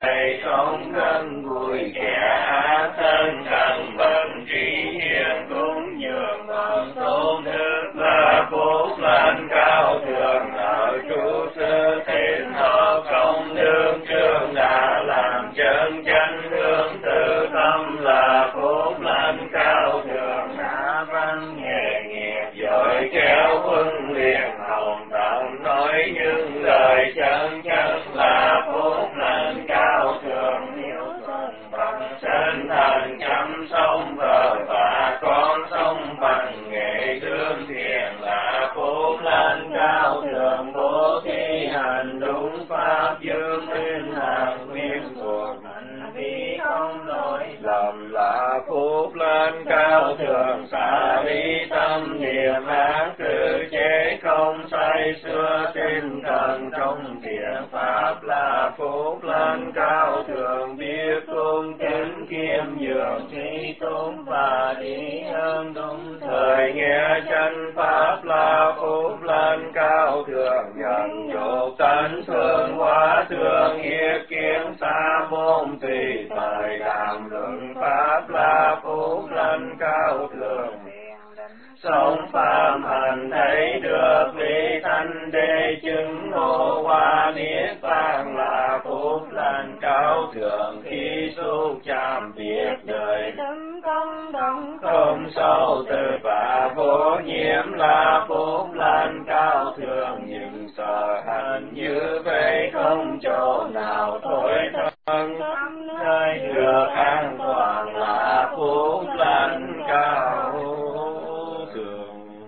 thầy không thân vui kẻ thân cần bần trí hiền cúng dường bằng tôn đức là phúc lành cao thượng ở trụ sư thiên họ công đương trường đã làm chân chánh hướng từ tâm là phúc lành cao thượng đã văn nghề nghiệp giỏi kéo huân liền hồng tận nói những lời chân chân là phúc lành cao thượng hiếu thuận bằng chân thành chăm sông vợ và con sông bằng nghệ đương thiền là phúc lành cao thượng bố thí hành đúng pháp dương thiên hàng nguyên thuộc hành vi không lỗi lầm là phúc lành cao thượng xả lý tâm niệm ác tự chế không say xưa tinh thần trong thiện pháp là phúc lành cao thượng biết cung kính kiêm nhường trí tôn và trí ơn đúng thời nghe chân pháp là phúc lành cao thượng nhận dục tánh thương hóa thương hiệp kiến xa môn tùy thời làm luận pháp là phúc lành cao thượng sống phạm hành thấy được lý thanh đế chứng ngộ hoa niết bàn là phúc lành cao thượng khi xúc chạm biết đời đấng công đồng không sâu từ và vô nhiễm là phúc lành cao thượng nhưng sợ hành như vậy không chỗ nào thối thân nơi được an toàn là phúc lành cao thượng.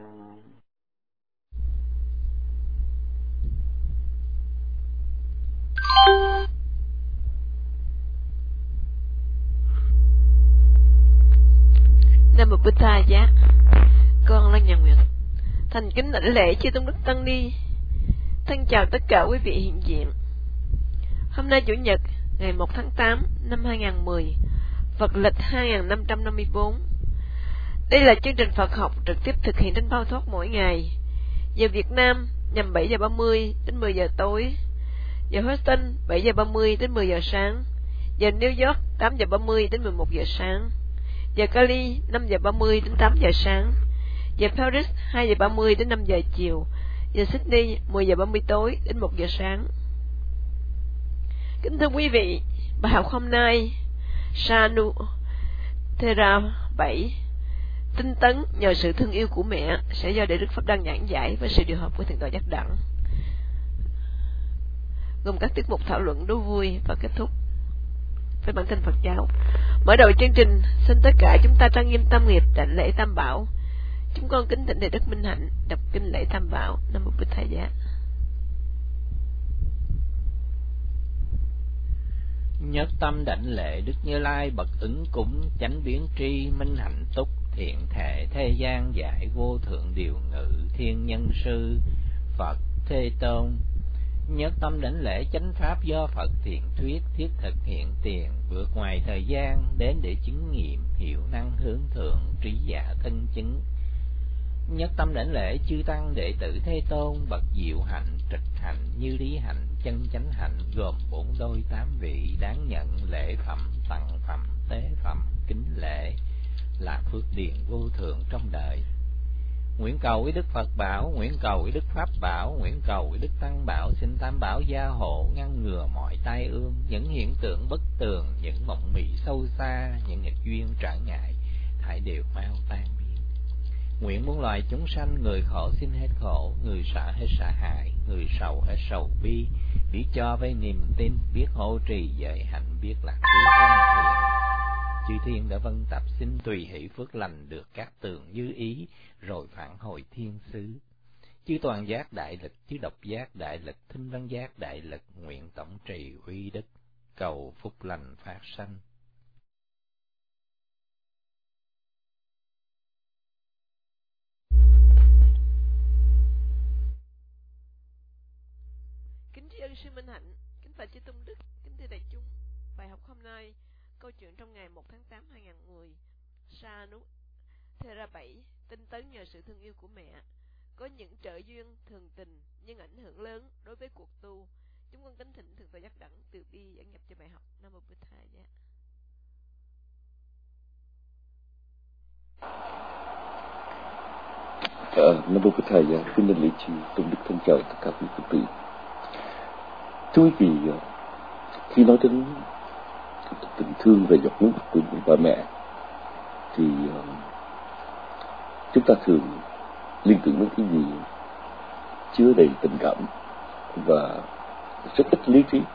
Nam Mô Bụt Tha Giá. Con Lăng Nhàn Nguyệt thành kính đảnh lễ chư tôn đức tăng ni. Thân chào tất cả quý vị hiện diện. Hôm nay Chủ nhật ngày 1 tháng 8 năm 2010, Phật lịch 2554. Đây là chương trình Phật học trực tiếp thực hiện đến bao thoát mỗi ngày. Giờ Việt Nam nhằm 7 giờ 30 đến 10 giờ tối. Giờ Houston 7 giờ 30 đến 10 giờ sáng. Giờ New York 8 giờ 30 đến 11 giờ sáng. Giờ Cali 5 giờ 30 đến 8 giờ sáng. Giờ Paris 2 giờ 30 đến 5 giờ chiều. Giờ Sydney 10 giờ 30 tối đến 1 giờ sáng. Kính thưa quý vị, bài học hôm nay Sanu Thera 7 tinh tấn nhờ sự thương yêu của mẹ sẽ do Đại Đức Pháp Đăng giảng giải với sự điều hợp của Thượng tọa Giác Đẳng, gồm các tiết mục thảo luận đố vui và kết thúc với bản tin Phật giáo. Mở đầu chương trình, xin tất cả chúng ta trang nghiêm tâm nghiệp đảnh lễ Tam Bảo. Chúng con kính thỉnh Đại Đức Minh Hạnh đọc kinh lễ Tam Bảo. Nam Mô Bụt Tha Giá. Nhất tâm đảnh lễ Đức Như Lai bậc ứng cúng chánh biến tri minh hạnh túc thiện thể thế gian giải vô thượng điều ngự thiên nhân sư Phật Thế Tôn. Nhất tâm đảnh lễ chánh pháp do Phật thiện thuyết thiết thực hiện tiền vượt ngoài thời gian đến để chứng nghiệm hiệu năng hướng thượng trí giả thân chứng. Nhất tâm đảnh lễ chư tăng đệ tử Thế Tôn bậc diệu hạnh trịch hạnh như lý hạnh chân chánh hạnh gồm 4 đôi 8 vị đáng nhận lễ phẩm tặng phẩm tế phẩm kính lễ là phước điền vô thượng trong đời. Nguyện cầu với Đức Phật bảo, nguyện cầu với Đức Pháp bảo, nguyện cầu với Đức Tăng bảo, xin Tam bảo gia hộ ngăn ngừa mọi tai ương, những hiện tượng bất tường, những mộng mị sâu xa, những nghịch duyên trở ngại, thảy đều mau tan biến. Nguyện muôn loài chúng sanh, người khổ xin hết khổ, người sợ hết sợ hãi, người sầu hết sầu bi, biết cho với niềm tin, biết hộ trì dạy hạnh, biết lạc cứu thân thiện. Chư thiên đã vân tập xin tùy hỷ phước lành được các tường như ý, rồi phản hồi thiên xứ. Chư toàn giác đại lực, chư độc giác đại lực, thinh văn giác đại lực, nguyện tổng trì uy đức, cầu phúc lành phát sanh. Kính tri ân sư Minh Hạnh, kính bạch chư tôn đức, kính thưa đại chúng. Bài học hôm nay, câu chuyện trong ngày 1 tháng 8 2010, Sanu Thera 7 tinh tấn nhờ sự thương yêu của mẹ, có những trợ duyên thường tình nhưng ảnh hưởng lớn đối với cuộc tu, Chúng con kính thỉnh Thượng tọa Giác Đẳng từ bi dẫn nhập cho bài học. Nam mô Bụt Thầy. Nam mô Bụt Thầy. Kính linh lễ chi tôn đức thân chào tất cả quý Phật tử. Thưa quý vị, khi nói đến tình thương và giọt nước của những bà mẹ thì chúng ta thường liên tưởng đến cái gì chứa đầy tình cảm và rất ít lý trí.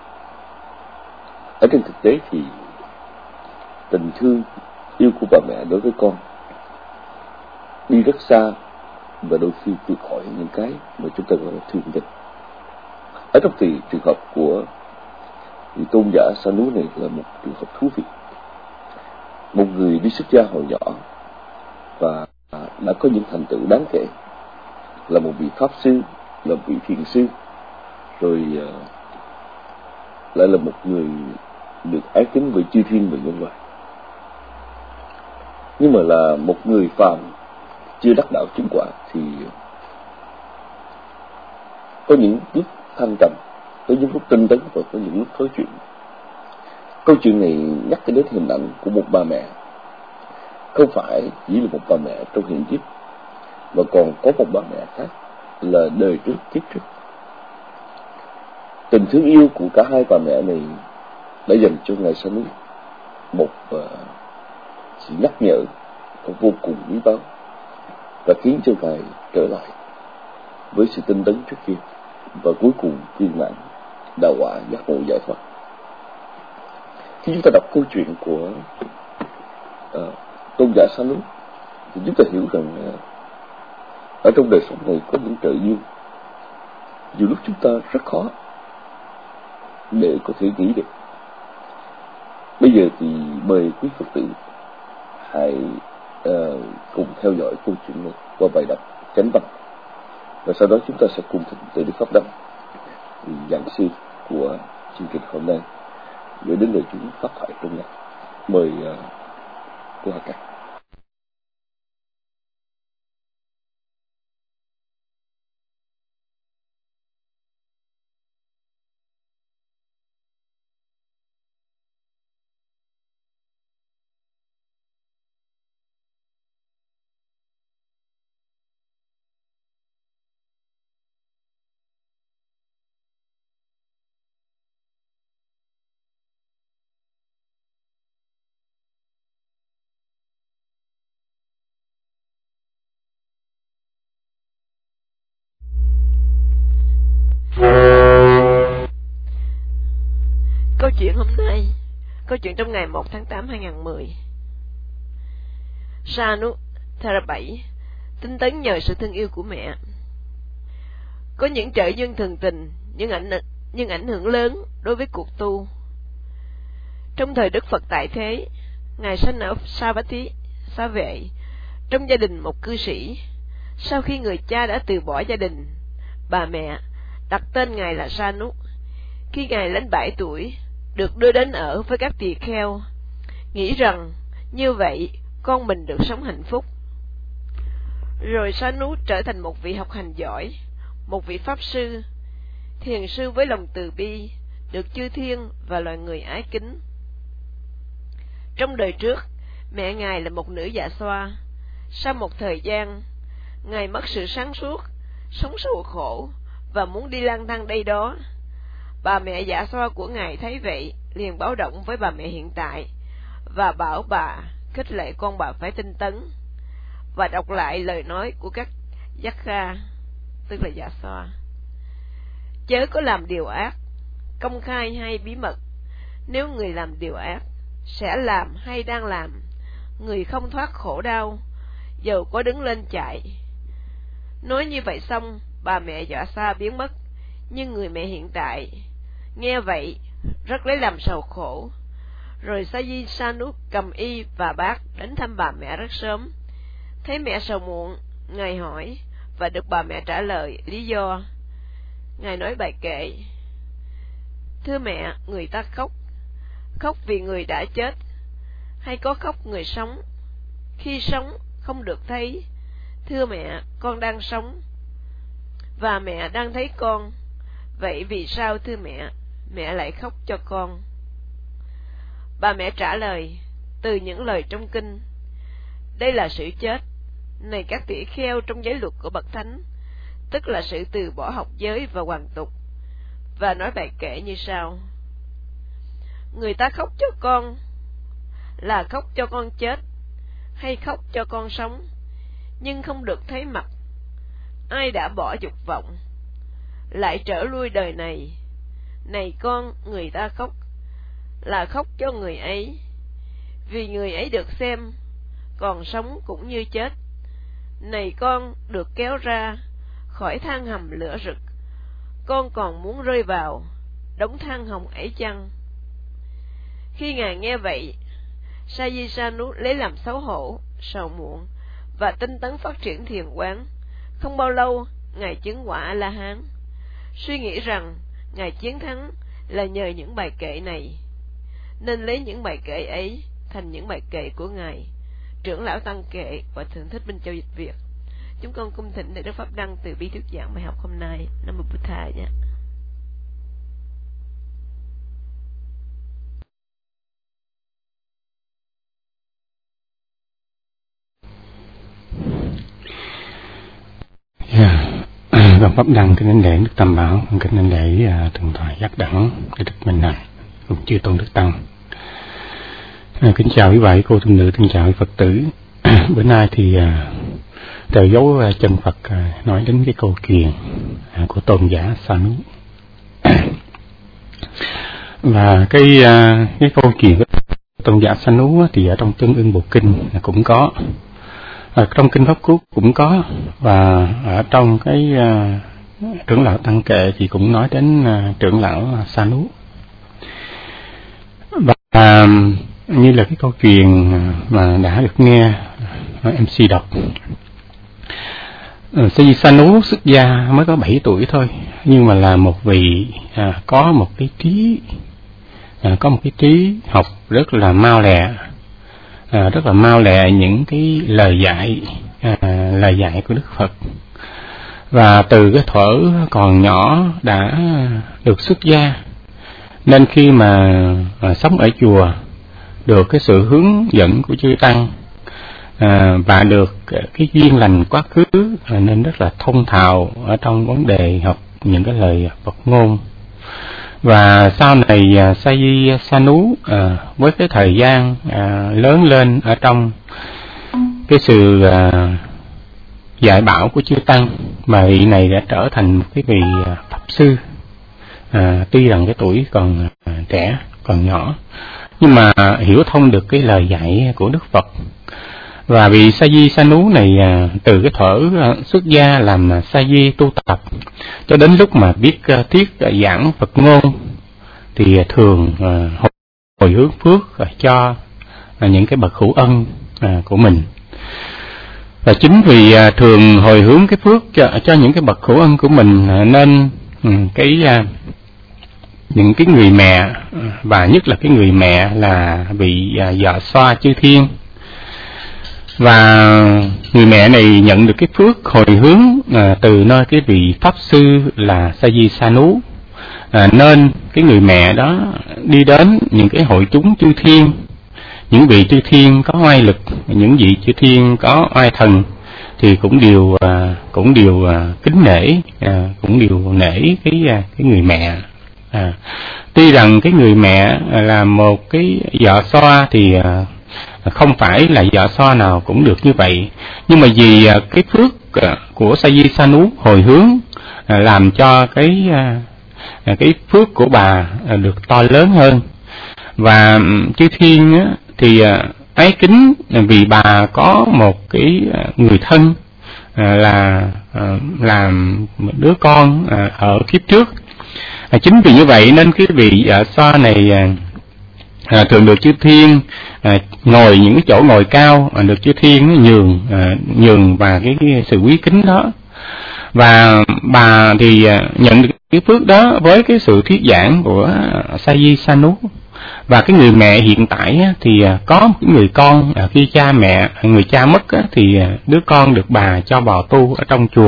Ở trên thực tế thì tình thương yêu của bà mẹ đối với con đi rất xa và đôi khi vượt khỏi những cái mà chúng ta gọi là thương tình. Ở trong trường hợp của vị tôn giả Sa Nú này là một trường hợp thú vị. Một người đi xuất gia hồi nhỏ và đã có những thành tựu đáng kể, là một vị pháp sư, là một vị thiền sư, rồi lại là một người được ái kính với chư thiên và nhân loại. Nhưng mà là một người phàm chưa đắc đạo chứng quả thì có những lúc thăng trầm, có những lúc tinh tấn và có những lúc thối chuyện. Câu chuyện này nhắc đến hình ảnh của một bà mẹ, không phải chỉ là một bà mẹ trong hiện kiếp, mà còn có một bà mẹ khác là đời trước kiếp trước. Tình thương yêu của cả hai bà mẹ này đã dành cho ngài Sa Nú một sự nhắc nhở vô cùng quý báu và khiến cho ngài trở lại với sự tinh tấn trước kia và cuối cùng viên mãn đạo quả giác ngộ giải thoát. Khi chúng ta đọc câu chuyện của tôn giả Sa Nú thì chúng ta hiểu rằng ở trong đời sống này có những trợ duyên nhiều lúc chúng ta rất khó để có thể nghĩ được. Bây giờ thì mời quý Phật tử hãy cùng theo dõi câu chuyện này qua bài đọc chánh văn, và sau đó chúng ta sẽ cùng thỉnh từ Đức Pháp Đăng, giảng sư của chương trình hôm nay, gửi đến lời chúng pháp thoại trong ngày. Mời cô Hà Cát. Câu chuyện hôm nay, câu chuyện trong ngày 1 tháng 8 2010. Sa Nú Thera 7 tinh tấn nhờ sự thương yêu của mẹ. Có những trợ duyên thường tình, nhưng ảnh hưởng lớn đối với cuộc tu. Trong thời Đức Phật tại thế, ngài sinh ở Savatthi, Xá Vệ, trong gia đình một cư sĩ. Sau khi người cha đã từ bỏ gia đình, bà mẹ đặt tên ngài là Sa Nú. Khi ngài lên 7 tuổi, được đưa đến ở với các tỳ kheo, nghĩ rằng như vậy con mình được sống hạnh phúc. Rồi Sa Nú trở thành một vị học hành giỏi, một vị pháp sư, thiền sư với lòng từ bi, được chư thiên và loài người ái kính. Trong đời trước, mẹ ngài là một nữ dạ xoa. Sau một thời gian, ngài mất sự sáng suốt, sống sầu khổ và muốn đi lang thang đây đó. Bà mẹ dạ xoa của ngài thấy vậy, liền báo động với bà mẹ hiện tại và bảo bà khích lệ con bà phải tinh tấn và đọc lại lời nói của các giác kha, tức là dạ xoa. Chớ có làm điều ác, công khai hay bí mật. Nếu người làm điều ác, sẽ làm hay đang làm, người không thoát khổ đau, dầu có đứng lên chạy. Nói như vậy xong, bà mẹ dạ xoa biến mất, nhưng người mẹ hiện tại nghe vậy rất lấy làm sầu khổ. Rồi Sa Nú cầm y và bát đến thăm bà mẹ rất sớm. Thấy mẹ sầu muộn, ngài hỏi và được bà mẹ trả lời lý do. Ngài nói bài kệ: thưa mẹ, người ta khóc vì người đã chết, hay có khóc người sống? Khi sống không được thấy, thưa mẹ, con đang sống và mẹ đang thấy con, Vậy vì sao thưa mẹ lại khóc cho con? Bà mẹ trả lời từ những lời trong kinh: đây là sự chết, này các tỷ kheo trong giới luật của bậc thánh, tức là sự từ bỏ học giới và hoàn tục. Và nói bài kệ như sau: người ta khóc cho con là khóc cho con chết hay khóc cho con sống, nhưng không được thấy mặt. Ai đã bỏ dục vọng lại trở lui đời này, này con, người ta khóc là khóc cho người ấy, vì người ấy được xem, còn sống cũng như chết. Này con, được kéo ra khỏi than hầm lửa rực, con còn muốn rơi vào đống than hồng ấy chăng? Khi Ngài nghe vậy, Sayyidanus lấy làm xấu hổ, sầu muộn và tinh tấn phát triển thiền quán. Không bao lâu, Ngài chứng quả A-la-hán, suy nghĩ rằng Ngài chiến thắng là nhờ những bài kệ này, nên lấy những bài kệ ấy thành những bài kệ của Ngài. Trưởng lão Tăng Kệ và Thượng Thích Minh Châu dịch Việt. Chúng con cung thỉnh Đại Đức Pháp Đăng từ bi thuyết giảng bài học hôm nay. Nam Mô Bụt Thầy nhé. Con Pháp Đăng kính lễ Đức Tam Bảo, kính lễ Thượng tọa Giác Đẳng, Đức Minh Hạnh, cùng chư tôn Đức Tăng. Kính chào quý vị cô tu nữ, kính chào quý Phật tử. Bữa nay thì Trời Dấu Chân Phật nói đến cái câu chuyện của tôn giả Sa Nú. Và cái câu chuyện của tôn giả Sa Nú thì ở trong Tương Ưng Bộ Kinh cũng có, ở trong Kinh Pháp Cú cũng có, và ở trong cái trưởng lão Tăng Kệ thì cũng nói đến trưởng lão Sa Nú. Và như là cái câu chuyện mà đã được nghe MC đọc, Sa Nú xuất gia mới có 7 tuổi thôi, nhưng mà là một vị có một cái trí học rất là mau lẹ, những cái lời dạy của Đức Phật. Và từ cái thuở còn nhỏ đã được xuất gia, nên khi mà sống ở chùa được cái sự hướng dẫn của chư Tăng và được cái duyên lành quá khứ, nên rất là thông thạo ở trong vấn đề học những cái lời Phật ngôn. Và sau này Sa Nú với cái thời gian lớn lên ở trong cái sự dạy bảo của chư Tăng, mà vị này đã trở thành một cái vị Pháp Sư. Tuy rằng cái tuổi còn trẻ, còn nhỏ, nhưng mà hiểu thông được cái lời dạy của Đức Phật. Và vị Sa Nú này từ cái thuở xuất gia làm sa di tu tập cho đến lúc mà biết thuyết giảng Phật ngôn thì thường hồi hướng phước cho những cái bậc hữu ân của mình. Và chính vì thường hồi hướng cái phước cho những cái bậc hữu ân của mình, nên những cái người mẹ, và nhất là cái người mẹ là bị dọa xoa chư thiên, và người mẹ này nhận được cái phước hồi hướng từ nơi cái vị Pháp Sư là Sa Nú, nên cái người mẹ đó đi đến những cái hội chúng chư thiên, những vị chư thiên có oai lực, những vị chư thiên có oai thần, thì cũng đều kính nể, cũng đều nể cái người mẹ. Tuy rằng cái người mẹ là một cái vợ xoa thì không phải là vợ xoa nào cũng được như vậy, nhưng mà vì cái phước của Sa Nú hồi hướng làm cho cái phước của bà được to lớn hơn. Và chư thiên thì ái kính vì bà có một cái người thân là làm đứa con ở kiếp trước. Chính vì như vậy nên cái vị xoa này thường được chư thiên ngồi những cái chỗ ngồi cao, được chư thiên nhường và cái sự quý kính đó. Và bà thì nhận được cái phước đó với cái sự thuyết giảng của Sa Nú. Và cái người mẹ hiện tại thì có một người con, khi người cha mất thì đứa con được bà cho vào tu ở trong chùa.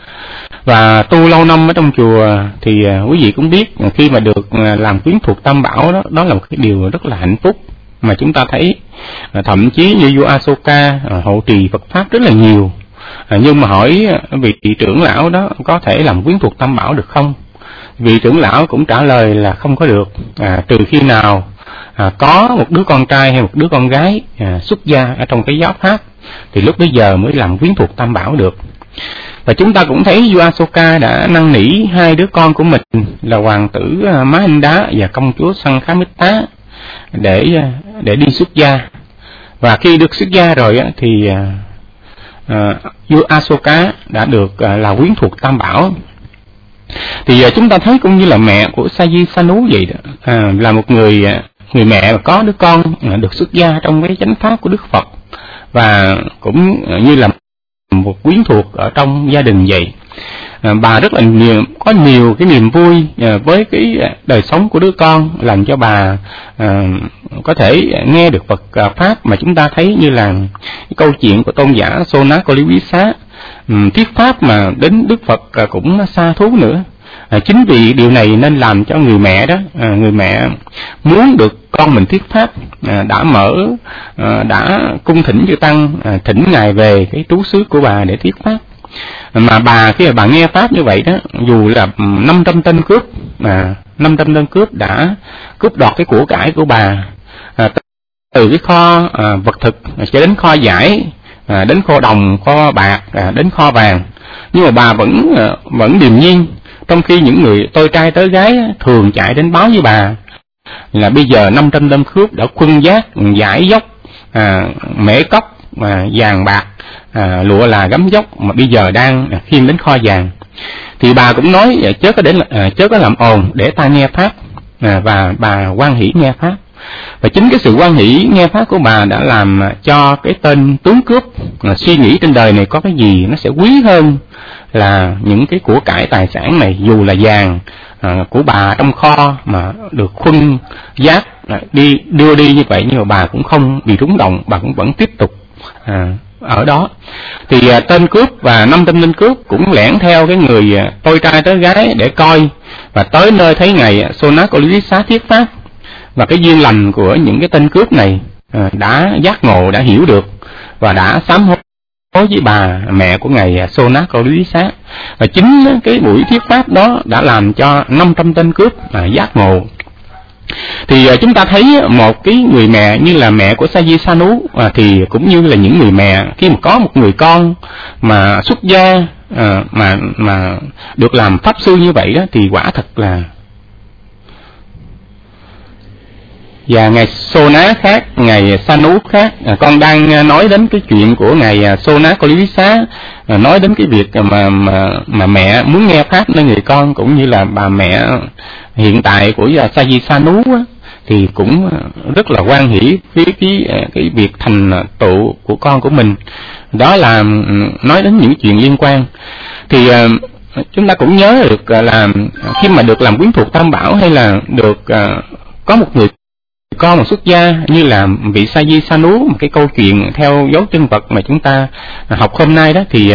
Và tu lâu năm ở trong chùa thì quý vị cũng biết, khi mà được làm quyến thuộc Tam Bảo đó là một cái điều rất là hạnh phúc. Mà chúng ta thấy thậm chí như vua Asoka hộ trì Phật pháp rất là nhiều, nhưng mà hỏi vị trưởng lão đó có thể làm quyến thuộc Tam Bảo được không? Vị trưởng lão cũng trả lời là không có được, trừ khi nào có một đứa con trai hay một đứa con gái xuất gia ở trong cái giáo pháp thì lúc bấy giờ mới làm quyến thuộc Tam Bảo được. Và chúng ta cũng thấy vua Asoka đã năn nỉ hai đứa con của mình là hoàng tử Má Hinh Đá và công chúa Sankhamita để đi xuất gia. Và khi được xuất gia rồi thì vua Asoka đã được là quyến thuộc Tam Bảo. Thì chúng ta thấy cũng như là mẹ của Saji Sanu vậy đó, là một người mẹ có đứa con được xuất gia trong cái chánh pháp của Đức Phật, và cũng như là một quyến thuộc ở trong gia đình vậy. Bà rất là có nhiều cái niềm vui với cái đời sống của đứa con, làm cho bà có thể nghe được Phật pháp. Mà chúng ta thấy như là cái câu chuyện của tôn giả Sonakoliwisa, thuyết pháp mà đến Đức Phật cũng xa thú nữa. Chính vì điều này nên làm cho người mẹ đó, người mẹ muốn được con mình thuyết pháp, đã cung thỉnh chư tăng, thỉnh ngài về cái trú xứ của bà để thuyết pháp. Mà bà khi mà bà nghe pháp như vậy đó, dù là 500 tên cướp, 500 tên cướp đã cướp đoạt cái của cải của bà, từ cái kho vật thực cho đến kho vải, đến kho đồng, kho bạc, đến kho vàng, nhưng mà bà vẫn điềm nhiên. Trong khi những người tôi trai tới gái thường chạy đến báo với bà là bây giờ 500 tên cướp đã khuân vác vải dốc, mễ cốc, vàng bạc, lụa là gấm dốc mà bây giờ đang khiêng đến kho vàng. Thì bà cũng nói chớ có làm ồn để ta nghe pháp, và bà hoan hỷ nghe pháp. Và chính cái sự hoan hỷ nghe pháp của bà đã làm cho cái tên tướng cướp suy nghĩ trên đời này có cái gì nó sẽ quý hơn là những cái của cải tài sản này, dù là vàng của bà trong kho mà được khuân vác đưa đi như vậy, nhưng mà bà cũng không bị rúng động, bà cũng vẫn tiếp tục ở đó. Thì tên cướp và 500 tên cướp cũng lẻn theo cái người tôi trai tới gái để coi, và tới nơi thấy ngày Sonakoliwisa thuyết pháp. Và cái duyên lành của những cái tên cướp này đã giác ngộ, đã hiểu được và đã sám hối với bà mẹ của ngài Sonakoliwisa. Và chính cái buổi thuyết pháp đó đã làm cho 500 tên cướp giác ngộ. Thì chúng ta thấy một cái người mẹ như là mẹ của Saji Sanu, thì cũng như là những người mẹ khi mà có một người con mà xuất gia mà được làm pháp sư như vậy đó, thì quả thật là. Và ngày Sona khác, ngày Sanu khác. Con đang nói đến cái chuyện của ngày Sonakoliwisa, nói đến cái việc mà mẹ muốn nghe pháp nơi người con, cũng như là bà mẹ hiện tại của Saji Sanu thì cũng rất là hoan hỷ với cái việc thành tựu của con của mình. Đó là nói đến những chuyện liên quan. Thì chúng ta cũng nhớ được là khi mà được làm quyến thuộc Tam Bảo, hay là được có một người con một xuất gia như là vị Saji Sanu, một cái câu chuyện theo dấu chân Phật mà chúng ta học hôm nay đó, thì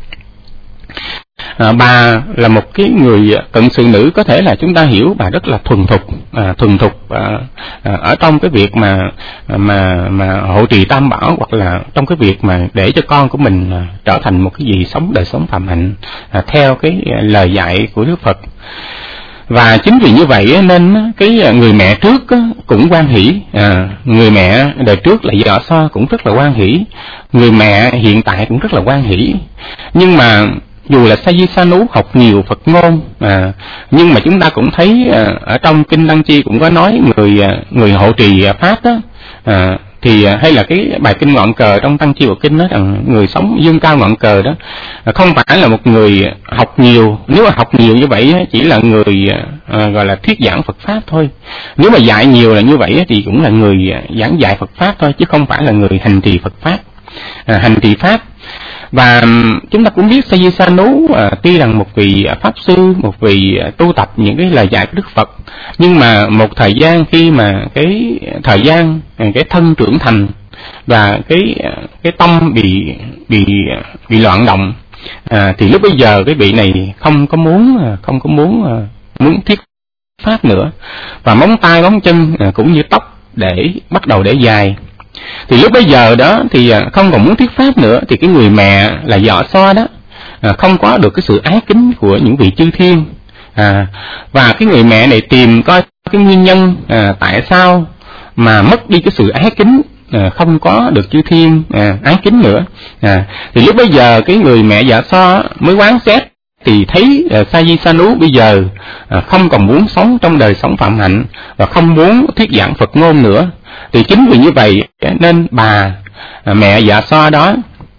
bà là một cái người cận sự nữ, có thể là chúng ta hiểu bà rất là thuần thục ở trong cái việc mà hộ trì Tam Bảo, hoặc là trong cái việc mà để cho con của mình trở thành một cái gì sống đời sống phạm hạnh theo cái lời dạy của Đức Phật. Và chính vì như vậy nên cái người mẹ trước cũng hoan hỷ, người mẹ đời trước là vợ So cũng rất là hoan hỷ, người mẹ hiện tại cũng rất là hoan hỷ. Nhưng mà dù là Saji Sanu học nhiều Phật ngôn, nhưng mà chúng ta cũng thấy ở trong kinh Đăng Chi cũng có nói người hộ trì pháp đó, thì hay là cái bài kinh ngọn cờ trong Tăng Chi Bộ Kinh nói rằng người sống dương cao ngọn cờ đó không phải là một người học nhiều. Nếu mà học nhiều như vậy chỉ là người gọi là thuyết giảng Phật pháp thôi. Nếu mà dạy nhiều là như vậy thì cũng là người giảng dạy Phật pháp thôi, chứ không phải là người hành trì Phật pháp, hành trì pháp. Và chúng ta cũng biết Saji Sanu tuy rằng một vị pháp sư, một vị tu tập những cái lời dạy của Đức Phật, nhưng mà một thời gian khi mà cái thời gian cái thân trưởng thành và cái tâm bị loạn động, Thì lúc bây giờ cái vị này không có muốn thuyết pháp nữa, và móng tay móng chân cũng như tóc bắt đầu để dài. Thì lúc bây giờ đó thì không còn muốn thuyết pháp nữa, thì cái người mẹ là Vợ Xoa đó không có được cái sự ái kính của những vị chư thiên. Và cái người mẹ này tìm coi cái nguyên nhân tại sao mà mất đi cái sự ái kính, không có được chư thiên ái kính nữa. Thì lúc bây giờ cái người mẹ Dạ So mới quán xét, thì thấy Sa Di Sa Nú bây giờ không còn muốn sống trong đời sống phạm hạnh và không muốn thuyết giảng Phật ngôn nữa. Thì chính vì như vậy nên mẹ Dạ So đó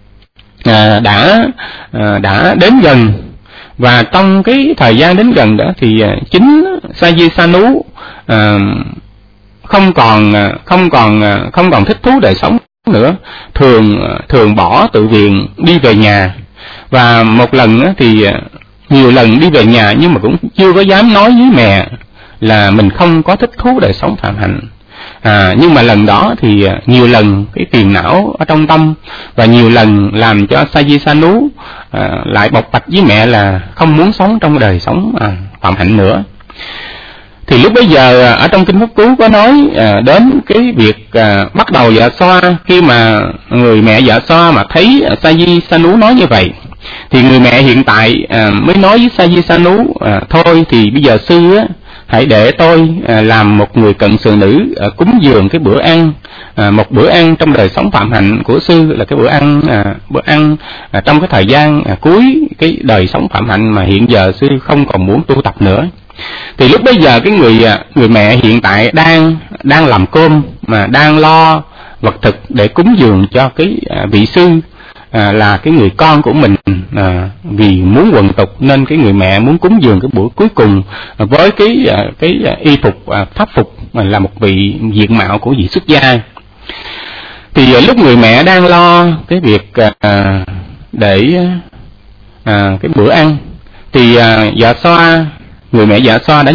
đã đến gần, và trong cái thời gian đến gần đó thì chính Sa Di Sa Nú không còn thích thú đời sống nữa, thường bỏ tự viện đi về nhà. Và một lần thì nhiều lần đi về nhà nhưng mà cũng chưa có dám nói với mẹ là mình không có thích thú đời sống phạm hạnh. Nhưng mà lần đó thì nhiều lần cái phiền não ở trong tâm, và nhiều lần làm cho Sa Di Sa Nú lại bộc bạch với mẹ là không muốn sống trong đời sống phạm hạnh nữa. Thì lúc bây giờ ở trong Kinh Pháp Cú có nói đến cái việc bắt đầu Dạ Xoa, khi mà người mẹ Dạ Xoa mà thấy Sa Di Sa Nú nói như vậy, thì người mẹ hiện tại mới nói với Sa Di Sa Nú, thôi thì bây giờ sư hãy để tôi làm một người cận sự nữ cúng dường cái bữa ăn, một bữa ăn trong đời sống phạm hạnh của sư, là cái bữa ăn trong cái thời gian cuối cái đời sống phạm hạnh mà hiện giờ sư không còn muốn tu tập nữa. Thì lúc bây giờ cái người mẹ hiện tại đang làm cơm, mà đang lo vật thực để cúng dường cho cái vị sư là cái người con của mình, vì muốn quần tục nên cái người mẹ muốn cúng dường cái bữa cuối cùng với cái y phục pháp phục là một vị diện mạo của vị xuất gia. Thì lúc người mẹ đang lo cái việc để cái bữa ăn, thì người mẹ Dạ Xoa đã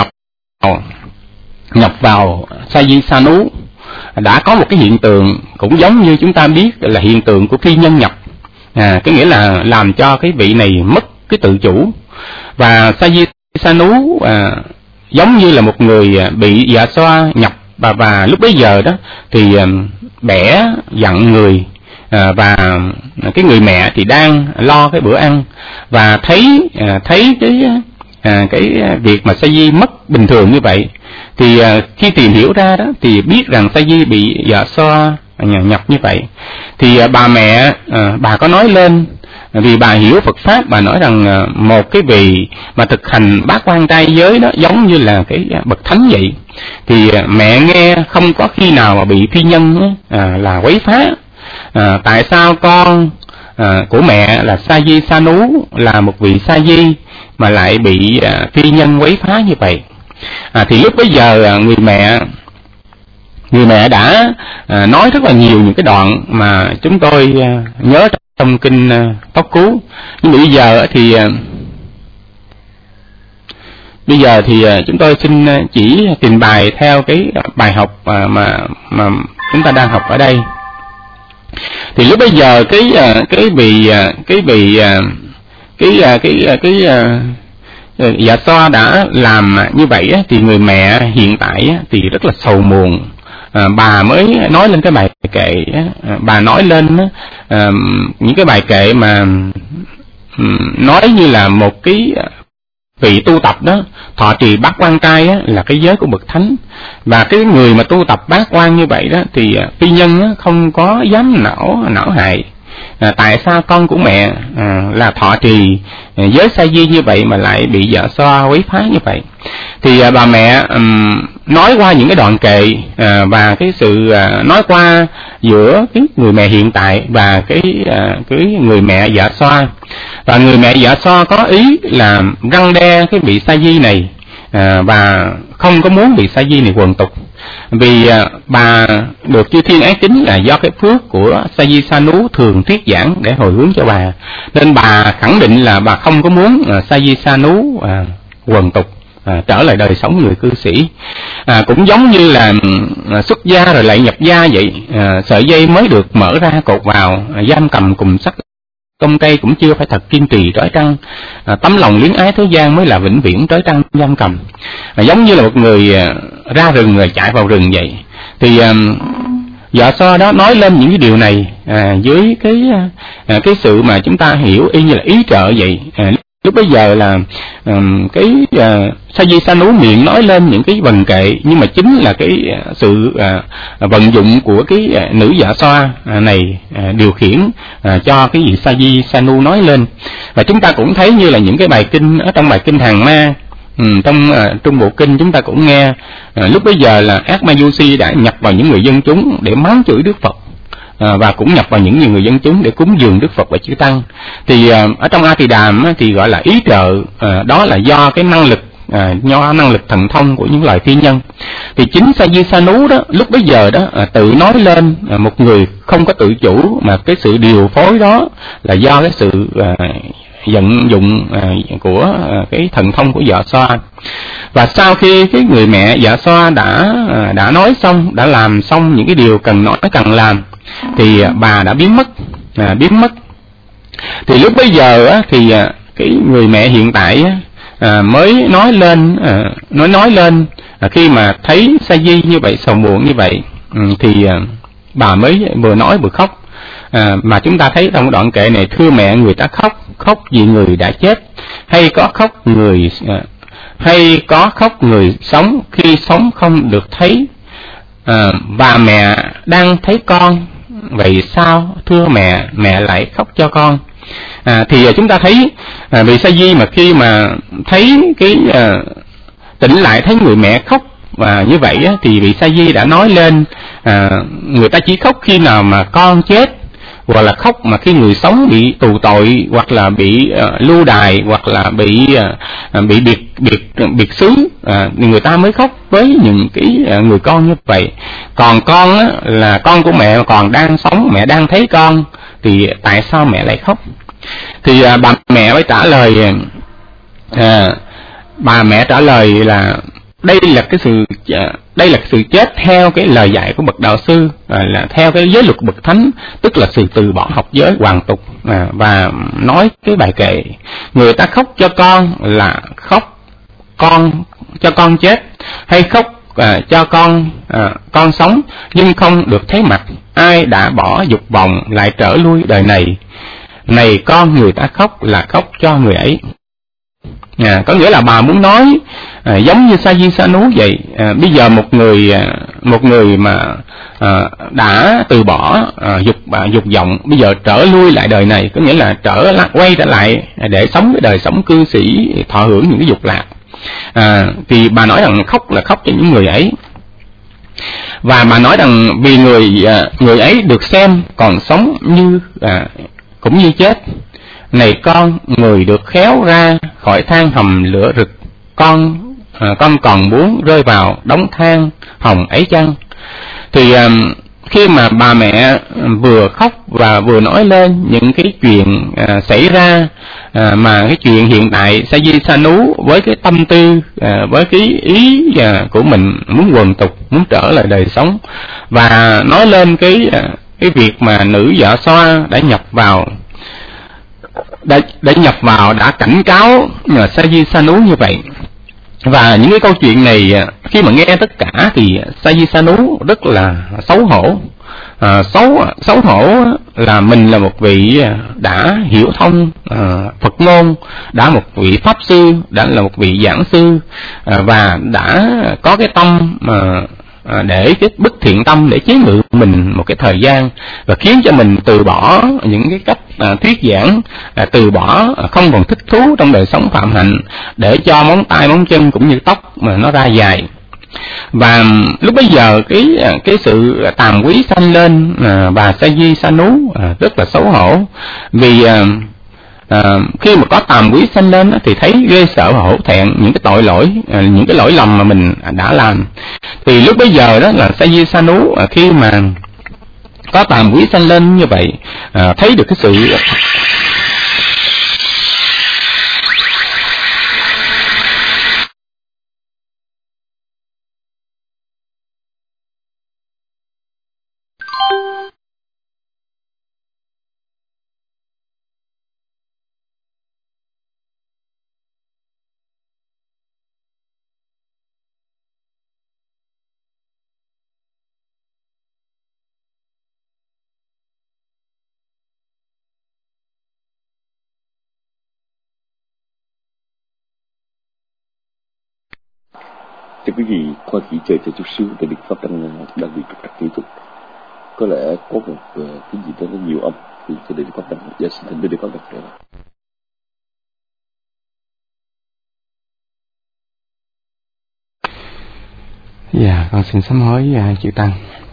nhập vào Sa Di Sa Nú. Đã có một cái hiện tượng cũng giống như chúng ta biết là hiện tượng của phi nhân nhập, cái nghĩa là làm cho cái vị này mất cái tự chủ. Và Sa Di Sa Nú giống như là một người bị Dạ Xoa nhập, và lúc bấy giờ đó thì bẻ dặn người, và cái người mẹ thì đang lo cái bữa ăn, và thấy cái việc mà Sa Di mất bình thường như vậy, thì khi tìm hiểu ra đó thì biết rằng Sa Di bị Dạ Xoa nhập như vậy. Thì bà mẹ bà có nói lên, vì bà hiểu Phật pháp, bà nói rằng một cái vị mà thực hành bát quan trai giới đó giống như là cái bậc thánh vậy. Thì mẹ nghe không có khi nào mà bị phi nhân là quấy phá. Tại sao con của mẹ là Sa Di Sa Nú là một vị Sa Di mà lại bị phi nhân quấy phá như vậy? Thì lúc bấy giờ người mẹ đã nói rất là nhiều những cái đoạn mà chúng tôi nhớ trong Kinh Pháp Cú. Nhưng mà bây giờ thì chúng tôi xin chỉ trình bày theo cái bài học mà chúng ta đang học ở đây. Thì lúc bây giờ Dạ Xoa đã làm như vậy thì người mẹ hiện tại thì rất là sầu muộn. Bà mới nói lên cái bài kệ, bà nói lên những cái bài kệ mà nói như là một cái vị tu tập đó thọ trì bát quan trai là cái giới của bậc thánh, và cái người mà tu tập bát quan như vậy đó thì phi nhân không có dám não hại. Tại sao con của mẹ là thọ trì giới Sa Di như vậy mà lại bị Dạ Xoa quấy phá như vậy? Thì bà mẹ nói qua những cái đoạn kệ và cái sự nói qua giữa cái người mẹ hiện tại và cái người mẹ Dạ Xoa. Và người mẹ Dạ Xoa có ý là răn đe cái vị Sa Di này, và không có muốn vị Sa Di này quần tục. Vì bà được chư thiên ái kính là do cái phước của Sa Di Sa Nú thường thuyết giảng để hồi hướng cho bà, nên bà khẳng định là bà không có muốn Sa Di Sa Nú quần tục, trở lại đời sống người cư sĩ. Cũng giống như là xuất gia rồi lại nhập gia vậy, sợi dây mới được mở ra cột vào, giam cầm cùng sắc công cây cũng chưa phải thật kiên trì trói trăng, tấm lòng luyến ái thế gian mới là vĩnh viễn trói trăng giam cầm. Giống như là một người ra rừng rồi chạy vào rừng vậy. Thì Dạ Xoa đó nói lên những cái điều này dưới cái sự mà chúng ta hiểu y như là ý trợ vậy. Lúc bây giờ là Sa Di Sa Nú miệng nói lên những cái vần kệ, nhưng mà chính là cái sự vận dụng của cái nữ Dạ Xoa này điều khiển cho cái gì Sa Di Sa Nú nói lên. Và chúng ta cũng thấy như là những cái bài kinh ở trong bài kinh Hàng Ma, trong Trung Bộ Kinh chúng ta cũng nghe lúc bấy giờ là Ác Ma Du Si đã nhập vào những người dân chúng để mắng chửi Đức Phật, và cũng nhập vào những người dân chúng để cúng dường Đức Phật và chư Tăng. Thì ở trong A Tỳ Đàm thì gọi là ý trợ, đó là do cái năng lực thần thông của những loài phi nhân. Thì chính Sa Di Sa Nú đó lúc bấy giờ đó tự nói lên một người không có tự chủ, mà cái sự điều phối đó là do cái sự vận dụng của cái thần thông của Dạ Xoa. Và sau khi cái người mẹ Dạ Xoa đã nói xong, đã làm xong những cái điều cần nói cần làm, thì bà đã biến mất. Thì lúc bây giờ thì cái người mẹ hiện tại mới nói lên khi mà thấy Sa Di như vậy, sầu muộn như vậy, thì bà mới vừa nói vừa khóc. Mà chúng ta thấy trong đoạn kệ này: thưa mẹ, người ta khóc vì người đã chết, hay có khóc người sống khi sống không được thấy, và mẹ đang thấy con, vậy sao thưa mẹ lại khóc cho con? Thì chúng ta thấy vì Sa Di mà khi mà thấy tỉnh lại thấy người mẹ khóc và như vậy thì vị Sa Di đã nói lên người ta chỉ khóc khi nào mà con chết, hoặc là khóc mà khi người sống bị tù tội, hoặc là bị lưu đày, hoặc là bị biệt xứ, thì người ta mới khóc với những cái người con như vậy. Còn con là con của mẹ còn đang sống, mẹ đang thấy con, thì tại sao mẹ lại khóc? Thì bà mẹ mới trả lời, bà mẹ trả lời là đây là sự chết theo cái lời dạy của bậc đạo sư, là theo cái giới luật bậc thánh, tức là sự từ bỏ học giới hoàn tục. Và nói cái bài kệ: người ta khóc cho con là khóc cho con chết, hay khóc cho con sống nhưng không được thấy mặt. Ai đã bỏ dục vọng lại trở lui đời này, này con, người ta khóc là khóc cho người ấy. Có nghĩa là bà muốn nói giống như Sa Di Sa Nú vậy. Bây giờ một người mà đã từ bỏ dục vọng, bây giờ trở lui lại đời này, có nghĩa là quay trở lại để sống cái đời sống cư sĩ, thọ hưởng những cái dục lạc. Thì bà nói rằng khóc là khóc cho những người ấy. Và bà nói rằng vì người ấy được xem còn sống cũng như chết. Này con, người được khéo ra khỏi than hầm lửa rực, con còn muốn rơi vào đống than hồng ấy chăng? Thì khi mà bà mẹ vừa khóc và vừa nói lên những cái chuyện xảy ra, mà cái chuyện hiện tại Sa Di Sa Nú với cái tâm tư, với cái ý của mình muốn quần tục, muốn trở lại đời sống, và nói lên cái việc mà nữ Dạ Xoa đã nhập vào, đã cảnh cáo Sa Di Sa Nú như vậy. Và những cái câu chuyện này khi mà nghe tất cả thì Sa Di Sa Nú rất là xấu hổ. Xấu hổ là mình là một vị đã hiểu thông Phật ngôn, đã một vị pháp sư, đã là một vị giảng sư, và đã có cái tâm để cái bức thiện tâm để chế ngự mình một cái thời gian, và khiến cho mình từ bỏ những cái cách thuyết giảng, từ bỏ không còn thích thú trong đời sống phạm hạnh, để cho móng tay móng chân cũng như tóc mà nó ra dài. Và lúc bấy giờ cái sự tàm quý sanh lên, bà Sa Di Sa Nú rất là xấu hổ, vì khi mà có tàm quý sanh lên thì thấy ghê sợ và hổ thẹn những cái tội lỗi, những cái lỗi lầm mà mình đã làm. Thì lúc bấy giờ đó là Sa Di Sa Nú khi mà có tàm quý sanh lên như vậy, thấy được cái sự cho quý vị khoan nghỉ chờ cho chút xíu để Đức Pháp đang bị trục trặc kỹ thuật. Có lẽ có một cái gì đó nó nhiều âm thì cho Đức Pháp đang xin thỉnh Đức Pháp đang trở lại. Dạ, con xin sám hối chư Tăng.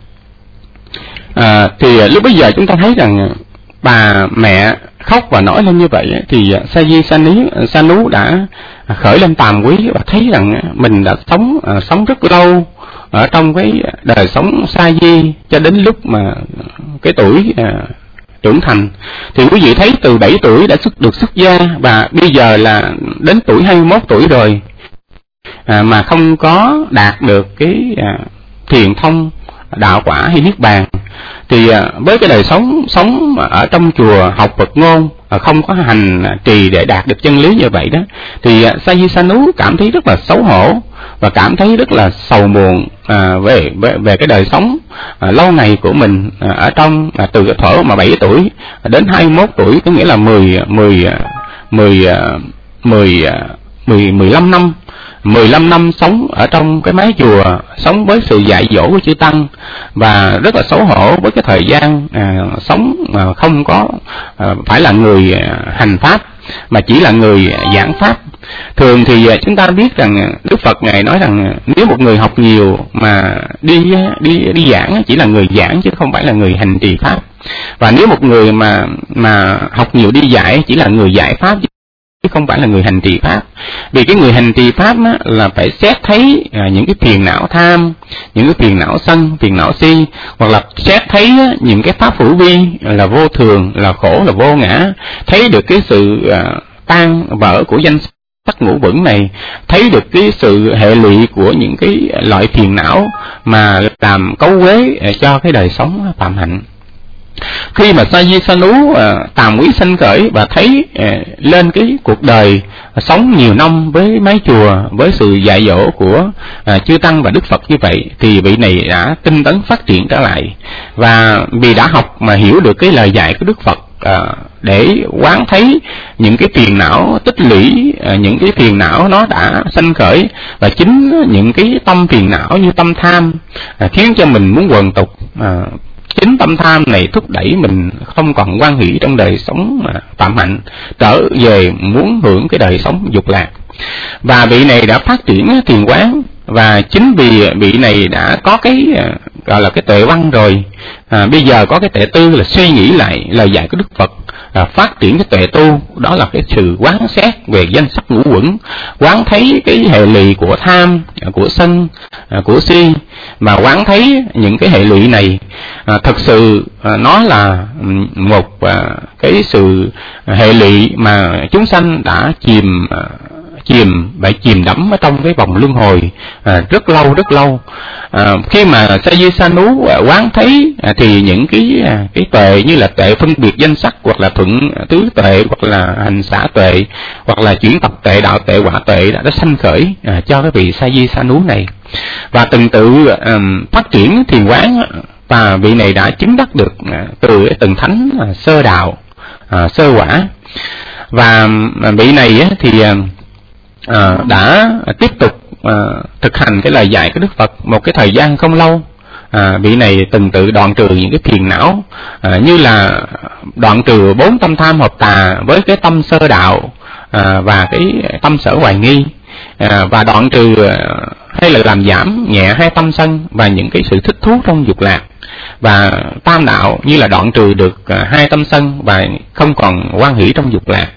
Thì lúc bây giờ chúng ta thấy rằng bà mẹ khóc và nói lên như vậy thì Sa Di Sa Nú đã khởi lên tàm quý và thấy rằng mình đã sống rất lâu ở trong cái đời sống sa di cho đến lúc mà cái tuổi trưởng thành. Thì quý vị thấy từ 7 tuổi đã được xuất gia và bây giờ là đến tuổi 21 tuổi rồi mà không có đạt được cái thiền thông đạo quả hay niết bàn. Thì với cái đời sống ở trong chùa học Phật ngôn, không có hành trì để đạt được chân lý như vậy đó, thì Sa Di Sa Nú cảm thấy rất là xấu hổ và cảm thấy rất là sầu muộn về cái đời sống lâu ngày của mình ở trong từ cái thuở mà 7 tuổi đến 21 tuổi, có nghĩa là 15 năm sống ở trong cái mái chùa, sống với sự dạy dỗ của chư Tăng và rất là xấu hổ với cái thời gian sống mà không có phải là người hành pháp mà chỉ là người giảng pháp. Thường thì chúng ta biết rằng Đức Phật Ngài nói rằng nếu một người học nhiều mà đi giảng chỉ là người giảng chứ không phải là người hành trì pháp. Và nếu một người mà học nhiều đi dạy chỉ là người dạy pháp chứ không phải là người hành trì pháp. Vì cái người hành trì pháp á, là phải xét thấy những cái phiền não tham, những cái phiền não sân, phiền não si, hoặc là xét thấy những cái pháp hữu vi là vô thường, là khổ, là vô ngã, thấy được cái sự tan vỡ của danh sắc ngũ vững này, thấy được cái sự hệ lụy của những cái loại phiền não mà làm cấu uế cho cái đời sống phạm hạnh. Khi mà Sa Di Sa Nú tàm quý sanh khởi và thấy lên cái cuộc đời sống nhiều năm với mái chùa, với sự dạy dỗ của chư Tăng và Đức Phật như vậy, thì vị này đã tinh tấn phát triển trở lại. Và vì đã học mà hiểu được cái lời dạy của Đức Phật để quán thấy những cái phiền não tích lũy, những cái phiền não nó đã sanh khởi, và chính những cái tâm phiền não như tâm tham khiến cho mình muốn quần tục. Chính tâm tham này thúc đẩy mình không còn hoan hỷ trong đời sống phạm hạnh, trở về muốn hưởng cái đời sống dục lạc. Và vị này đã phát triển thiền quán, và chính vì vị này đã có cái gọi là cái tuệ văn rồi, bây giờ có cái tuệ tư là suy nghĩ lại lời dạy của Đức Phật, phát triển cái tuệ tu, đó là cái sự quán xét về danh sắc ngũ uẩn, quán thấy cái hệ lụy của tham, của sân, của si, mà quán thấy những cái hệ lụy này thật sự nó là một cái sự hệ lụy mà chúng sanh đã chìm đắm ở trong cái vòng luân hồi rất lâu. Khi mà Sa Di Sa Nú quán thấy thì những cái tuệ như là tuệ phân biệt danh sắc, hoặc là thuận tứ tuệ, hoặc là hành xả tuệ, hoặc là chuyển tập tuệ, đạo tuệ, quả tuệ đã sanh khởi cho cái vị Sa Di Sa Nú này, và từng tự phát triển thiền quán. Và vị này đã chứng đắc được từ từng thánh sơ đạo, sơ quả. Và vị này thì đã tiếp tục thực hành cái lời dạy của Đức Phật một cái thời gian không lâu. Vị này từng tự đoạn trừ những cái phiền não, như là đoạn trừ 4 tâm tham hợp tà với cái tâm sơ đạo và cái tâm sở hoài nghi, và đoạn trừ hay là làm giảm nhẹ 2 tâm sân và những cái sự thích thú trong dục lạc. Và tam đạo như là đoạn trừ được 2 tâm sân và không còn hoan hỷ trong dục lạc.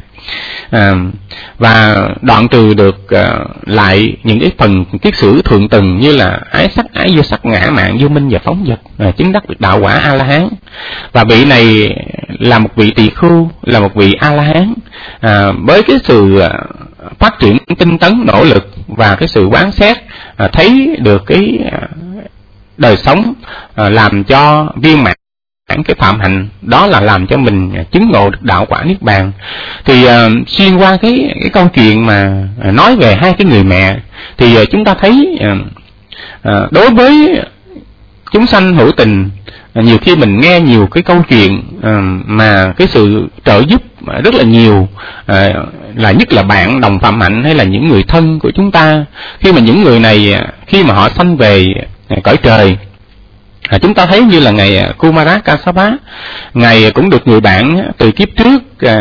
Và đoạn trừ được lại những cái phần kiết sử thượng tầng như là ái sắc, ái dơ sắc, ngã mạn, vô minh và phóng dật, chứng đắc được đạo quả A La Hán. Và vị này là một vị tỳ khưu, là một vị A La Hán, với cái sự phát triển tinh tấn nỗ lực và cái sự quán xét, thấy được cái đời sống làm cho viên mãn cái phạm hạnh, đó là làm cho mình chứng ngộ được đạo quả niết bàn. Thì xuyên qua cái câu chuyện mà nói về 2 cái người mẹ, thì chúng ta thấy đối với chúng sanh hữu tình, nhiều khi mình nghe nhiều cái câu chuyện mà cái sự trợ giúp rất là nhiều, là nhất là bạn đồng phạm hạnh hay là những người thân của chúng ta, khi mà những người này khi mà họ sanh về cõi trời, chúng ta thấy như là ngài Kumara Kassapa, ngài cũng được người bạn từ kiếp trước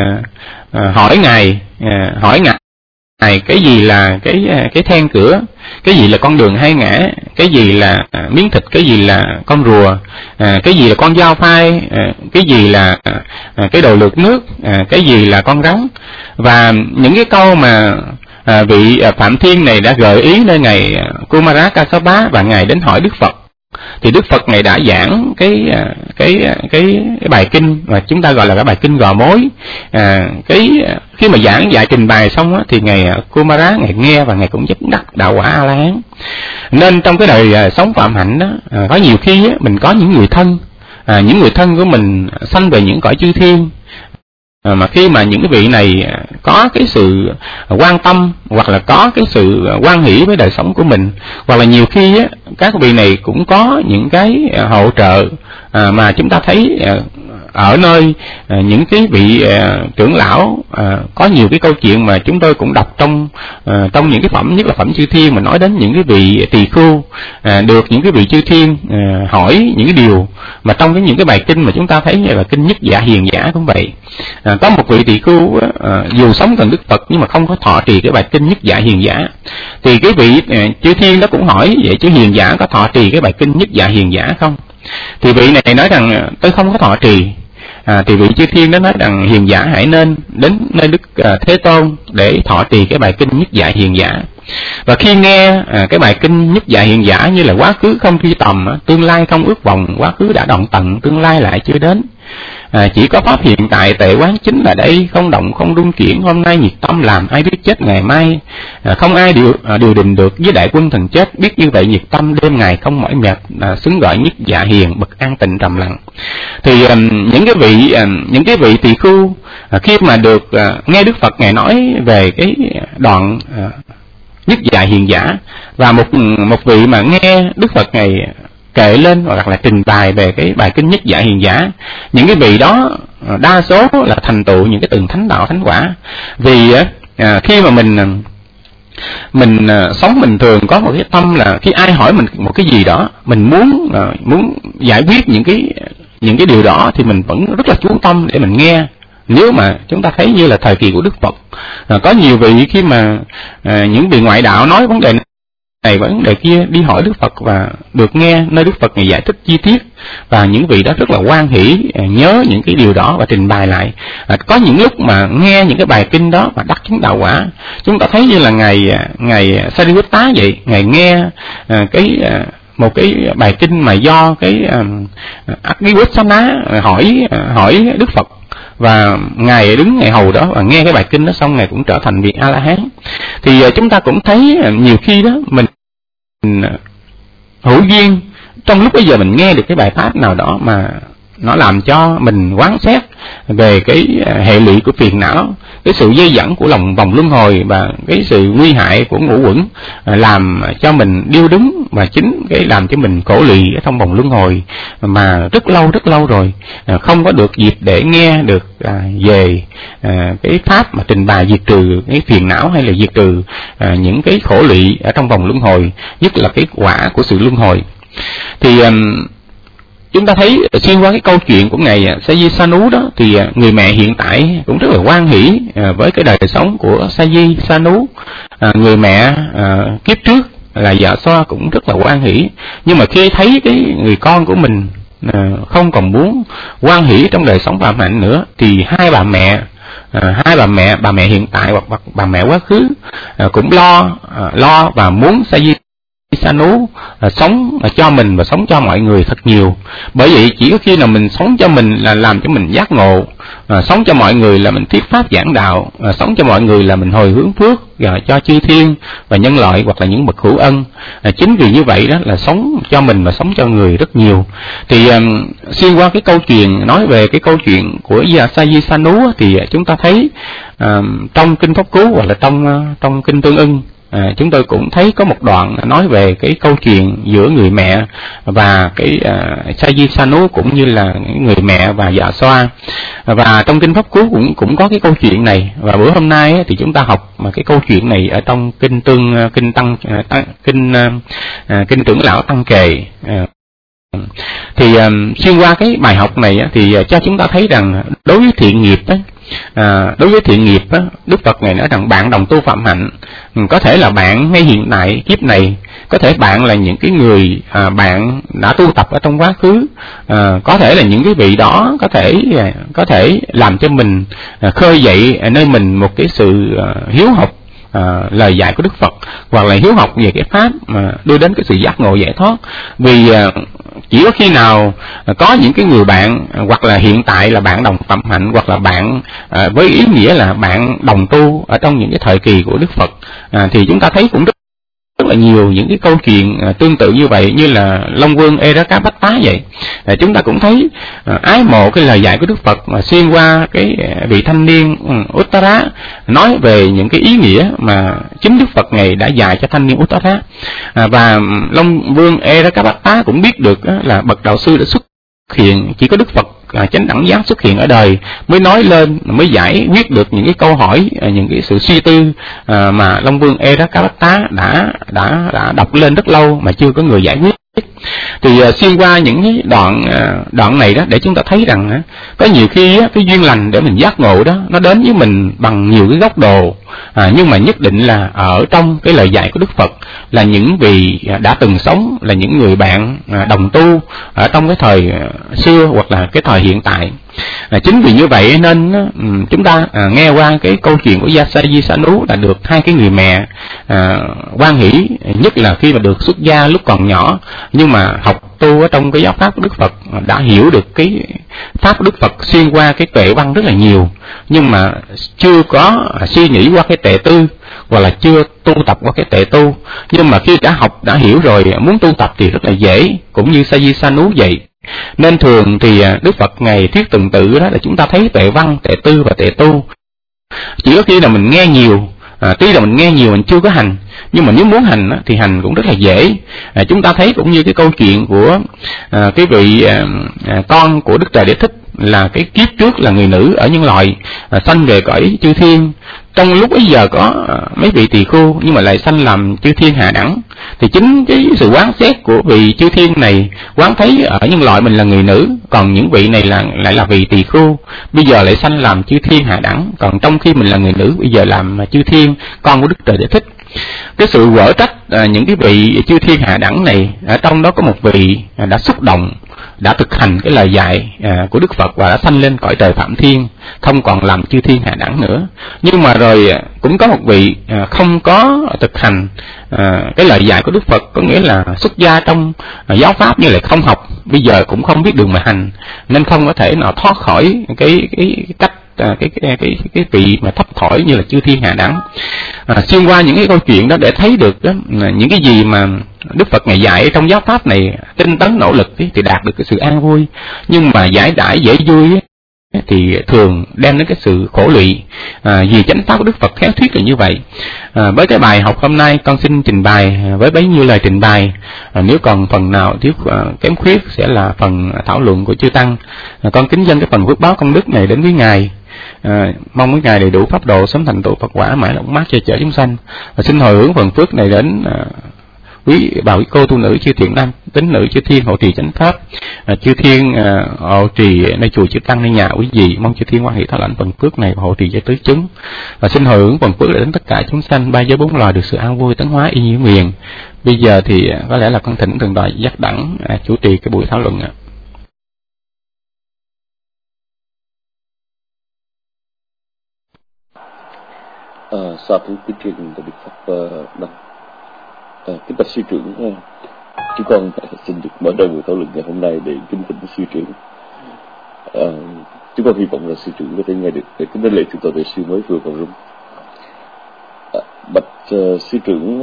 hỏi ngài cái gì là cái then cửa, cái gì là con đường hai ngã, cái gì là miếng thịt, cái gì là con rùa, cái gì là con dao phai, cái gì là cái đồ lược nước, cái gì là con rắn. Và những cái câu mà vị Phạm Thiên này đã gợi ý nơi ngài Kumara Kassapa và ngài đến hỏi Đức Phật, thì Đức Phật ngài đã giảng cái bài kinh mà chúng ta gọi là cái bài kinh gò mối. Khi mà giảng dạy trình bày xong á, thì ngài Kumara ngài nghe và ngài cũng chứng đắc đạo quả A La Hán. Nên trong cái đời sống phạm hạnh đó, có nhiều khi á, mình có những người thân của mình sanh về những cõi chư thiên, mà khi mà những cái vị này có cái sự quan tâm hoặc là có cái sự hoan hỷ với đời sống của mình, hoặc là nhiều khi á, các vị này cũng có những cái hỗ trợ mà chúng ta thấy ở nơi những cái vị trưởng lão, có nhiều cái câu chuyện mà chúng tôi cũng đọc trong những cái phẩm, nhất là phẩm chư thiên, mà nói đến những cái vị tỳ khưu được những cái vị chư thiên hỏi những cái điều mà trong những cái bài kinh mà chúng ta thấy như là kinh Nhất Dạ Hiền Giả cũng vậy. Có một vị tỳ khưu dù sống gần Đức Phật nhưng mà không có thọ trì cái bài kinh Nhất Dạ Hiền Giả, thì cái vị chư thiên đó cũng hỏi vậy chứ hiền giả có thọ trì cái bài kinh Nhất Dạ Hiền Giả không? Thì vị này nói rằng tôi không có thọ trì. Thì vị chư thiên đó nói rằng hiền giả hãy nên đến nơi Đức Thế Tôn để thọ trì cái bài kinh Nhất Dạ Hiền Giả. Và khi nghe cái bài kinh Nhất Dạ Hiền Giả như là quá khứ không truy tầm, tương lai không ước vọng, quá khứ đã đoạn tận, tương lai lại chưa đến, chỉ có pháp hiện tại tệ quán chính là đây, không động không rung chuyển, hôm nay nhiệt tâm làm ai biết chết ngày mai, không ai điều đình được với đại quân thần chết, biết như vậy nhiệt tâm đêm ngày không mỏi mệt, xứng gọi Nhất Dạ Hiền bậc an tịnh trầm lặng. Thì những cái vị tỳ khưu khi mà được nghe Đức Phật ngài nói về cái đoạn Nhất Dạ Hiền Giả, và một vị mà nghe Đức Phật ngài kể lên hoặc là trình bày về cái bài kinh Nhất Dạ Hiền Giả, những cái vị đó đa số là thành tựu những cái từng thánh đạo thánh quả. Vì khi mà mình sống bình thường có một cái tâm là khi ai hỏi mình một cái gì đó, mình muốn giải quyết những cái điều đó, thì mình vẫn rất là chú tâm để mình nghe. Nếu mà chúng ta thấy như là thời kỳ của Đức Phật, có nhiều vị khi mà những vị ngoại đạo nói vấn đề này vấn đề kia đi hỏi Đức Phật và được nghe nơi Đức Phật này giải thích chi tiết, và những vị đó rất là hoan hỷ nhớ những cái điều đó và trình bày lại. Có những lúc mà nghe những cái bài kinh đó và đắc chứng đạo quả, chúng ta thấy như là ngài Sariputta vậy, ngài nghe một cái bài kinh mà do cái Agnivatsana hỏi Đức Phật, và ngài đứng ngài hầu đó và nghe cái bài kinh đó xong ngài cũng trở thành vị A La Hán. Thì chúng ta cũng thấy nhiều khi đó mình hữu duyên trong lúc bây giờ mình nghe được cái bài pháp nào đó mà nó làm cho mình quán xét về cái hệ lụy của phiền não, cái sự dây dẫn của vòng luân hồi và cái sự nguy hại của ngũ uẩn, làm cho mình điêu đứng, và chính cái làm cho mình khổ lụy ở trong vòng luân hồi mà rất lâu rồi không có được dịp để nghe được về cái pháp mà trình bày diệt trừ cái phiền não hay là diệt trừ những cái khổ lụy ở trong vòng luân hồi, nhất là cái quả của sự luân hồi. Thì chúng ta thấy xuyên qua cái câu chuyện của ngài Saji Sanu đó, thì người mẹ hiện tại cũng rất là hoan hỷ với cái đời sống của Saji Sanu. Người mẹ kiếp trước là Dạ Xoa cũng rất là hoan hỷ, nhưng mà khi thấy cái người con của mình không còn muốn hoan hỷ trong đời sống phạm hạnh nữa, thì hai bà mẹ hiện tại hoặc bà mẹ quá khứ cũng lo và muốn Saji Sanu sống cho mình và sống cho mọi người thật nhiều. Bởi vậy chỉ có khi nào mình sống cho mình là làm cho mình giác ngộ, sống cho mọi người là mình thuyết pháp giảng đạo, sống cho mọi người là mình hồi hướng phước cho chư thiên và nhân loại hoặc là những bậc hữu ân. Chính vì như vậy đó là sống cho mình và sống cho người rất nhiều. Thì xuyên qua cái câu chuyện nói về cái câu chuyện của Saji Sanu thì chúng ta thấy trong kinh Pháp Cú hoặc là trong kinh Tương Ưng chúng tôi cũng thấy có một đoạn nói về cái câu chuyện giữa người mẹ và cái Sayyidsanu, cũng như là người mẹ và Dạ Xoa. Và trong kinh Pháp Cú cũng có cái câu chuyện này. Và bữa hôm nay thì chúng ta học mà cái câu chuyện này ở trong kinh Trưởng Lão Tăng Kề. Thì xuyên qua cái bài học này thì cho chúng ta thấy rằng đối với thiện nghiệp Đức Phật Ngài nói rằng bạn đồng tu phạm hạnh, có thể là bạn ngay hiện tại kiếp này, có thể bạn là những cái người bạn đã tu tập ở trong quá khứ, có thể là những cái vị đó có thể làm cho mình khơi dậy nơi mình một cái sự hiếu học lời dạy của Đức Phật, hoặc là hiếu học về cái pháp mà đưa đến cái sự giác ngộ giải thoát. Vì chỉ có khi nào có những cái người bạn, hoặc là hiện tại là bạn đồng phạm hạnh, hoặc là bạn với ý nghĩa là bạn đồng tu ở trong những cái thời kỳ của Đức Phật, thì chúng ta thấy cũng rất là nhiều những cái câu chuyện tương tự như vậy, như là Long Vương Erakapatta vậy. Chúng ta cũng thấy ái mộ cái lời dạy của Đức Phật mà xuyên qua cái vị thanh niên Uttara, nói về những cái ý nghĩa mà chính Đức Phật Ngài đã dạy cho thanh niên Uttara. Và Long Vương Erakapatta cũng biết được là bậc đạo sư đã xuất hiện, chỉ có Đức Phật chánh đẳng giác xuất hiện ở đời mới nói lên, mới giải quyết được những cái câu hỏi, những cái sự suy tư mà Long Vương Erakapatta đã đọc lên rất lâu mà chưa có người giải quyết. Thì xuyên qua những cái đoạn này đó, để chúng ta thấy rằng có nhiều khi cái duyên lành để mình giác ngộ đó nó đến với mình bằng nhiều cái góc độ, nhưng mà nhất định là ở trong cái lời dạy của Đức Phật, là những vị đã từng sống, là những người bạn đồng tu ở trong cái thời xưa hoặc là cái thời hiện tại. Chính vì như vậy nên chúng ta nghe qua cái câu chuyện của Sayyidsanu là được hai cái người mẹ hoan hỷ, nhất là khi mà được xuất gia lúc còn nhỏ, nhưng mà học tu ở trong cái giáo pháp của Đức Phật, đã hiểu được cái pháp của Đức Phật xuyên qua cái tuệ văn rất là nhiều, nhưng mà chưa có suy nghĩ qua cái tuệ tư, hoặc là chưa tu tập qua cái tuệ tu. Nhưng mà khi đã học, đã hiểu rồi, muốn tu tập thì rất là dễ, cũng như Sayyidsanu vậy. Nên thường thì Đức Phật Ngài thuyết tuần tự đó là chúng ta thấy tuệ văn, tuệ tư và tuệ tu. Chỉ có khi là mình nghe nhiều, tuy là mình nghe nhiều mình chưa có hành, nhưng mà nếu muốn hành thì hành cũng rất là dễ. Chúng ta thấy cũng như cái câu chuyện của cái vị con của Đức Trời Đế Thích, là cái kiếp trước là người nữ ở nhân loại, sanh về cõi chư thiên. Trong lúc ấy giờ có mấy vị tỳ khưu, nhưng mà lại sanh làm chư thiên hạ đẳng. Thì chính cái sự quán xét của vị chư thiên này quán thấy ở nhân loại mình là người nữ, còn những vị này lại là vị tỳ khưu, bây giờ lại sanh làm chư thiên hạ đẳng. Còn trong khi mình là người nữ, bây giờ làm chư thiên, con của Đức Trời Đế Thích. Cái sự quở trách những cái vị chư thiên hạ đẳng này, ở trong đó có một vị đã xúc động, đã thực hành cái lời dạy của Đức Phật và đã sanh lên cõi trời Phạm Thiên, không còn làm chư thiên hạ đẳng nữa. Nhưng mà rồi cũng có một vị không có thực hành cái lời dạy của Đức Phật, có nghĩa là xuất gia trong giáo pháp nhưng lại không học, bây giờ cũng không biết đường mà hành, nên không có thể nào thoát khỏi cái cách cái vị mà thấp thỏi như là chư thiên hạ đẳng. Xuyên qua những cái câu chuyện đó để thấy được đó, những cái gì mà Đức Phật Ngài dạy trong giáo pháp này, tinh tấn nỗ lực thì đạt được cái sự an vui, nhưng mà giải đãi dễ vui thì thường đem đến cái sự khổ lụy. Vì chánh pháp của Đức Phật khéo thuyết là như vậy. Với cái bài học hôm nay con xin trình bày với bấy nhiêu lời trình bày. Nếu còn phần nào thiếu kém khuyết sẽ là phần thảo luận của chư tăng. Con kính dâng cái phần phước báo công đức này đến với ngài. Mong với ngài đầy đủ pháp độ sớm thành tựu Phật quả, mãi lộng mát che chở chúng sanh. Và xin hồi hướng phần phước này đến quý bà quý cô tu nữ chư thiện nam tín nữ chư thiên hộ trì chánh pháp, chư thiên hộ trì nơi chùa chư tăng nơi nhà quý vị, mong chư thiên hoan hỷ thọ lãnh phần phước này và hộ trì cho tứ chúng. Và xin hồi hướng phần phước để đến tất cả chúng sanh ba giới bốn loài được sự an vui tấn hóa y như nguyện. Bây giờ thì có lẽ là con thỉnh Thượng tọa Giác Đẳng chủ trì cái buổi thảo luận ạ. Sa thú kính truyền của Đức Pháp Đăng. Kính bạch sư trưởng, chúng con xin được mở đầu buổi thảo luận ngày hôm nay để kính thỉnh sư trưởng. Chúng con hy vọng là sư trưởng có thể nghe được. Để kính đến lễ thượng tọa đại sư mới vừa vào room. Bạch sư trưởng,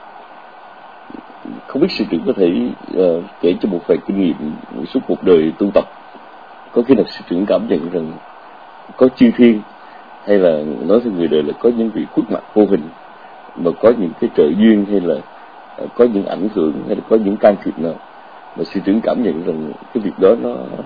không biết sư trưởng có thể kể cho một vài kinh nghiệm suốt một đời tu tập, có khi nào sư trưởng cảm nhận rằng có chư thiên, hay là nói theo người đời là có những vị khuất mặt vô hình mà có những cái trợ duyên hay là có những ảnh hưởng hay là có những can thiệp nào mà sư trưởng cảm nhận rằng cái việc đó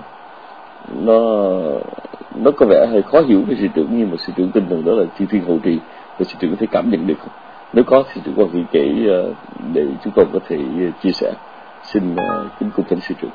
nó có vẻ hơi khó hiểu với sư trưởng, nhưng mà sư trưởng tin rằng đó là chư thiên hộ trì và sư trưởng có thể cảm nhận được không? Nếu có thì sư trưởng có thể kể để chúng tôi có thể chia sẻ. Xin kính cung thỉnh sư trưởng.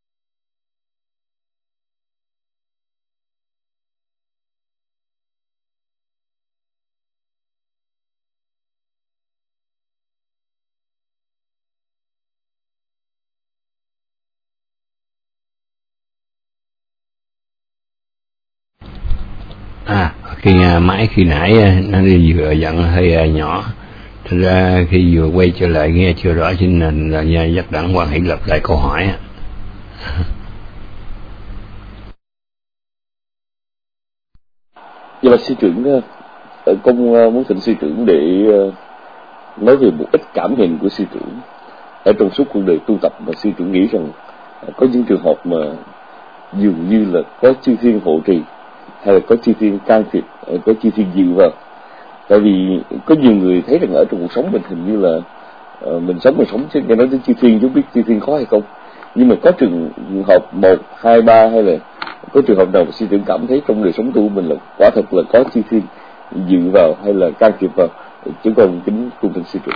Khi nãy nó đi vừa giận hơi nhỏ, thật ra khi vừa quay trở lại nghe chưa rõ, cho nên là giác đẳng quan hỷ lặp lại câu hỏi. Vậy là sư trưởng, con muốn thỉnh sư trưởng để nói về một ít cảm nhận của sư trưởng ở trong suốt cuộc đời tu tập, mà sư trưởng nghĩ rằng có những trường hợp mà dường như là có chư thiên hộ trì hay là có chư thiên can thiệp, có chư thiên dịu vào. Tại vì có nhiều người thấy rằng ở trong cuộc sống mình hình như là mình sống chứ nghe nói đến chư thiên, chú biết chư thiên khó hay không, nhưng mà có trường hợp 1, 2, 3 hay là có trường hợp nào mà sư trưởng cảm thấy trong đời sống tu mình là quả thật là có chư thiên dịu vào hay là can thiệp vào? Chúng con kính cung thỉnh sư trưởng.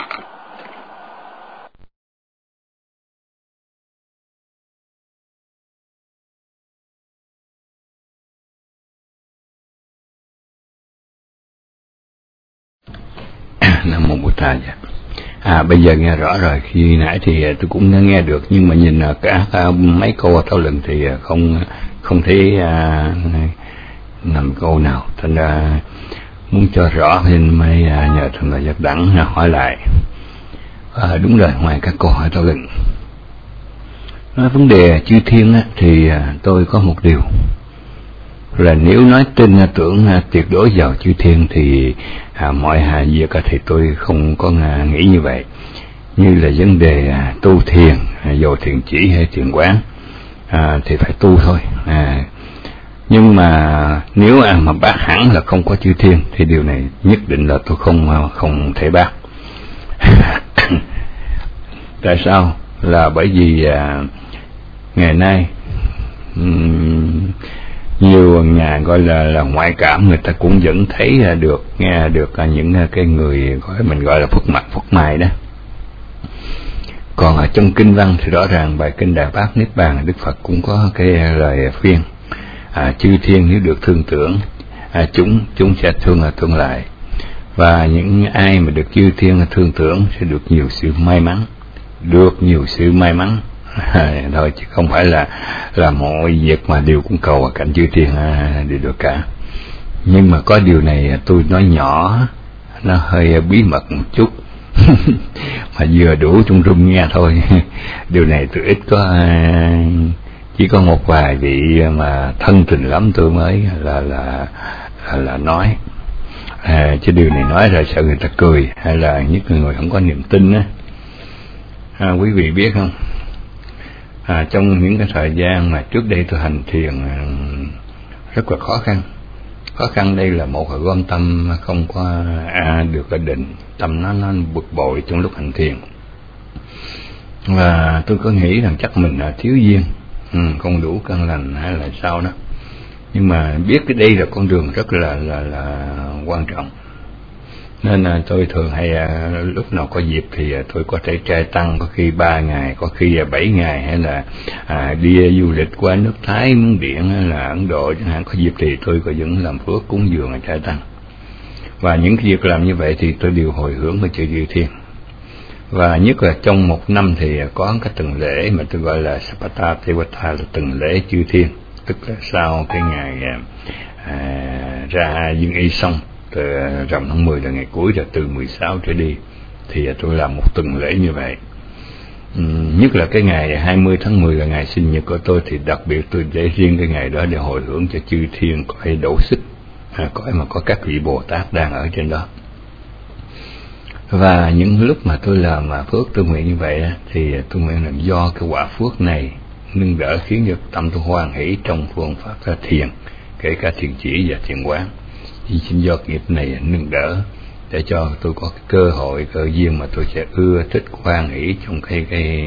Nam mô Bụt Thầy. Bây giờ nghe rõ rồi. Khi nãy thì tôi cũng nghe được, nhưng mà nhìn cả mấy câu thảo luận thì không thấy nằm câu nào, thành ra muốn cho rõ nên mới nhờ thầy giác đẳng hỏi lại. Đúng rồi, ngoài các câu hỏi thảo luận, nói vấn đề chư thiên thì tôi có một điều là nếu nói tin tưởng tuyệt đối vào chư thiên thì mọi việc thì tôi không có nghĩ như vậy. Như là vấn đề tu thiền, dầu thiền chỉ hay thiền quán thì phải tu thôi. Nhưng mà nếu mà bác hẳn là không có chư thiên thì điều này nhất định là tôi không thể bác. Tại sao? Là bởi vì ngày nay nhiều nhà gọi là ngoại cảm, người ta cũng vẫn thấy được, nghe được những cái người gọi là phúc mặt phúc mai đó. Còn ở trong kinh văn thì rõ ràng bài kinh Đại Bát Niết Bàn, Đức Phật cũng có cái lời khuyên chư thiên nếu được thương tưởng, chúng sẽ thương lại, và những ai mà được chư thiên thương tưởng sẽ được nhiều sự may mắn. Thôi chứ không phải là mọi việc mà đều cũng cầu cảnh chư thiên đều được cả. Nhưng mà có điều này tôi nói nhỏ, nó hơi bí mật một chút mà vừa đủ trung trung nghe thôi. Điều này tôi ít có, chỉ có một vài vị mà thân tình lắm tôi mới là nói. Chứ điều này nói ra sợ người ta cười, hay là những người không có niềm tin á. Quý vị biết không, trong những cái thời gian mà trước đây tôi hành thiền rất là khó khăn đây là một là gom tâm không có được ở định, tâm nó bực bội trong lúc hành thiền, và tôi có nghĩ rằng chắc mình là thiếu duyên, không đủ căn lành hay là sao đó. Nhưng mà biết cái đây là con đường rất là quan trọng, nên tôi thường hay lúc nào có dịp thì tôi có thể trai tăng, có khi 3 ngày, có khi 7 ngày, hay là đi du lịch qua nước Thái, Miến Điện hay là Ấn Độ chẳng hạn. Có dịp thì tôi có vẫn làm phước cúng dường trai tăng, và những cái việc làm như vậy thì tôi đều hồi hướng về chư thiên. Và nhất là trong một năm thì có cái tuần lễ mà tôi gọi là Sapata Tevata, là tuần lễ chư thiên, tức là sau cái ngày ra Dương Y xong, từ rằm tháng 10 là ngày cuối, rồi từ 16 trở đi thì tôi làm một tuần lễ như vậy. Nhất là cái ngày 20 tháng 10 là ngày sinh nhật của tôi, thì đặc biệt tôi để riêng cái ngày đó để hồi hướng cho chư thiên cõi Đỗ Xích, cõi mà có các vị Bồ Tát đang ở trên đó. Và những lúc mà tôi làm phước tôi nguyện như vậy thì tôi nguyện làm do cái quả phước này nâng đỡ khiến cho tâm tôi hoan hỷ trong phương pháp thiền, kể cả thiền chỉ và thiền quán. Thì xin do nghiệp này nâng đỡ để cho tôi có cái cơ hội, cơ duyên mà tôi sẽ ưa thích hoan hỷ trong cái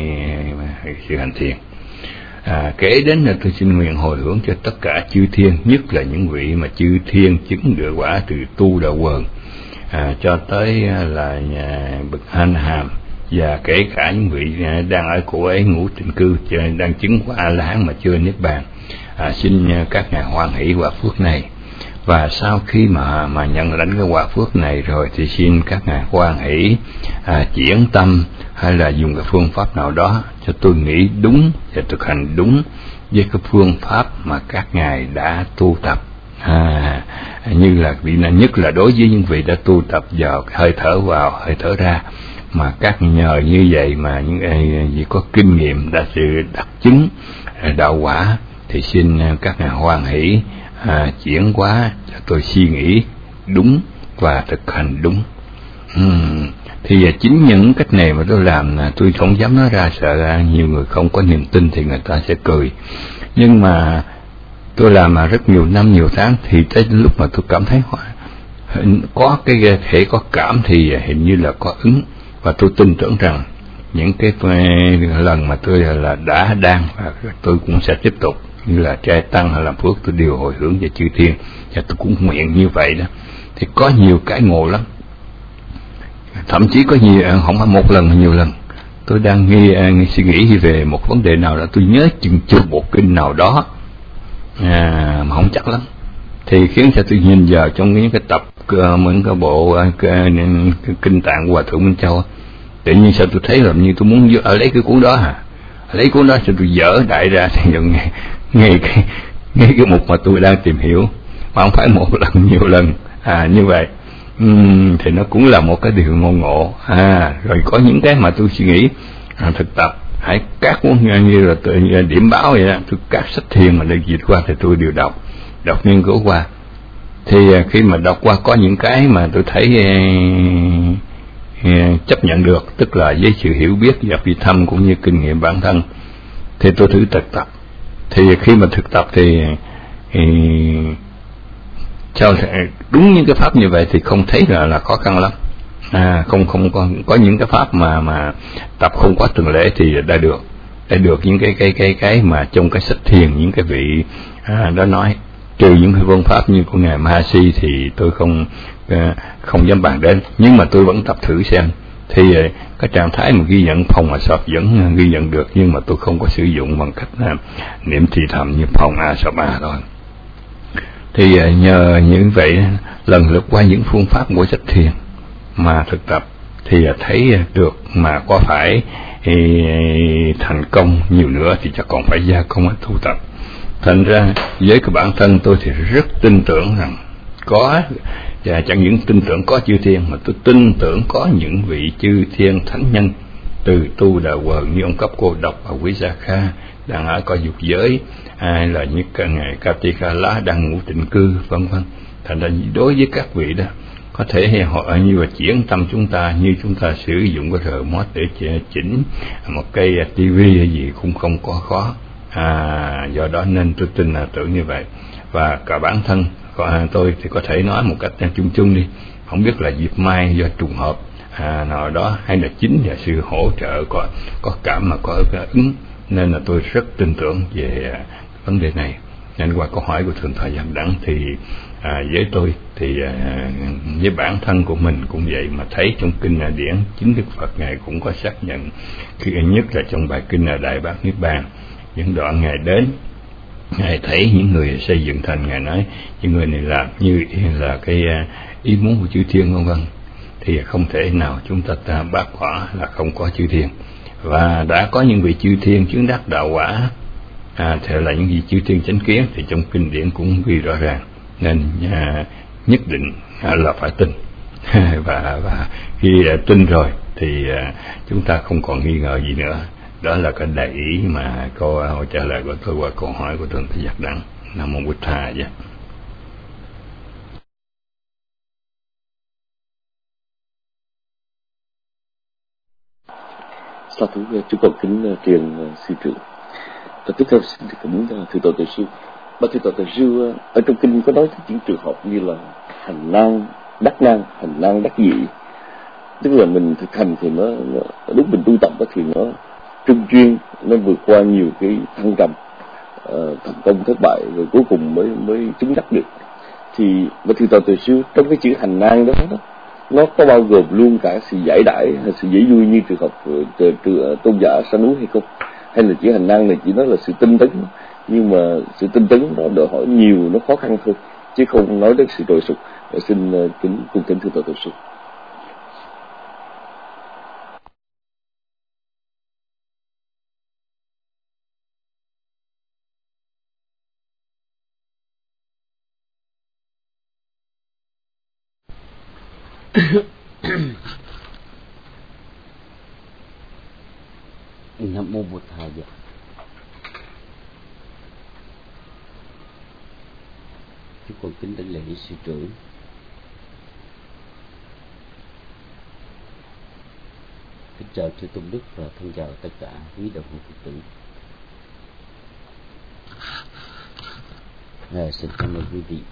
sự hành thiền. Kể đến là tôi xin nguyện hồi hướng cho tất cả chư thiên, nhất là những vị mà chư thiên chứng được quả từ tu đạo quần cho tới là bậc Anh Hàm, và kể cả những vị đang ở cõi ấy ngũ tịnh cư, đang chứng quả A-la-hán mà chưa niết bàn. Xin các ngài hoan hỷ quả phước này, và sau khi mà nhận lãnh cái quả phước này rồi thì xin các ngài hoan hỷ chuyển tâm hay là dùng cái phương pháp nào đó cho tôi nghĩ đúng và thực hành đúng với cái phương pháp mà các ngài đã tu tập. Như là nhất là đối với những vị đã tu tập vào hơi thở vào hơi thở ra, mà các nhờ như vậy mà những vị có kinh nghiệm đã sự đắc chứng đạo quả, thì xin các ngài hoan hỷ chuyển hóa cho tôi suy nghĩ đúng và thực hành đúng. Thì chính những cách này mà tôi làm, tôi không dám nói ra, sợ ra nhiều người không có niềm tin thì người ta sẽ cười. Nhưng mà tôi làm mà rất nhiều năm nhiều tháng, thì tới lúc mà tôi cảm thấy có cái thể có cảm thì hình như là có ứng, và tôi tin tưởng rằng những cái lần mà tôi là đang và tôi cũng sẽ tiếp tục, như là trai tăng hay làm phước, tôi đều hồi hướng về chư thiên, và tôi cũng nguyện như vậy đó. Thì có nhiều cái ngộ lắm, thậm chí có nhiều, không phải một lần mà nhiều lần, tôi đang suy nghĩ về một vấn đề nào đó, tôi nhớ chừng bộ kinh nào đó mà không chắc lắm, thì khiến cho tôi nhìn vào trong những cái tập những cái bộ kinh tạng của Hòa Thượng Minh Châu, tự nhiên sao tôi thấy làm như tôi muốn lấy cái cuốn đó lấy cuốn đó, rồi tôi dở đại ra thì ngay cái mục mà tôi đang tìm hiểu, mà không phải một lần nhiều lần như vậy. Thì nó cũng là một cái điều ngộ. Rồi có những cái mà tôi suy nghĩ thực tập, hãy các cuốn như là điểm báo vậy đó, tôi các sách thiền mà được dịch qua thì tôi đều đọc nghiên cứu qua. Thì khi mà đọc qua có những cái mà tôi thấy chấp nhận được, tức là với sự hiểu biết và vị thâm cũng như kinh nghiệm bản thân, thì tôi thử thực tập. Thì khi mà thực tập thì đúng những cái pháp như vậy thì không thấy là khó khăn lắm. Không có những cái pháp mà tập không có từng lễ thì đã được những cái mà trong cái sách thiền những cái vị đó nói, trừ những cái phương pháp như của ngài Mahasi thì tôi không dám bàn đến, nhưng mà tôi vẫn tập thử xem. Thì cái trạng thái mà ghi nhận phòng a sập vẫn ghi nhận được, nhưng mà tôi không có sử dụng bằng cách niệm thì thầm như phòng a sập a thôi. Thì nhờ như vậy, lần lượt qua những phương pháp của sách thiền mà thực tập thì thấy được, mà có phải thành công nhiều nữa thì chắc còn phải gia công tu tập. Thành ra với cái bản thân tôi thì rất tin tưởng rằng có, và chẳng những tin tưởng có chư thiên, mà tôi tin tưởng có những vị chư thiên thánh nhân từ tu đạo quần như ông Cấp Cô Độc và Quý Gia Kha đang ở cõi dục giới, hay là như ngài Katikala đang ngũ tịnh cư, vân vân. Thành ra đối với các vị đó, có thể họ như là chuyển tâm chúng ta, như chúng ta sử dụng cái remote để chỉnh một cây tivi hay gì cũng không có khó. Do đó nên tôi tin là tưởng như vậy. Và cả bản thân tôi thì có thể nói một cách chung chung đi, không biết là dịp mai do trùng hợp nào đó, hay là chính là sự hỗ trợ có cảm mà có ứng, nên là tôi rất tin tưởng về vấn đề này. Nên qua câu hỏi của Thượng Tọa Giác Đẳng thì với tôi thì với bản thân của mình cũng vậy, mà thấy trong kinh điển chính Đức Phật ngài cũng có xác nhận, khi nhất là trong bài kinh Đại Bát Niết Bàn, những đoạn ngài đến, ngài thấy những người xây dựng thành, ngài nói những người này làm như là cái ý muốn của chư thiên, vân vân, thì không thể nào chúng ta bác bỏ là không có chư thiên. Và đã có những vị chư thiên chứng đắc đạo quả, thì là những vị chư thiên chánh kiến, thì trong kinh điển cũng ghi rõ ràng, nên nhất định là phải tin. và khi tin rồi thì chúng ta không còn nghi ngờ gì nữa. Đó là cái đại ý mà câu trả lời của tôi qua câu hỏi của Thượng Tọa Giác Đẳng. Nam mô Bụt Thà. Sa thú chúng con kính truyền sư trưởng. Và tiếp theo xin cảm ơn thưa Tổ sư. Và thưa Tổ sư, ở trong kinh có nói những trường hợp như là hành lang đắc năng, hành năng đắc dị. Tức là mình thực hành thì nó lúc mình tu tập thì nó trưng chuyên, nó vượt qua nhiều cái thăng trầm, thành công thất bại, rồi cuối cùng mới chứng đắc được. Thì và thì Tòa Tuệ Sư trong cái chữ hành năng đó nó có bao gồm luôn cả sự giải đãi hay sự dễ vui như trường hợp tôn giả Sa Núi hay không, hay là chữ hành năng này chỉ nói là sự tinh tấn, nhưng mà sự tinh tấn nó đòi hỏi nhiều, nó khó khăn thôi, chứ không nói đến sự trội sục. Xin cung kính thưa Tòa Tuệ Sư. Nam mô Bụt Thầy. Chúng con kính đảnh lễ sư trưởng. Kính chào chư tôn đức và thân chào tất cả quý đạo hữu Phật tử. Xin cảm ơn quý vị.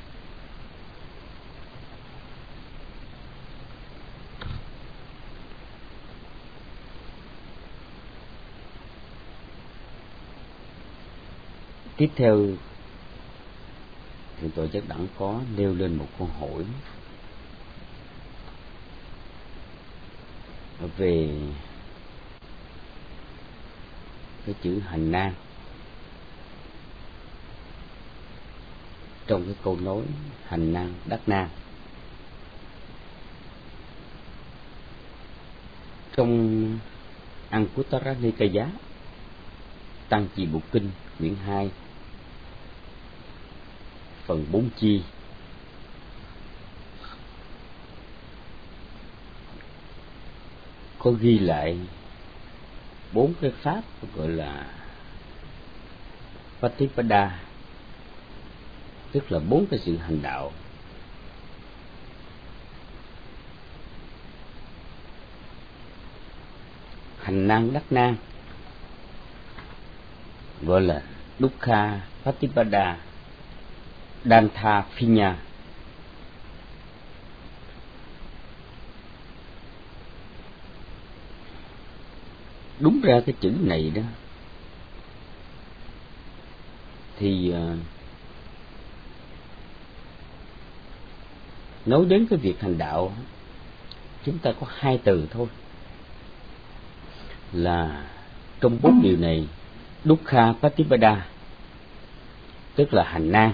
Tiếp theo, Thượng tọa Giác Đẳng có nêu lên một câu hỏi về cái chữ hành năng trong cái câu nói hành năng đắc năng. Trong Anguttara Nikaya Tăng Chỉ Bộ Kinh quyển 2 phần 4 chi có ghi lại 4 cái pháp gọi là Patipada, tức là 4 cái sự hành đạo. Hành năng đắc năng gọi là Dukkha Patipada Dantha Phinya. Đúng ra cái chữ này đó thì nói đến cái việc hành đạo, chúng ta có 2 từ thôi, là trong 4 điều này Dukkha Patipada tức là hành năng,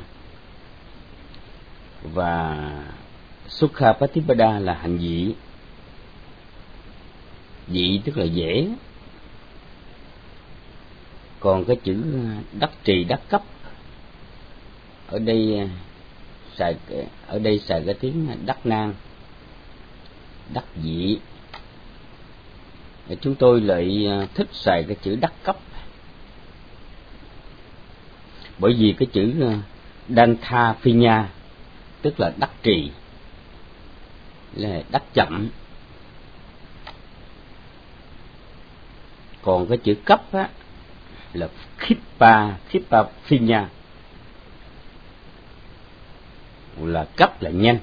và Sukha Patipada là hành dị. Dị tức là dễ. Còn cái chữ đắc trì đắc cấp ở đây xài cái tiếng đắc năng, đắc dị. Chúng tôi lại thích xài cái chữ đắc cấp, bởi vì cái chữ Dantha Phinya tức là đắc trì, là đắc chậm. Còn cái chữ cấp á là Khippa Phinya, là cấp là nhanh.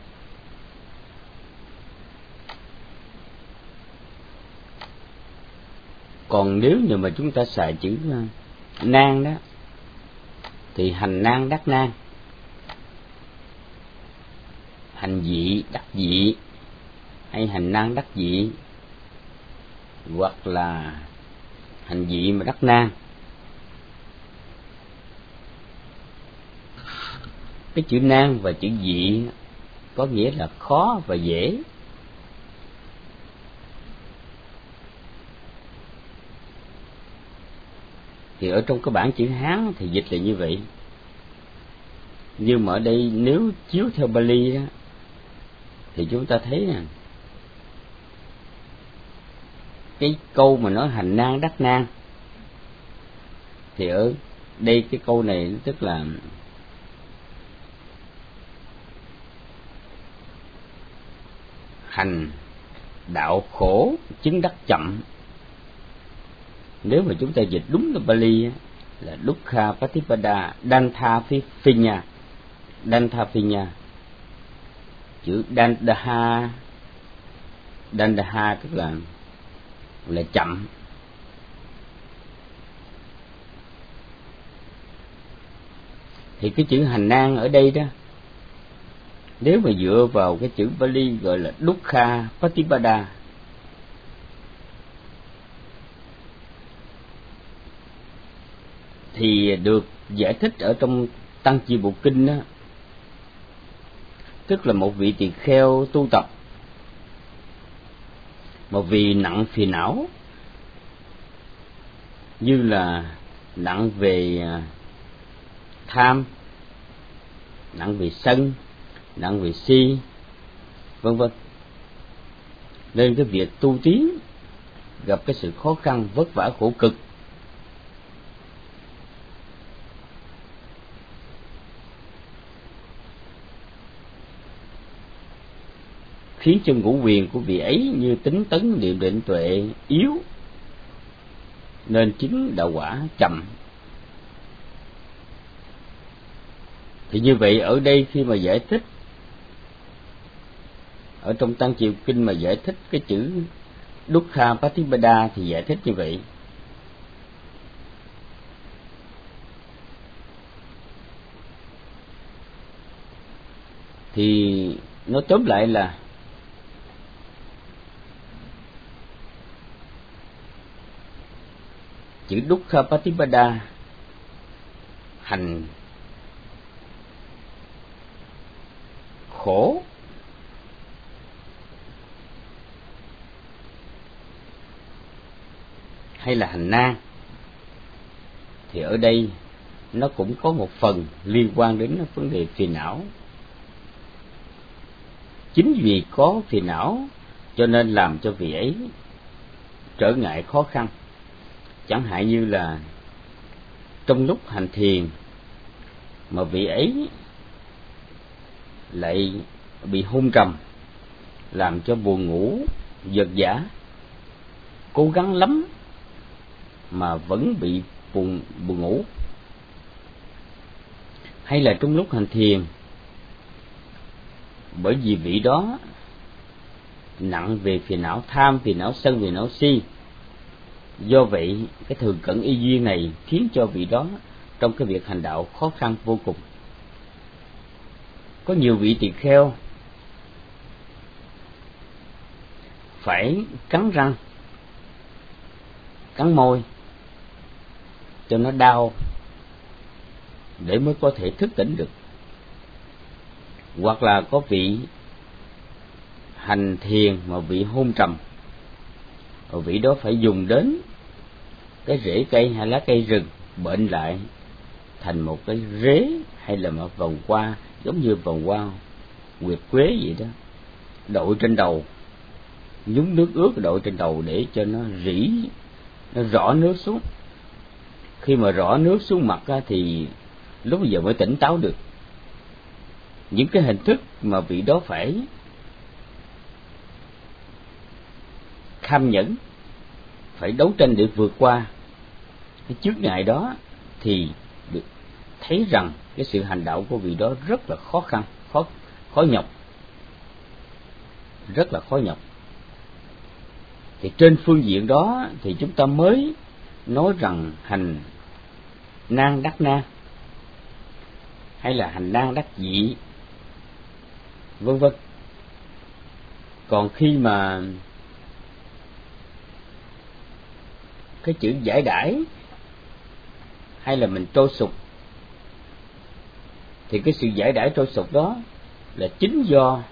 Còn nếu như mà chúng ta xài chữ nan đó thì hành năng đắc năng, hành dị đắc dị, hay hành năng đắc dị, hoặc là hành dị mà đắc năng. Cái chữ nan và chữ dị có nghĩa là khó và dễ. Thì ở trong cái bản chữ Hán thì dịch là như vậy. Nhưng mà ở đây nếu chiếu theo Bali đó thì chúng ta thấy nè, cái câu mà nói hành năng đắc năng thì ở đây cái câu này tức là hành đạo khổ chứng đắc chậm. Nếu mà chúng ta dịch đúng từ Bali là Dukkha Patipada Dantha Phinya. Dantha Phinya chữ Dandaha tức là chậm. Thì cái chữ hành nan ở đây đó, nếu mà dựa vào cái chữ Pali gọi là Dukkha Patipada, thì được giải thích ở trong Tăng Chi Bộ Kinh đó, tức là một vị tỳ kheo tu tập, một vị nặng phiền não, như là nặng về tham, nặng về sân, nặng về si, vân vân, nên cái việc tu tiến gặp cái sự khó khăn, vất vả, khổ cực. Khiến cho ngũ quyền của vị ấy như tính tấn, niệm, định, tuệ yếu, nên chứng đạo quả chậm. Thì như vậy ở đây khi mà giải thích ở trong Tăng Chi Bộ Kinh mà giải thích cái chữ Dukkha Patipada thì giải thích như vậy. Thì nó tóm lại là chữ Dukkha Patipada, hành khổ, hay là hành nan, thì ở đây nó cũng có một phần liên quan đến vấn đề phiền não. Chính vì có phiền não cho nên làm cho vị ấy trở ngại khó khăn. Chẳng hạn như là trong lúc hành thiền mà vị ấy lại bị hôn trầm, làm cho buồn ngủ, giật giả, cố gắng lắm mà vẫn bị buồn ngủ. Hay là trong lúc hành thiền, bởi vì vị đó nặng về phiền não tham, phiền não sân, phiền não si, do vậy cái thường cận y duyên này khiến cho vị đó trong cái việc hành đạo khó khăn vô cùng. Có nhiều vị tỳ kheo phải cắn răng, cắn môi cho nó đau để mới có thể thức tỉnh được. Hoặc là có vị hành thiền mà vị hôn trầm, vị đó phải dùng đến cái rễ cây hay lá cây rừng bệnh lại thành một cái rế hay là một vòng hoa, giống như vòng hoa nguyệt quế vậy đó, đội trên đầu, nhúng nước ướt đội trên đầu để cho nó rỉ, nó rỏ nước xuống. Khi mà rỏ nước xuống mặt thì lúc bây giờ mới tỉnh táo được. Những cái hình thức mà vị đó phải kham nhẫn, phải đấu tranh để vượt qua cái chướng ngại đó, thì được thấy rằng cái sự hành đạo của vị đó rất là khó khăn, khó nhọc, rất là khó nhọc. Thì trên phương diện đó thì chúng ta mới nói rằng hành nan đắc nan, hay là hành nan đắc dị, vân vân. Còn khi mà cái chữ giải đãi hay là mình trôi sụp, thì cái sự giải đãi trôi sụp đó là chính do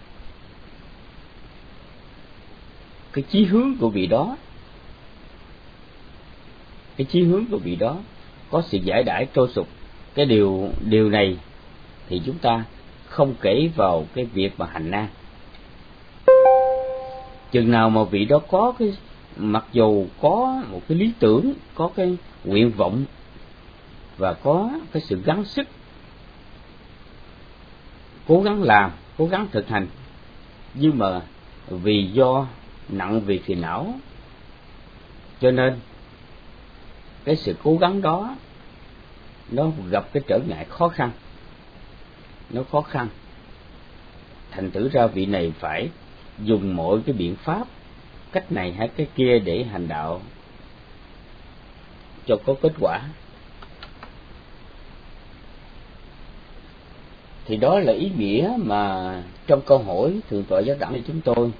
cái chí hướng của vị đó. Cái chí hướng của vị đó có sự giải đãi trôi sụp. Cái điều này thì chúng ta không kể vào cái việc mà hành nan. Chừng nào mà vị đó có cái, mặc dù có một cái lý tưởng, có cái nguyện vọng và có cái sự gắng sức, cố gắng làm, cố gắng thực hành, nhưng mà vì do nặng về phiền não cho nên cái sự cố gắng đó nó gặp cái trở ngại khó khăn, nó khó khăn. thành thử ra vị này phải dùng mọi cái biện pháp, cách này hay cái kia để hành đạo cho có kết quả. Thì đó là ý nghĩa mà trong câu hỏi Thượng tọa giáo đẳng cho chúng tôi.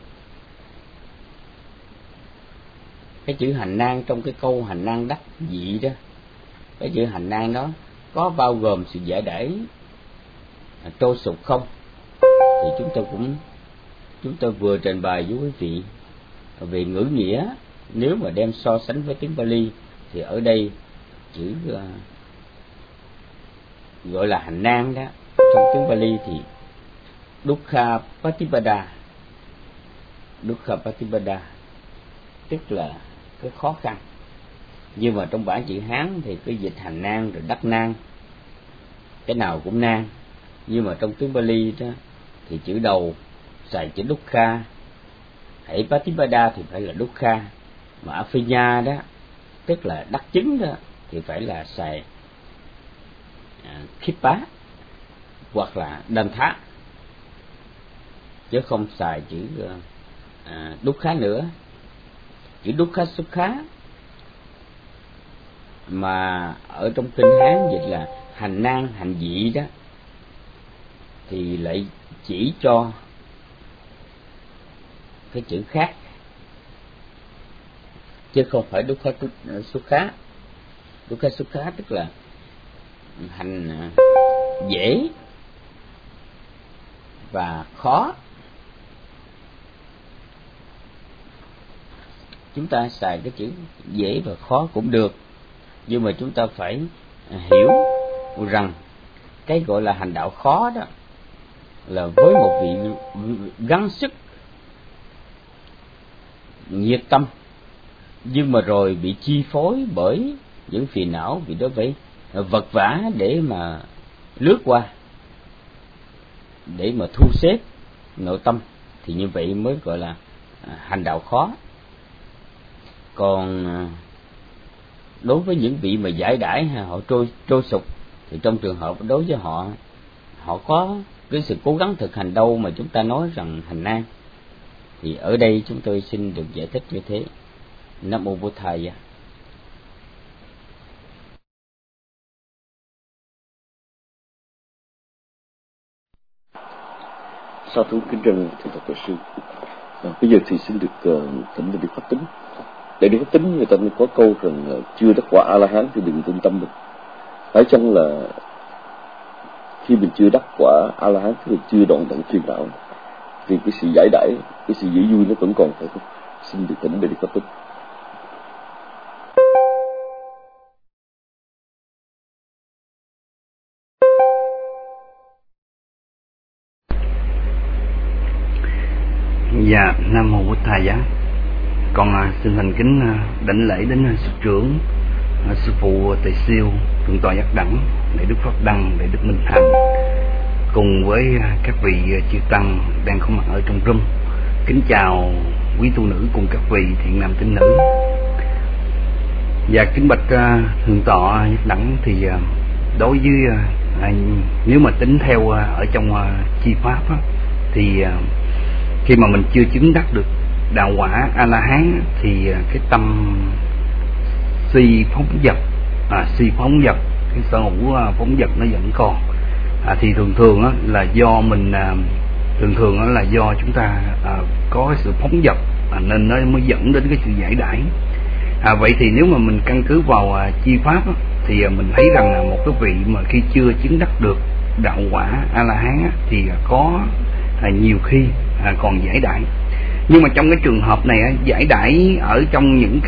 Cái chữ hành nan trong cái câu hành nan đắc dị đó, cái chữ hành nan đó có bao gồm sự giải đãi trôi sục không? Thì chúng tôi vừa trình bày với quý vị về ngữ nghĩa. Nếu mà đem so sánh với tiếng Pali thì ở đây chữ gọi là hành nan đó, trong tiếng Pali thì Dukkha Patipada tức là cái khó khăn. Nhưng mà trong bản chữ Hán thì cái dịch hành nan rồi đắc nan, cái nào cũng nan. Nhưng mà trong tiếng Pali đó thì chữ đầu xài chữ Dukkha, hãy Patipada thì phải là Dukkha, mà Aphinya đó tức là đắc chứng đó thì phải là xài Khippa hoặc là Đam Thá, chứ không xài chữ Dukkha nữa. Chữ Dukkha Sukha mà ở trong kinh Hán dịch là hành nan hành dị đó thì lại chỉ cho cái chữ khác, chứ không phải Dukkha Sukha. Dukkha Sukha tức là hành dễ và khó. Chúng ta xài cái chữ dễ và khó cũng được, nhưng mà chúng ta phải hiểu rằng cái gọi là hành đạo khó đó là với một vị gắng sức, nhiệt tâm, nhưng mà rồi bị chi phối bởi những phiền não, vì đó phải vật vã để mà lướt qua, để mà thu xếp nội tâm, thì như vậy mới gọi là hành đạo khó. Còn đối với những vị mà giải đãi họ trôi sục thì trong trường hợp đối với họ có cái sự cố gắng thực hành đâu mà chúng ta nói rằng hành nan. Thì ở đây chúng tôi xin được giải thích như thế. Nam mô Bổn Thầy. Sa thú kính trân thưa Phật sư. Bây giờ thì xin được thỉnh Đại Đức Pháp Tính. Đại Đức Pháp Tính người ta có câu rằng chưa đắc quả A La Hán thì đừng thương tâm mình. Phải chăng là khi mình chưa đắc quả A La Hán thì chưa đoạn tận phiền não, thì cái sự giải đãi, cái sự dễ vui nó vẫn còn, phải không? Xin được thỉnh Đại Đức Pháp Tính. Dạ, Nam mô Bổn Thầy. Con xin thành kính đảnh lễ đến sư trưởng, sư phụ Tề Siêu, Thượng tọa Giác Đẳng, Đại Đức Pháp Đăng, Đại Đức Minh Thành, cùng với các vị chư tăng đang có mặt ở trong room. Kính chào quý tu nữ cùng các vị thiện nam tín nữ. Và kính bạch Thượng tọa Giác Đẳng, thì đối với nếu mà tính theo ở trong chi pháp thì khi mà mình chưa chứng đắc được đạo quả A La Hán thì cái tâm si phóng dật, cái sở hữu phóng dật nó vẫn còn. Thì thường là do mình là do chúng ta có cái sự phóng dật, nên nó mới dẫn đến cái sự giải đãi. Vậy thì nếu mà mình căn cứ vào chi pháp thì mình thấy rằng là một cái vị mà khi chưa chứng đắc được đạo quả A La Hán thì có nhiều khi còn giải đãi. Nhưng mà trong cái trường hợp này giải đãi ở trong những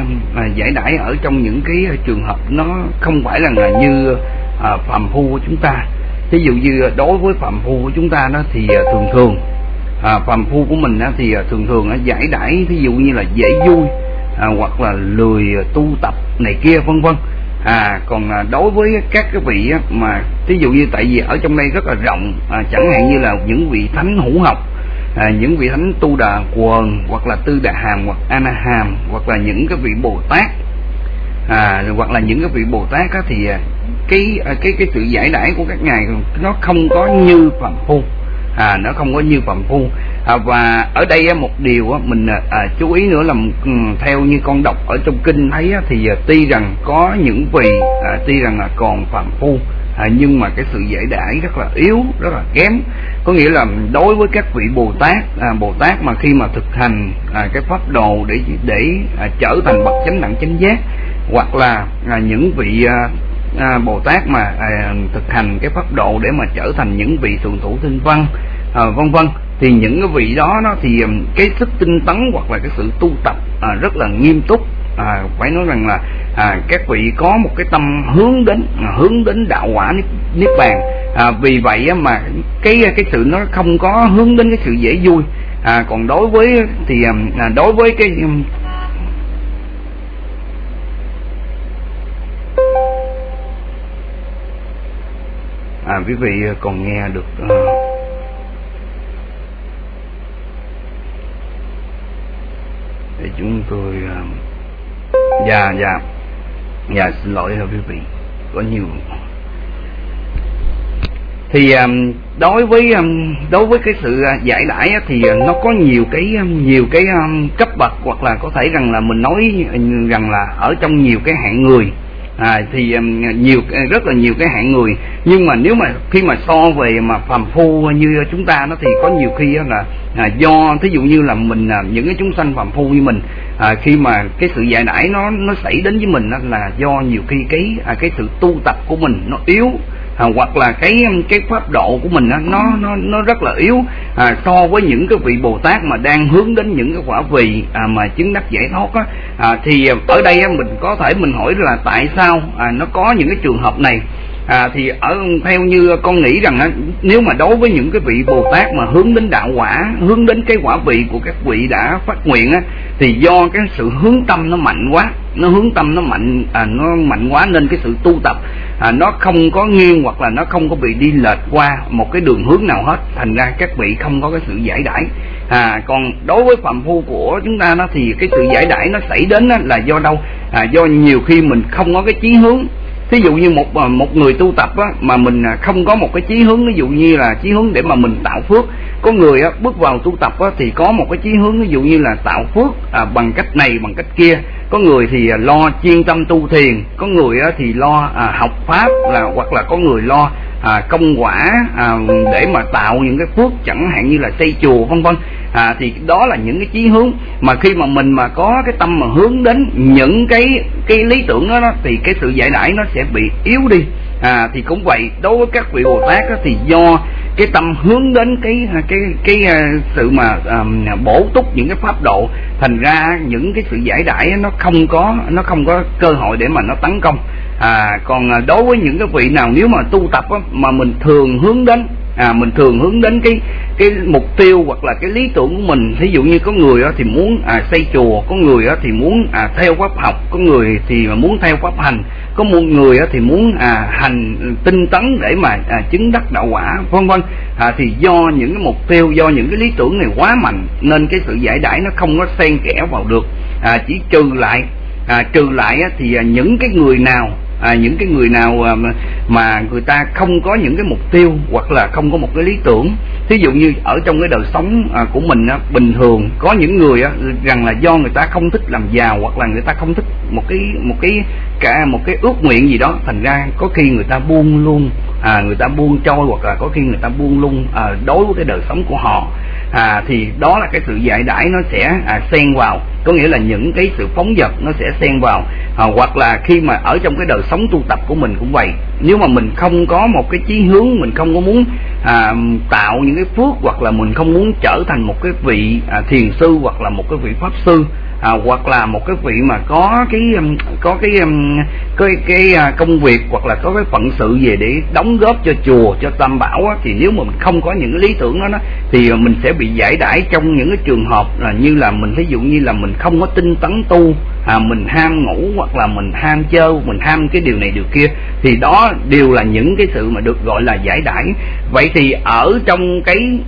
cái trường hợp nó không phải là như phàm phu của chúng ta. Ví dụ như đối với phàm phu của chúng ta đó thì thường phàm phu của mình thì thường giải đãi, ví dụ như là dễ vui hoặc là lười tu tập này kia vân vân. Còn đối với các cái vị mà ví dụ như, tại vì ở trong đây rất là rộng, chẳng hạn như là những vị thánh hữu học, những vị thánh tu đà quần hoặc là tư đà hàm hoặc a na hàm, hoặc là những cái vị Bồ Tát, hoặc là những cái vị Bồ Tát thì cái sự giải đãi của các ngài nó không có như phàm phu. nó không có như phàm phu. Và ở đây một điều mình chú ý nữa là theo như con đọc ở trong kinh thấy thì tuy rằng có những vị tuy rằng là còn phàm phu, nhưng mà cái sự giải đãi rất là yếu, rất là kém. Có nghĩa là đối với các vị Bồ Tát mà khi mà thực hành cái pháp đồ để trở thành bậc chánh đẳng chánh giác, hoặc là những vị Bồ Tát mà thực hành cái pháp độ để mà trở thành những vị thượng thủ tinh văn, vân vân, thì những cái vị đó thì cái sức tinh tấn hoặc là cái sự tu tập rất là nghiêm túc. Phải nói rằng là các vị có một cái tâm hướng đến đạo quả niết bàn. Vì vậy mà cái sự nó không có hướng đến cái sự dễ vui. Còn đối với thì đối với cái quý vị còn nghe được để chúng tôi dạ xin lỗi quý vị, có nhiều thì đối với cái sự giải đãi thì nó có nhiều cái cấp bậc, hoặc là có thể rằng là mình nói rằng là ở trong nhiều cái hạng người. Thì rất là nhiều cái hạng người, nhưng mà nếu mà khi mà so về mà phàm phu như chúng ta nó thì có nhiều khi là do thí dụ như là mình những cái chúng sanh phàm phu như mình, khi mà cái sự giải đãi nó xảy đến với mình là do nhiều khi cái sự tu tập của mình nó yếu, hoặc là cái pháp độ của mình nó rất là yếu so với những cái vị Bồ Tát mà đang hướng đến những cái quả vị mà chứng đắc giải thoát thì ở đây mình hỏi là tại sao nó có những cái trường hợp này. Thì theo như con nghĩ rằng nếu mà đối với những cái vị Bồ Tát mà hướng đến đạo quả, hướng đến cái quả vị của các vị đã phát nguyện thì do cái sự hướng tâm nó mạnh quá, nó mạnh quá nên cái sự tu tập nó không có nghiêng, hoặc là nó không có bị đi lệch qua một cái đường hướng nào hết, thành ra các vị không có cái sự giải đãi. Còn đối với phàm phu của chúng ta thì cái sự giải đãi nó xảy đến là do đâu? Do nhiều khi mình không có cái chí hướng. Thí dụ như một người tu tập mà mình không có một cái chí hướng, ví dụ như là chí hướng để mà mình tạo phước. Có người bước vào tu tập thì có một cái chí hướng, ví dụ như là tạo phước bằng cách này bằng cách kia. Có người thì lo chuyên tâm tu thiền, có người thì lo học pháp, hoặc là có người lo công quả để mà tạo những cái phước, chẳng hạn như là xây chùa vân vân. Thì đó là những cái chí hướng mà khi mà mình mà có cái tâm mà hướng đến những cái lý tưởng đó thì cái sự giải đãi nó sẽ bị yếu đi. Thì cũng vậy, đối với các vị Bồ Tát thì do cái tâm hướng đến cái sự mà bổ túc những cái pháp độ, thành ra những cái sự giải đãi nó không có cơ hội để mà nó tấn công. Còn đối với những cái vị nào nếu mà tu tập mà mình thường hướng đến cái mục tiêu hoặc là cái lý tưởng của mình, ví dụ như có người thì muốn xây chùa, có người thì muốn theo pháp học, có người thì muốn theo pháp hành, có một người thì muốn hành tinh tấn để mà chứng đắc đạo quả vân vân. Thì do những cái mục tiêu, do những cái lý tưởng này quá mạnh nên cái sự giải đãi nó không có xen kẽ vào được. Chỉ trừ lại thì những cái người nào mà người ta không có những cái mục tiêu hoặc là không có một cái lý tưởng. Thí dụ như ở trong cái đời sống của mình bình thường có những người rằng là do người ta không thích làm giàu, hoặc là người ta không thích một cái ước nguyện gì đó, thành ra có khi người ta buông luôn, người ta buông trôi, hoặc là có khi người ta buông lung đối với cái đời sống của họ. Thì đó là cái sự giải đãi nó sẽ xen vào, có nghĩa là những cái sự phóng dật nó sẽ xen vào. Hoặc là khi mà ở trong cái đời sống tu tập của mình cũng vậy, nếu mà mình không có một cái chí hướng, mình không có muốn tạo những cái phước, hoặc là mình không muốn trở thành một cái vị thiền sư, hoặc là một cái vị pháp sư, hoặc là một cái vị mà có cái công việc, hoặc là có cái phận sự về để đóng góp cho chùa, cho Tam Bảo thì nếu mà mình không có những cái lý tưởng đó thì mình sẽ bị giải đãi trong những cái trường hợp như là mình, ví dụ như là mình không có tinh tấn tu, mình ham ngủ, hoặc là mình ham chơi, mình ham cái điều này điều kia, thì đó đều là những cái sự mà được gọi là giải đãi. Vậy thì ở trong cái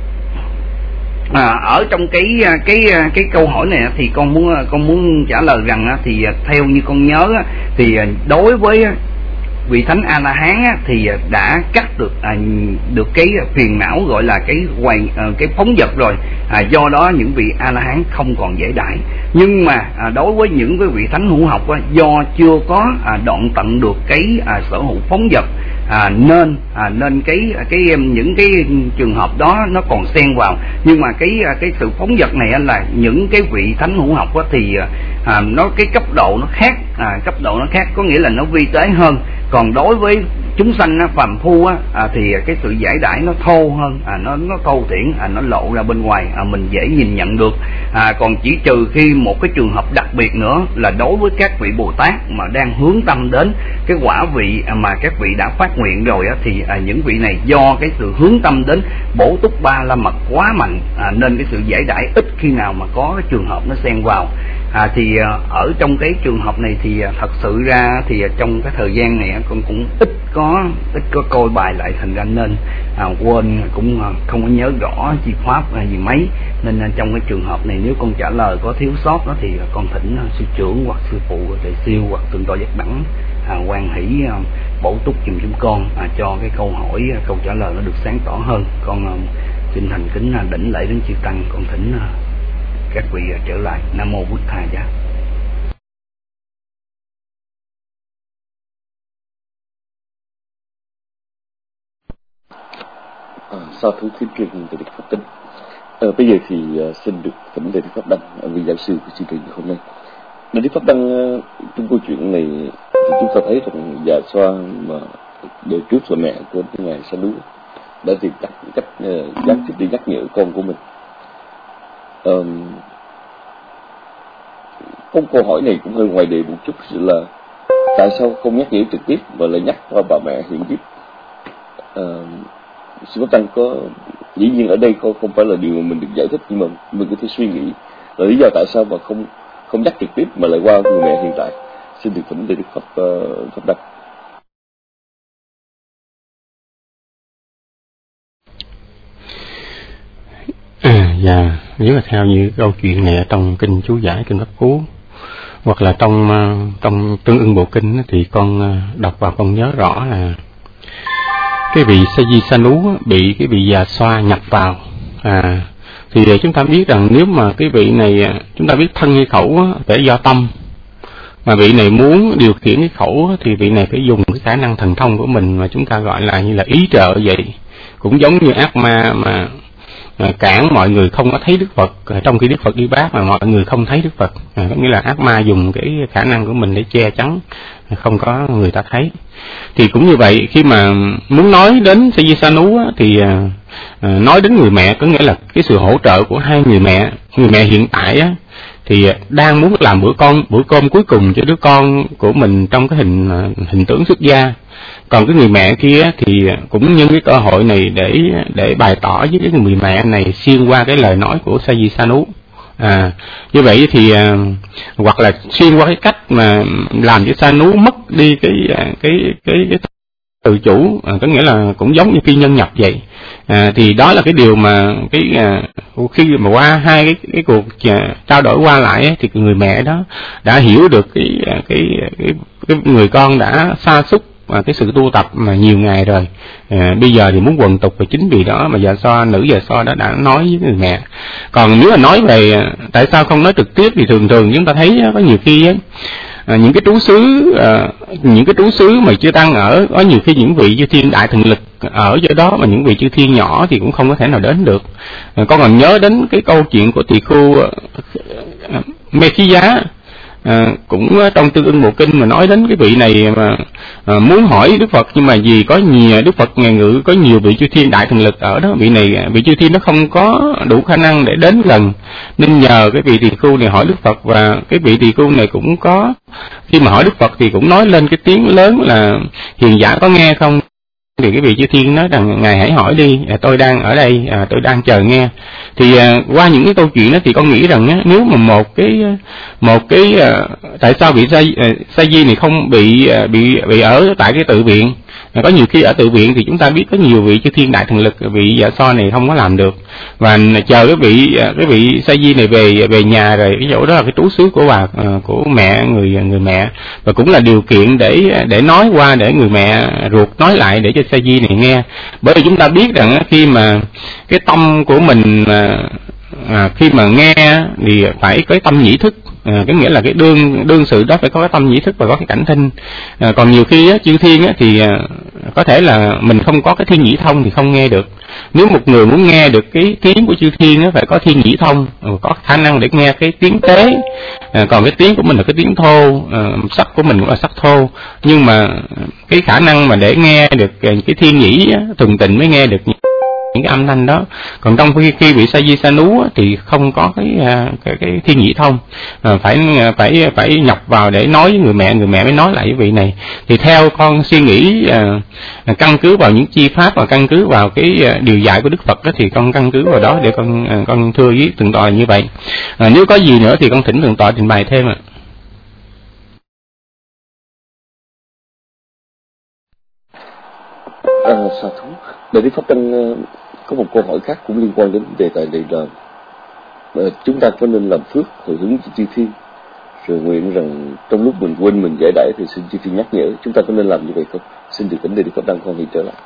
câu hỏi này thì con muốn trả lời rằng thì theo như con nhớ thì đối với vị thánh A La Hán thì đã cắt được cái phiền não gọi là cái phóng dật rồi, do đó những vị A La Hán không còn dễ đãi. Nhưng mà đối với những cái vị thánh hữu học do chưa có đoạn tận được cái sở hữu phóng dật, nên những cái trường hợp đó nó còn xen vào. Nhưng mà cái sự phóng dật này là những cái vị thánh hữu học thì nó cái cấp độ nó khác, có nghĩa là nó vi tế hơn. Còn đối với chúng sanh phàm phu thì cái sự giải đãi nó thô hơn, nó thô thiển, nó lộ ra bên ngoài, mình dễ nhìn nhận được. Còn chỉ trừ khi một cái trường hợp đặc biệt nữa là đối với các vị Bồ Tát mà đang hướng tâm đến cái quả vị mà các vị đã phát nguyện rồi thì những vị này do cái sự hướng tâm đến bổ túc ba la mật quá mạnh, nên cái sự giải đãi ít khi nào mà có cái trường hợp nó xen vào. Thì ở trong cái trường hợp này thì thật sự ra thì trong cái thời gian này con cũng ít có coi bài lại, thành ra nên quên, cũng không có nhớ rõ chi pháp gì mấy, nên trong cái trường hợp này nếu con trả lời có thiếu sót đó thì con thỉnh sư trưởng hoặc sư phụ thầy siêu hoặc tương tôi giác đẳng hoan hỷ bổ túc giùm chúng con, cho cái câu hỏi, câu trả lời nó được sáng tỏ hơn. Con xin thành kính đảnh lễ đến chư tăng, con thỉnh các vị trở lại. Nam mô Bụt Tha Giá. Sa thú thuyết truyền từ Đức Pháp Tánh. Bây giờ thì xin được thỉnh Đại Đức Pháp Đăng, vị giáo sư của chương trình hôm nay. Đại Đức Pháp Đăng, trong câu chuyện này thì chúng ta thấy rằng Già Xoa mà đời trước là mẹ của ngài Sa Nú đã tìm cách gián tiếp đi nhắc nhở con của mình. Câu hỏi này cũng hơi ngoài đề một chút, là tại sao không nhắc nhở trực tiếp mà lại nhắc qua bà mẹ hiện tiếp. Sư Pháp Tăng có, dĩ nhiên ở đây không phải là điều mà mình được giải thích, nhưng mà mình có thể suy nghĩ là lý do tại sao mà không nhắc trực tiếp mà lại qua người mẹ hiện tại. Xin được thỉnh Đại Đức Pháp Đăng. Dạ, nếu mà theo như câu chuyện này ở trong kinh chú giải, kinh Pháp Cú, hoặc là trong Tương Ưng Bộ Kinh thì con đọc vào con nhớ rõ là cái vị Sa Di Sa Nú bị cái vị Già Xoa nhập vào. Thì để chúng ta biết rằng nếu mà cái vị này, chúng ta biết thân hay khẩu phải do tâm, mà vị này muốn điều khiển cái khẩu thì vị này phải dùng cái khả năng thần thông của mình mà chúng ta gọi là như là ý trợ vậy. Cũng giống như ác ma mà cản mọi người không có thấy Đức Phật, trong khi Đức Phật đi bát mà mọi người không thấy Đức Phật, có nghĩa là ác ma dùng cái khả năng của mình để che chắn không có người ta thấy. Thì cũng như vậy, khi mà muốn nói đến Sa Di Sa Nú thì nói đến người mẹ, có nghĩa là cái sự hỗ trợ của hai người mẹ hiện tại thì đang muốn làm bữa cơm cuối cùng cho đứa con của mình trong cái hình tướng xuất gia. Còn cái người mẹ kia thì cũng nhân cái cơ hội này để bày tỏ với cái người mẹ này xuyên qua cái lời nói của Sa Di Sa Nú. Như vậy thì hoặc là xuyên qua cái cách mà làm cho Sa Nú mất đi cái tự chủ, có nghĩa là cũng giống như phi nhân nhập vậy. Thì đó là cái điều mà khi mà qua hai cái cuộc trao đổi qua lại thì người mẹ đó đã hiểu được cái người con đã sa sút cái sự tu tập mà nhiều ngày rồi, bây giờ thì muốn quần tục, và chính vì đó mà nữ Già Xoa đó đã nói với người mẹ. Còn nếu mà nói về tại sao không nói trực tiếp thì thường chúng ta thấy có nhiều khi những cái trú xứ mà chư tăng ở, có nhiều khi những vị chư thiên đại thần lực ở chỗ đó mà những vị chư thiên nhỏ thì cũng không có thể nào đến được. Con còn nhớ đến cái câu chuyện của tỳ khu Mê Khí Giá, cũng trong Tương Ưng Bộ Kinh mà nói đến cái vị này mà muốn hỏi Đức Phật, nhưng mà vì có nhiều Đức Phật ngài ngự có nhiều vị chư thiên đại thần lực ở đó, vị chư thiên nó không có đủ khả năng để đến gần, nên nhờ cái vị tỳ khu này hỏi Đức Phật. Và cái vị tỳ khu này cũng có, khi mà hỏi Đức Phật thì cũng nói lên cái tiếng lớn là hiền giả có nghe không. thì cái vị chư thiên nói rằng ngài hãy hỏi đi, tôi đang ở đây, tôi đang chờ nghe. Thì qua những cái câu chuyện đó thì con nghĩ rằng nếu mà một cái tại sao vị sa di này không bị ở tại cái tự viện? Có nhiều khi ở tự viện thì chúng ta biết có nhiều vị chư thiên đại thần lực, vị Dạ So này không có làm được, và chờ cái vị sa di này về nhà rồi, cái chỗ đó là cái trú xứ của mẹ người mẹ, và cũng là điều kiện để nói qua, để người mẹ ruột nói lại để cho sa di này nghe. Bởi vì chúng ta biết rằng khi mà cái tâm của mình khi mà nghe thì phải có tâm nhĩ thức, cái nghĩa là cái đương sự đó phải có cái tâm nhĩ thức và có cái cảnh thinh. Còn nhiều khi chư thiên thì có thể là mình không có cái thiên nhĩ thông thì không nghe được. Nếu một người muốn nghe được cái tiếng của chư thiên phải có thiên nhĩ thông, có khả năng để nghe cái tiếng tế. Còn cái tiếng của mình là cái tiếng thô, sắc của mình cũng là sắc thô, nhưng mà cái khả năng mà để nghe được cái thiên nhĩ thuần tịnh mới nghe được những cái âm thanh đó. Còn trong khi bị sa di sa nú thì không có cái thiên nhĩ thông, phải nhập vào để nói với người mẹ mới nói lại với vị này. Thì theo con suy nghĩ căn cứ vào những chi pháp và căn cứ vào cái điều dạy của Đức Phật đó, thì con căn cứ vào đó để con thưa với Thượng tọa như vậy. Nếu có gì nữa thì con thỉnh Thượng tọa trình bày thêm ạ. Sa thú. Đại Đức Pháp Đăng có một câu hỏi khác cũng liên quan đến đề tài này là chúng ta có nên làm phước hồi hướng cho chư thiên, rồi nguyện rằng trong lúc mình quên mình giải đãi thì xin chư thiên nhắc nhở, chúng ta có nên làm như vậy không? Xin được thỉnh Đại Đức Pháp Đăng con hiện trở lại.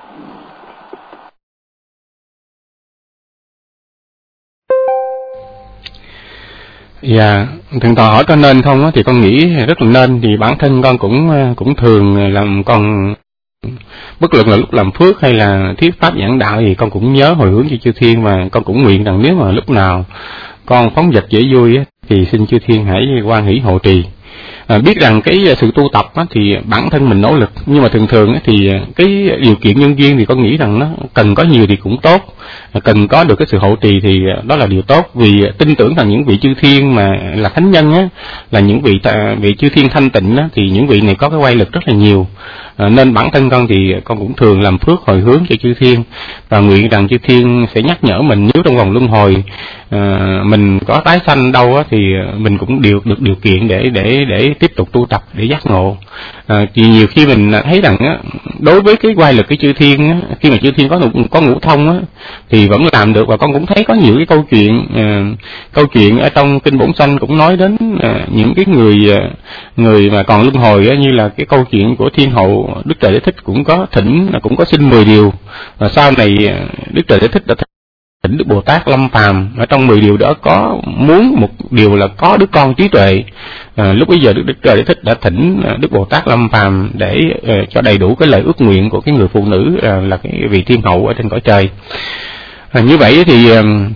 Dạ, Thượng tọa hỏi có nên không thì con nghĩ rất là nên. Thì bản thân con cũng thường làm, con bất luận là lúc làm phước hay là thuyết pháp giảng đạo thì con cũng nhớ hồi hướng cho chư thiên, và con cũng nguyện rằng nếu mà lúc nào con phóng dật dễ vui thì xin chư thiên hãy hoan hỷ hộ trì. Biết rằng cái sự tu tập thì bản thân mình nỗ lực, nhưng mà thường thì cái điều kiện nhân duyên thì con nghĩ rằng nó cần có nhiều thì cũng tốt, cần có được cái sự hộ trì thì đó là điều tốt. Vì tin tưởng rằng những vị chư thiên mà là thánh nhân là những vị chư thiên thanh tịnh thì những vị này có cái oai lực rất là nhiều, nên bản thân con thì con cũng thường làm phước hồi hướng cho chư thiên, và nguyện rằng chư thiên sẽ nhắc nhở mình nếu trong vòng luân hồi mình có tái sanh đâu thì mình cũng được điều kiện để tiếp tục tu tập để giác ngộ. Thì nhiều khi mình thấy rằng đối với cái oai lực cái chư thiên khi mà chư thiên có ngũ thông thì vẫn làm được. Và con cũng thấy có nhiều cái câu chuyện ở trong kinh Bổn Sanh cũng nói đến những cái người mà còn luân hồi, như là cái câu chuyện của Thiên Hậu Đức Trời Đế Thích cũng có xin 10 điều, và sau này Đức Trời Đế Thích đã thỉnh Đức Bồ Tát lâm phàm. Ở trong 10 điều đó có muốn một điều là có đứa con trí tuệ. Lúc bấy giờ Đức Trời Đế Thích đã thỉnh Đức Bồ Tát lâm phàm để cho đầy đủ cái lời ước nguyện của cái người phụ nữ là cái vị thiên hậu ở trên cõi trời. Như vậy thì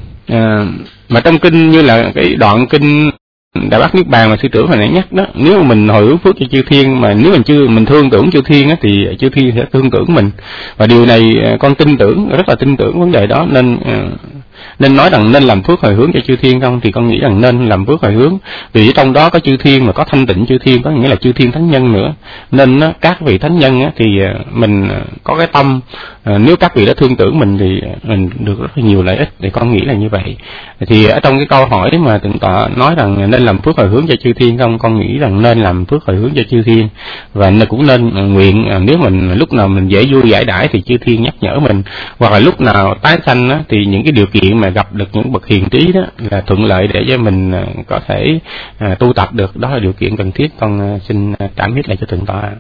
mà trong kinh như là cái đoạn kinh Đại Bát Niết Bàn mà sư trưởng hồi nãy nhắc đó, nếu mà mình hồi hướng phước cho chư thiên, mà nếu mình thương tưởng chư thiên thì chư thiên sẽ thương tưởng mình. Và điều này con rất là tin tưởng vấn đề đó, nên nói rằng nên làm phước hồi hướng cho chư thiên không, thì con nghĩ rằng nên làm phước hồi hướng. Vì trong đó có chư thiên mà có thanh tịnh chư thiên, có nghĩa là chư thiên thánh nhân nữa, nên các vị thánh nhân thì mình có cái tâm, nếu các vị đã thương tưởng mình thì mình được rất là nhiều lợi ích. Thì con nghĩ là như vậy. Thì ở trong cái câu hỏi mà Thượng tọa nói rằng nên làm phước hồi hướng cho chư thiên không, con nghĩ rằng nên làm phước hồi hướng cho chư thiên, và cũng nên nguyện nếu mình lúc nào mình dễ vui giải đãi thì chư thiên nhắc nhở mình, hoặc là lúc nào tái sanh thì những cái điều kiện mà gặp được những bậc hiền trí đó là thuận lợi để cho mình có thể tu tập được, đó là điều kiện cần thiết. Con xin trảm hết lại cho Thượng tọa.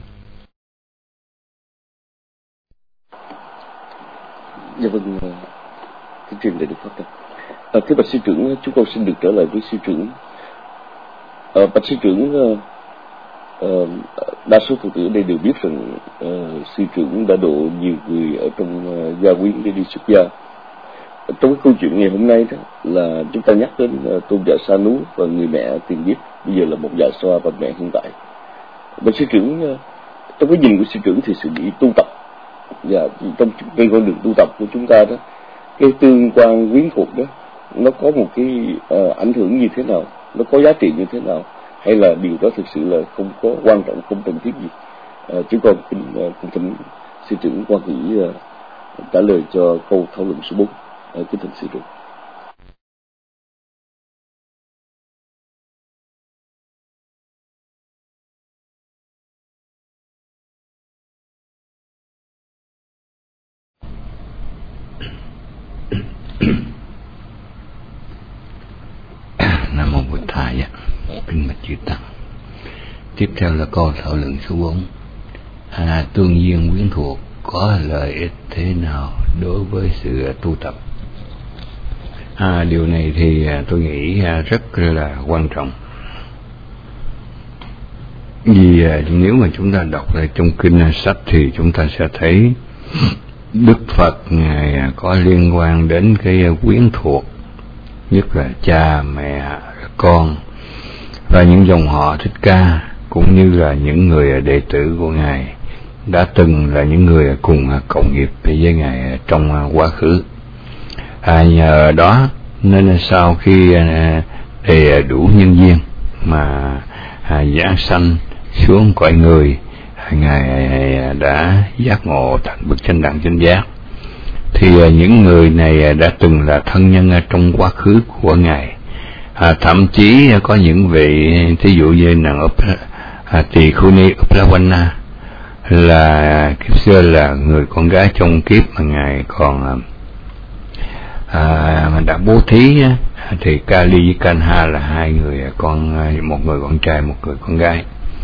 Dạ vâng, kính truyền Đại Đức Pháp Đăng. Thưa bạch sư trưởng, chúng con xin được trở lại với sư trưởng. Bạch sư trưởng, đa số Phật tử ở đây đều biết rằng sư trưởng đã độ nhiều người ở trong gia quyến để đi xuất gia. Trong cái câu chuyện ngày hôm nay đó là chúng ta nhắc đến tôn giả Sa Nú và người mẹ tiền kiếp, bây giờ là một Dạ Xoa và mẹ hiện tại. Bạch sư trưởng, trong cái nhìn của sư trưởng thì sự bị tu tập và trong cái con đường tu tập của chúng ta đó, cái tương quan quyến thuộc đó nó có một cái ảnh hưởng như thế nào, nó có giá trị như thế nào, hay là điều đó thực sự là không có quan trọng, không cần thiết gì? Chúng con thỉnh sư trưởng Quan Hỷ trả lời cho câu thảo luận số 4. Kính thưa sư trưởng. Nam mô Bụt Thầy. Kính bạch chư tăng. Tiếp theo là câu thảo luận số 4. Tương duyên quyến thuộc có lợi ích thế nào đối với sự tu tập? Điều này thì tôi nghĩ rất là quan trọng. Vì nếu mà chúng ta đọc lại trong kinh sách thì chúng ta sẽ thấy Đức Phật Ngài có liên quan đến cái quyến thuộc, nhất là cha, mẹ, con và những dòng họ Thích Ca, cũng như là những người đệ tử của Ngài đã từng là những người cùng cộng nghiệp với Ngài trong quá khứ. Nhờ đó nên sau khi đầy đủ nhân duyên mà giáng sanh xuống cõi người, Ngài đã giác ngộ thành bậc chánh đẳng chánh giác. Thì những người này đã từng là thân nhân trong quá khứ của Ngài. Thậm chí có những vị, thí dụ như nàng Tỳ Khưu Ni Upalavanna, là kiếp xưa là người con gái trong kiếp mà Ngài còn mà đã bố thí, thì Kali với Kanha là hai người con, một người con trai, một người con gái.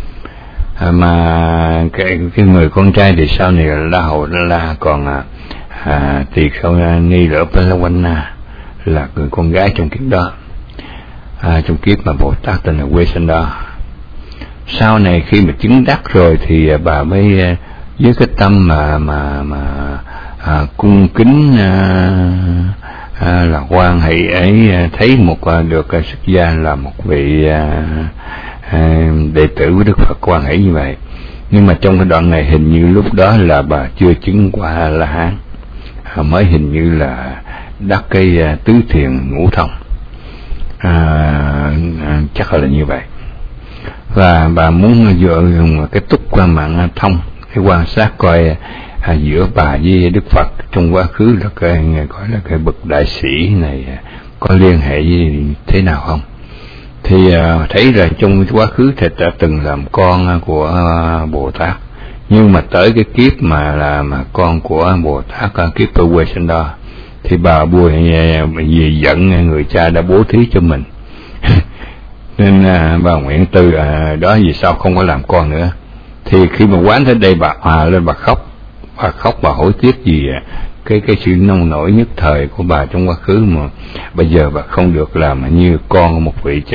Mà cái người con trai thì sau này là La Hầu La, còn Tỳ Khưu Ni là Upalavanna là người con gái trong kiếp đó, trong kiếp mà Bồ Tát tên là Quê-sanh-đa. Sau này khi mà chứng đắc rồi thì bà mới với cái tâm mà cung kính là quan hệ ấy, thấy được xuất gia là một vị đệ tử của Đức Phật, quan hệ như vậy. Nhưng mà trong cái đoạn này hình như lúc đó là bà chưa chứng quả A-la-hán, mới hình như là đắc cái tứ thiền ngũ thông, chắc là như vậy. Và bà muốn dùng cái túc quan mạng thông để quan sát coi giữa bà với Đức Phật trong quá khứ là cái gọi là cái bậc đại sĩ này có liên hệ gì thế nào không. Thì thấy là trong quá khứ thì đã từng làm con của Bồ Tát, nhưng mà tới cái kiếp mà con của Bồ Tát, kiếp của Quê-sanh-đa, thì bà vì giận người cha đã bố thí cho mình nên bà nguyện từ đó vì sao không có làm con nữa. Thì khi mà quán tới đây bà hòa lên, bà khóc, bà hối tiếc vì cái sự nông nổi nhất thời của bà trong quá khứ, mà bây giờ bà không được làm như con của một vị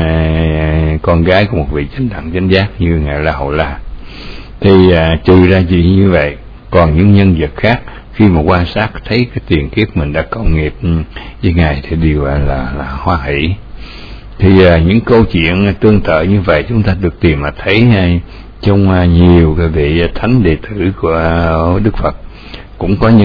con gái của một vị chánh đẳng chánh giác như Ngài La Hầu La. Thì trừ ra gì như vậy, còn những nhân vật khác khi mà quan sát thấy cái tiền kiếp mình đã cộng nghiệp với Ngài thì đều là hoan hỷ. Thì những câu chuyện tương tự như vậy chúng ta được tìm mà thấy trong nhiều cái vị thánh đệ tử của Đức Phật. Cũng có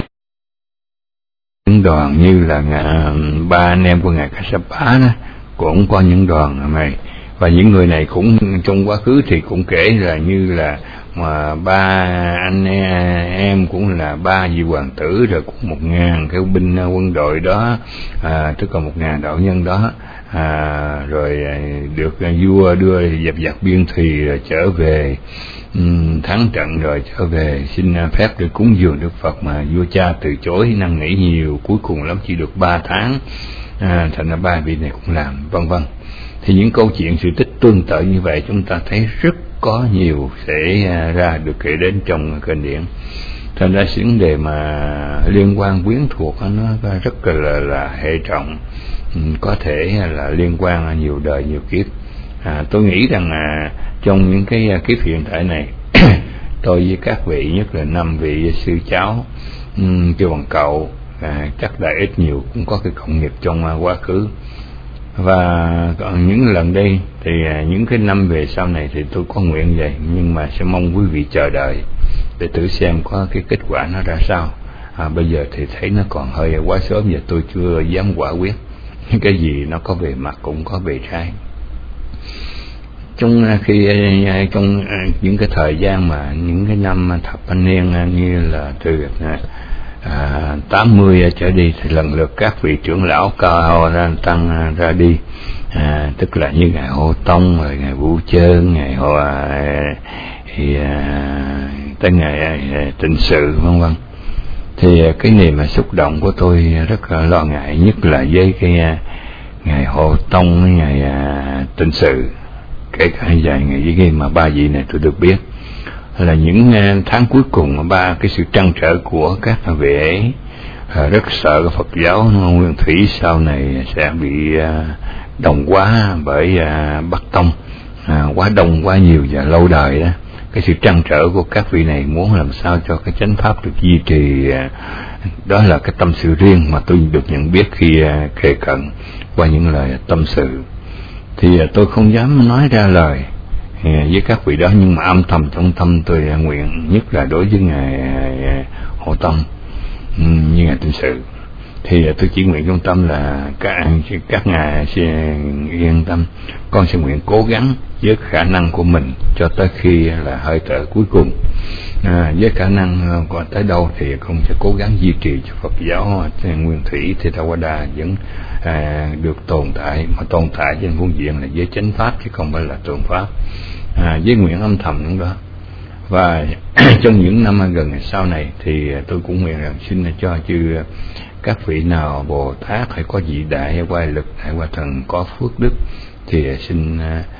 những đoàn như là ba anh em của Ngài Kassapa đó, cũng có những đoàn này. Và những người này cũng trong quá khứ thì cũng kể là như là mà ba anh em cũng là ba vị hoàng tử, rồi cũng 1000 cái binh quân đội đó, tức là 1000 đạo nhân đó, rồi được vua đưa dập biên thùy rồi trở về, thắng trận rồi trở về xin phép để cúng dường Đức Phật, mà vua cha từ chối năn nỉ nhiều, cuối cùng lắm chỉ được 3 tháng, thành ra ba vị này cũng làm, vân vân. Thì những câu chuyện sự tích tương tự như vậy chúng ta thấy rất có nhiều xảy ra được kể đến trong kinh điển. Thành ra vấn đề mà liên quan quyến thuộc nó rất là hệ trọng, có thể là liên quan nhiều đời nhiều kiếp. Tôi nghĩ rằng trong những cái kiếp hiện tại này tôi với các vị, nhất là 5 vị sư cháu kêu bằng cậu, chắc là ít nhiều cũng có cái cộng nghiệp trong quá khứ. Và còn những lần đây thì những cái năm về sau này thì tôi có nguyện vậy, nhưng mà sẽ mong quý vị chờ đợi để thử xem có cái kết quả nó ra sao. Bây giờ thì thấy nó còn hơi quá sớm, và tôi chưa dám quả quyết. Cái gì nó có về mặt cũng có về trái. trong những cái thời gian mà những cái năm thập niên như là từ 80 trở đi thì lần lượt các vị trưởng lão cao tăng ra đi, tức là như ngài Hộ Tông, rồi ngài Vũ Chơn, ngài tới ngài Tịnh Sự vân vân. Thì cái niềm mà xúc động của tôi rất là lo ngại, nhất là với cái ngài Hộ Tông với ngài Tịnh Sự, kể cả vài ngày với cái mà ba vị này tôi được biết là những tháng cuối cùng ba cái sự trăn trở của các vị ấy, rất sợ cái Phật giáo Nguyên Thủy sau này sẽ bị đồng hóa bởi Bắc Tông, quá đông quá nhiều và lâu đời đó. Cái sự trăn trở của các vị này muốn làm sao cho cái chánh pháp được duy trì, đó là cái tâm sự riêng mà tôi được nhận biết khi kề cận qua những lời tâm sự. Thì tôi không dám nói ra lời với các vị đó, nhưng mà âm thầm trong tâm tôi nguyện, nhất là đối với ngài Hộ Tông như ngài Tịnh Sự, thì tôi chỉ nguyện trong tâm là các ngài sẽ yên tâm, con sẽ nguyện cố gắng với khả năng của mình cho tới khi là hơi thở cuối cùng. Với khả năng còn tới đâu thì con sẽ cố gắng duy trì cho Phật giáo Nguyên Thủy Theravada vẫn được tồn tại, mà tồn tại trên phương diện là với chánh pháp chứ không phải là tường pháp, với nguyện âm thầm trong đó. Và trong những năm gần sau này thì tôi cũng nguyện rằng xin cho chư các vị nào Bồ Tát hay có vị đại hay qua lực hay qua thần có phước đức thì xin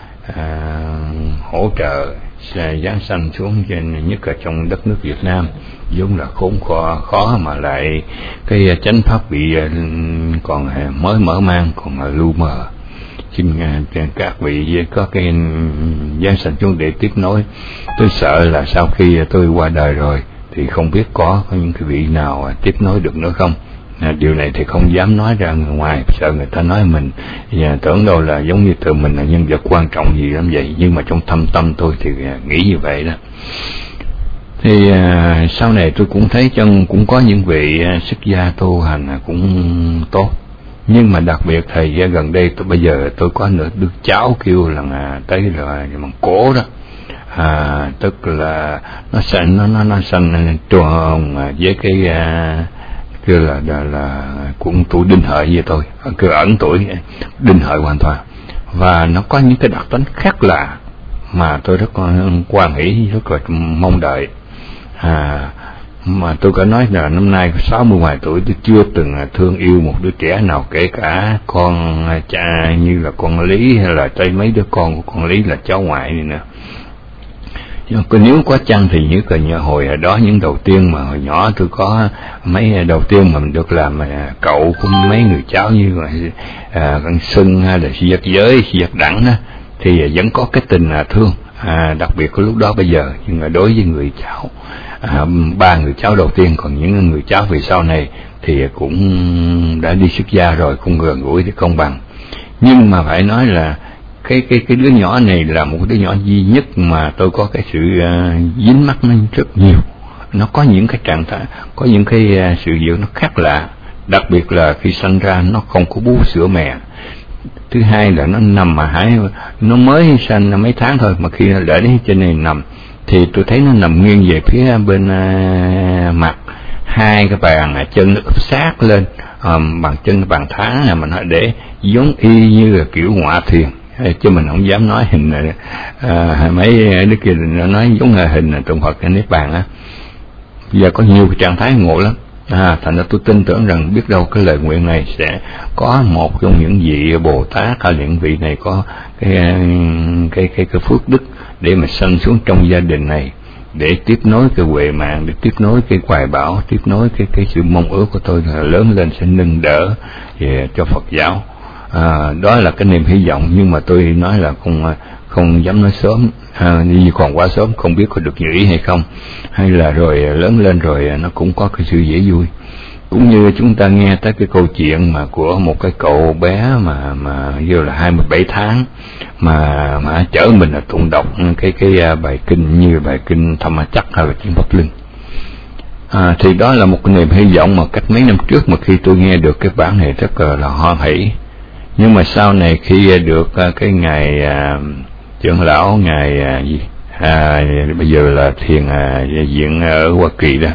hỗ trợ giáng sanh xuống trên, nhất là trong đất nước Việt Nam vốn là khốn khó mà lại cái chánh pháp bị còn mới mở mang, còn lu mờ. Xin các vị có cái giáng sanh xuống để tiếp nối. Tôi sợ là sau khi tôi qua đời rồi thì không biết có những cái vị nào tiếp nối được nữa không. Điều này thì không dám nói ra người ngoài, sợ người ta nói mình và tưởng đâu là giống như tự mình là nhân vật quan trọng gì lắm vậy, nhưng mà trong thâm tâm tôi thì nghĩ như vậy đó. Thì sau này tôi cũng thấy cũng có những vị xuất gia tu hành cũng tốt, nhưng mà đặc biệt thời gian gần đây bây giờ tôi có nửa đứa cháu kêu là tới là bằng cổ đó, tức là nó sanh trùng với cái kêu là cũng tuổi đinh hợi với tôi, kêu ẩn tuổi đinh hợi hoàn toàn, và nó có những cái đặc tính khác lạ mà tôi rất quan hỷ, rất là mong đợi. Mà tôi có nói là năm nay 60 ngoài tuổi tôi chưa từng thương yêu một đứa trẻ nào, kể cả con cha như là con Lý hay là mấy đứa con của con Lý là cháu ngoại này nữa. Nếu có chăng thì như hồi đó những đầu tiên mà hồi nhỏ tôi có mấy đầu tiên mà mình được làm cậu của mấy người cháu như con Xuân hay là si vật giới, si vật đẳng đó, thì vẫn có cái tình thương, đặc biệt của lúc đó bây giờ. Nhưng mà đối với người cháu ba người cháu đầu tiên, còn những người cháu về sau này thì cũng đã đi xuất gia rồi, cũng gần gũi thì không bằng. Nhưng mà phải nói là cái đứa nhỏ này là một đứa nhỏ duy nhất mà tôi có cái sự dính mắc nó rất nhiều. Nó có những cái trạng thái, có những cái sự việc nó khác lạ, đặc biệt là khi sinh ra nó không có bú sữa mẹ. Thứ hai là nó nằm mà nó mới sinh mấy tháng thôi, mà khi nó để đến trên này nằm thì tôi thấy nó nằm nghiêng về phía bên mặt, hai cái bàn chân nó úp sát lên bàn chân bàn tháng mà nó để giống y như là kiểu ngọa thiền, chứ mình không dám nói hình mấy đứa kia nó nói giống hình tượng Phật trên Niết Bàn á. Giờ có nhiều cái trạng thái ngộ lắm, thành ra tôi tin tưởng rằng biết đâu cái lời nguyện này sẽ có một trong những vị Bồ Tát hay những vị này có cái phước đức để mà sanh xuống trong gia đình này, để tiếp nối cái huệ mạng, để tiếp nối cái hoài bão, tiếp nối cái sự mong ước của tôi là lớn lên sẽ nâng đỡ về cho Phật giáo. Đó là cái niềm hy vọng, nhưng mà tôi nói là không dám nói sớm, vì còn quá sớm, không biết có được như ý hay không, hay là rồi lớn lên rồi nó cũng có cái sự dễ vui. Cũng như chúng ta nghe tới cái câu chuyện mà của một cái cậu bé mà như là 27 tháng mà chở mình là tụng đọc cái bài kinh như bài kinh Tham Chắc hay là kinh Pháp Linh. Thì đó là một cái niềm hy vọng mà cách mấy năm trước mà khi tôi nghe được cái bản này rất là hoan hỷ. Nhưng mà sau này khi được cái ngày trưởng lão ngài bây giờ là thiền viện ở Hoa Kỳ đó,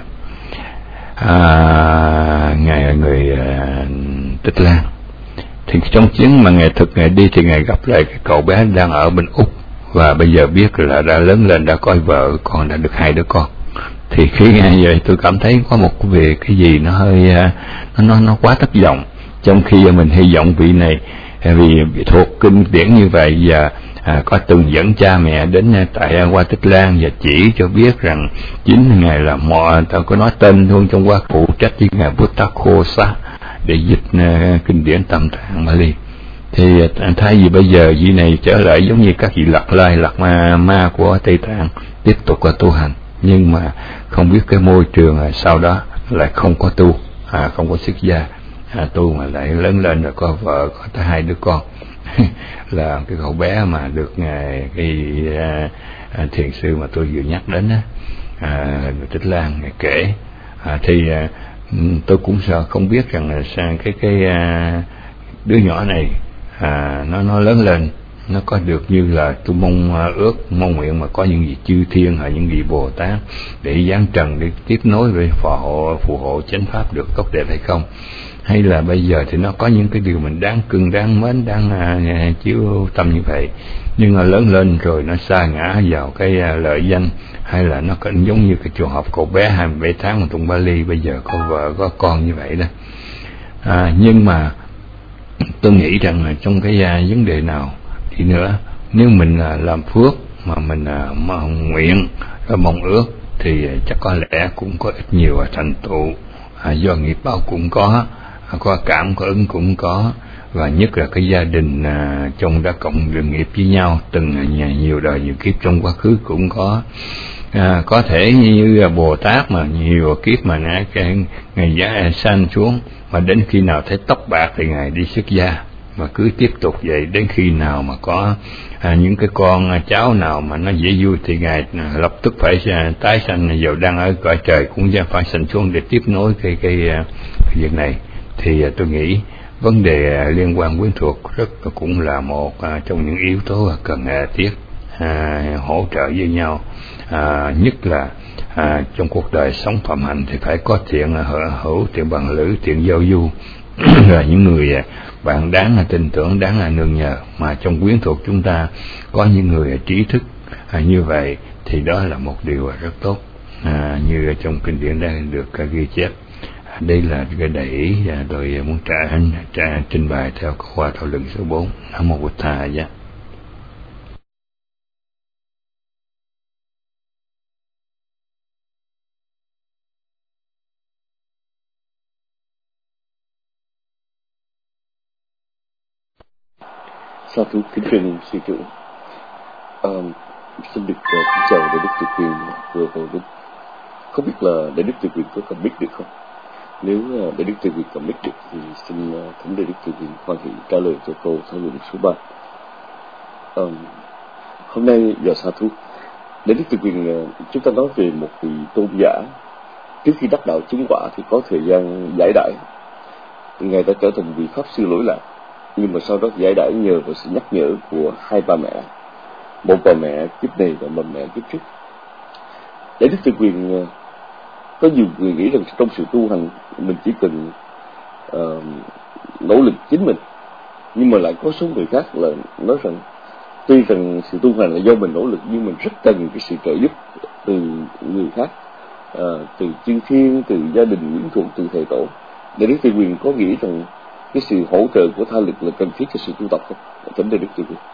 ngài là người Tích Lan. Thì trong chuyến mà ngài đi thì ngài gặp lại cái cậu bé đang ở bên Úc, và bây giờ biết là đã lớn lên, đã có vợ con, đã được 2 đứa con. Thì khi nghe vậy tôi cảm thấy có một cái gì nó hơi nó quá thất vọng, trong khi mình hy vọng vị này vì thuộc kinh điển như vậy và có từng dẫn cha mẹ đến tại Hoa Tích Lan và chỉ cho biết rằng chính ngài là tôi có nói tên luôn trong quá phụ trách với ngài Buddhakhosa để dịch kinh điển Tam Tạng Bali. Thì thay vì bây giờ vị này trở lại giống như các vị Lạt Lai, Lạt Ma của Tây Tạng, tiếp tục tu hành, nhưng mà không biết cái môi trường sau đó lại không có tu, không có xuất gia tu, mà lại lớn lên rồi có vợ, có tới 2 đứa con. Là cái cậu bé mà được ngài thiền sư mà tôi vừa nhắc đến á, người Tích Lan ngài kể. Thì tôi cũng sợ không biết rằng là sang cái đứa nhỏ này nó lớn lên nó có được như là tôi mong nguyện mà có những vị chư thiên hay những vị Bồ Tát để giáng trần để tiếp nối với phù hộ chánh pháp được tốt đẹp hay không, hay là bây giờ thì nó có những cái điều mình đáng cưng, đáng mến, đáng chiếu tâm như vậy, nhưng mà lớn lên rồi nó sa ngã vào cái lợi danh, hay là nó cũng giống như cái trường hợp cậu bé 27 tháng mà tụng Bali bây giờ có vợ có con như vậy đó. Nhưng mà tôi nghĩ rằng là trong cái vấn đề nào thì nữa, nếu mình làm phước mà mình nguyện mong ước thì chắc có lẽ cũng có ít nhiều thành tựu, do nghiệp báo cũng có cảm có ứng cũng có, và nhất là cái gia đình trong đã cộng đường nghiệp với nhau từng nhiều đời nhiều kiếp trong quá khứ cũng có thể như Bồ Tát mà nhiều kiếp mà ngài giá sanh xuống, mà đến khi nào thấy tóc bạc thì ngài đi xuất gia, mà cứ tiếp tục vậy đến khi nào mà có những cái con cháu nào mà nó dễ vui thì ngài lập tức phải tái sanh, dầu đang ở cõi trời cũng phải sanh xuống để tiếp nối cái việc này. Thì tôi nghĩ vấn đề liên quan quyến thuộc cũng là một trong những yếu tố cần thiết hỗ trợ với nhau, nhất là trong cuộc đời sống phạm hạnh thì phải có thiện hữu, thiện bằng lữ, thiện giao du là những người bạn đáng tin tưởng, đáng nương nhờ. Mà trong quyến thuộc chúng ta có những người trí thức như vậy thì đó là một điều rất tốt, như trong kinh điển đang được ghi chép. Đây là cái đại ý tôi muốn trình bày theo khoa thảo luận số 4. Nam mô Bụt Thầy Giá. Sa thú kính thưa sư trưởng, xin được kính chào Đại Đức Từ Quyền vừa vào đến. Không biết là Đại Đức Từ Quyền có cầm mic được không? Nếu Đại Đức Từ Quyền cầm mic được thì xin thỉnh Đại Đức Từ Quyền hoan hỷ trả lời cho câu thảo luận số 3. Hôm nay giờ sa thú, Đại Đức Từ Quyền chúng ta nói về một vị tôn giả trước khi đắc đạo chứng quả thì có thời gian giải đãi. Ngài đã trở thành vị pháp sư lỗi lạc, nhưng mà sau đó giải đãi nhờ vào sự nhắc nhở của 2 bà mẹ, một bà mẹ kiếp này và một mẹ kiếp trước. Đại Đức Từ Quyền, có nhiều người nghĩ rằng trong sự tu hành mình chỉ cần nỗ lực chính mình, nhưng mà lại có số người khác là nói rằng tuy rằng sự tu hành là do mình nỗ lực, nhưng mình rất cần cái sự trợ giúp từ người khác, từ chư thiên, từ gia đình quyến thuộc, từ thầy tổ. Đại Đức Từ Quyền có nghĩ rằng cái sự hỗ trợ của tha lực là cần thiết cho sự tu tập không? Thỉnh Đại Đức Từ Quyền.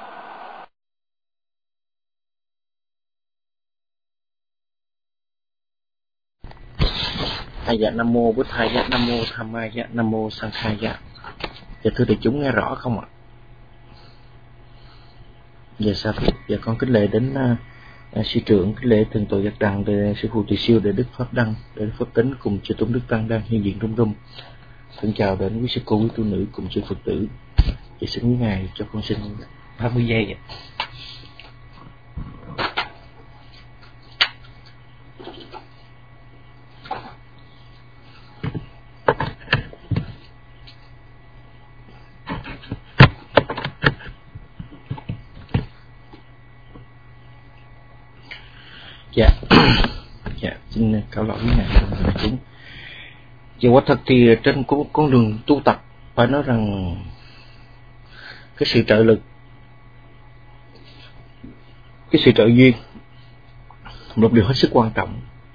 Dạ, Nam mô Bụt Thầy Giá, Nam mô Tham Ma Giá, Nam mô Sang Khai Giá. Dạ thưa đại chúng nghe rõ không ạ? Dạ sao? Dạ con kính lễ đến sư trưởng, kính lễ thượng tọa Giác Đằng, để sư phụ Tỳ Siêu, để Đức Pháp Đăng, để Đức Pháp Tính cùng chư tôn đức tăng đang hiện diện rung rung. Thân chào đến quý sư cô, quý tu nữ cùng chư Phật tử. Dạ xin quý ngài cho con xin 30 giây ạ. cáo lỗi với Ngài trong đại chúng. Và quả thật thì trên con đường tu tập phải nói rằng cái sự trợ lực, cái sự trợ duyên một điều hết sức quan trọng.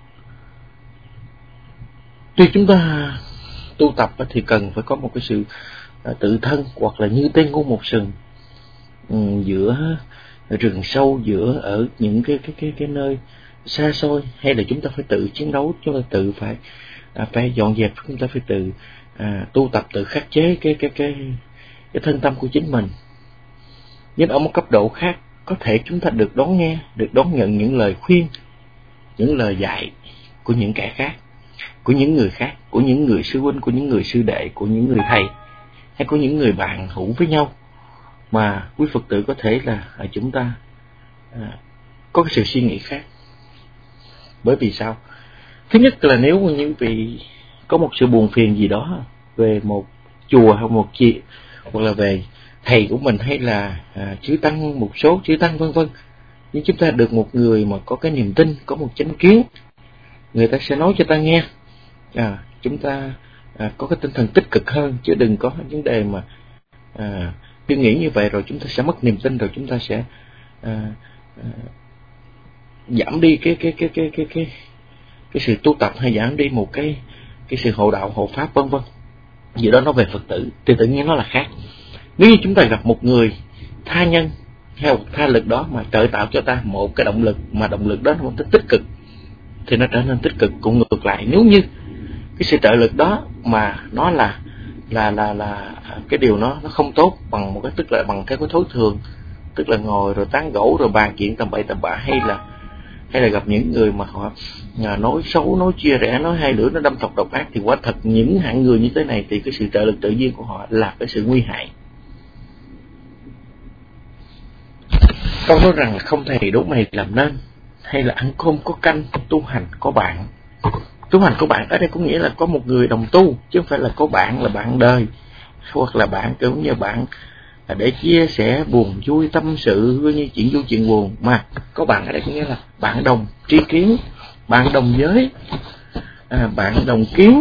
Tuy chúng ta tu tập thì cần phải có một cái sự tự thân, hoặc là như Tây Ngô Một Sừng, giữa rừng sâu, giữa ở những cái nơi xa xôi, hay là chúng ta phải tự chiến đấu, chúng ta tự phải dọn dẹp, chúng ta phải tự tu tập, tự khắc chế cái thân tâm của chính mình. Nhưng ở một cấp độ khác, có thể chúng ta được đón nghe, được đón nhận những lời khuyên, những lời dạy của những kẻ khác, của những người khác, của những người sư huynh, của những người sư đệ, của những người thầy, hay của những người bạn hữu với nhau, mà quý Phật tử có thể là chúng ta có cái sự suy nghĩ khác. Bởi vì sao? Thứ nhất là nếu như vị có một sự buồn phiền gì đó về một chùa hay một chị, hoặc là về thầy của mình, hay là chư tăng, một số chư tăng vân vân, nhưng chúng ta được một người mà có cái niềm tin, có một chánh kiến, người ta sẽ nói cho ta nghe, chúng ta có cái tinh thần tích cực hơn, chứ đừng có vấn đề mà cứ nghĩ như vậy rồi chúng ta sẽ mất niềm tin, rồi chúng ta sẽ giảm đi cái sự tu tập, hay giảm đi một cái sự hộ đạo, hộ pháp vân vân. Vì đó nói về Phật tử thì tự nhiên nó là khác. Nếu như chúng ta gặp một người tha nhân hay một tha lực đó mà trợ tạo cho ta một cái động lực, mà động lực đó nó tính tích cực, thì nó trở nên tích cực. Cũng ngược lại, nếu như cái sự trợ lực đó mà nó là cái điều nó không tốt, bằng một cái tức là bằng cái thối thường, tức là ngồi rồi tán gẫu rồi bàn chuyện tầm bậy tầm bạ, hay là gặp những người mà họ nói xấu, nói chia rẽ, nói hai lưỡi, nó đâm thọc độc ác, thì quả thật những hạng người như thế này thì cái sự trợ lực tự nhiên của họ là cái sự nguy hại. Câu nói rằng không thầy đố mày làm nên, hay là ăn cơm có canh, tu hành có bạn. Tu hành có bạn ở đây có nghĩa là có một người đồng tu, chứ không phải là có bạn là bạn đời, hoặc là bạn cũng như bạn để chia sẻ buồn vui, tâm sự như chuyện vui chuyện buồn, mà có bạn ở đây có nghĩa là bạn đồng tri kiến, bạn đồng giới, bạn đồng kiến,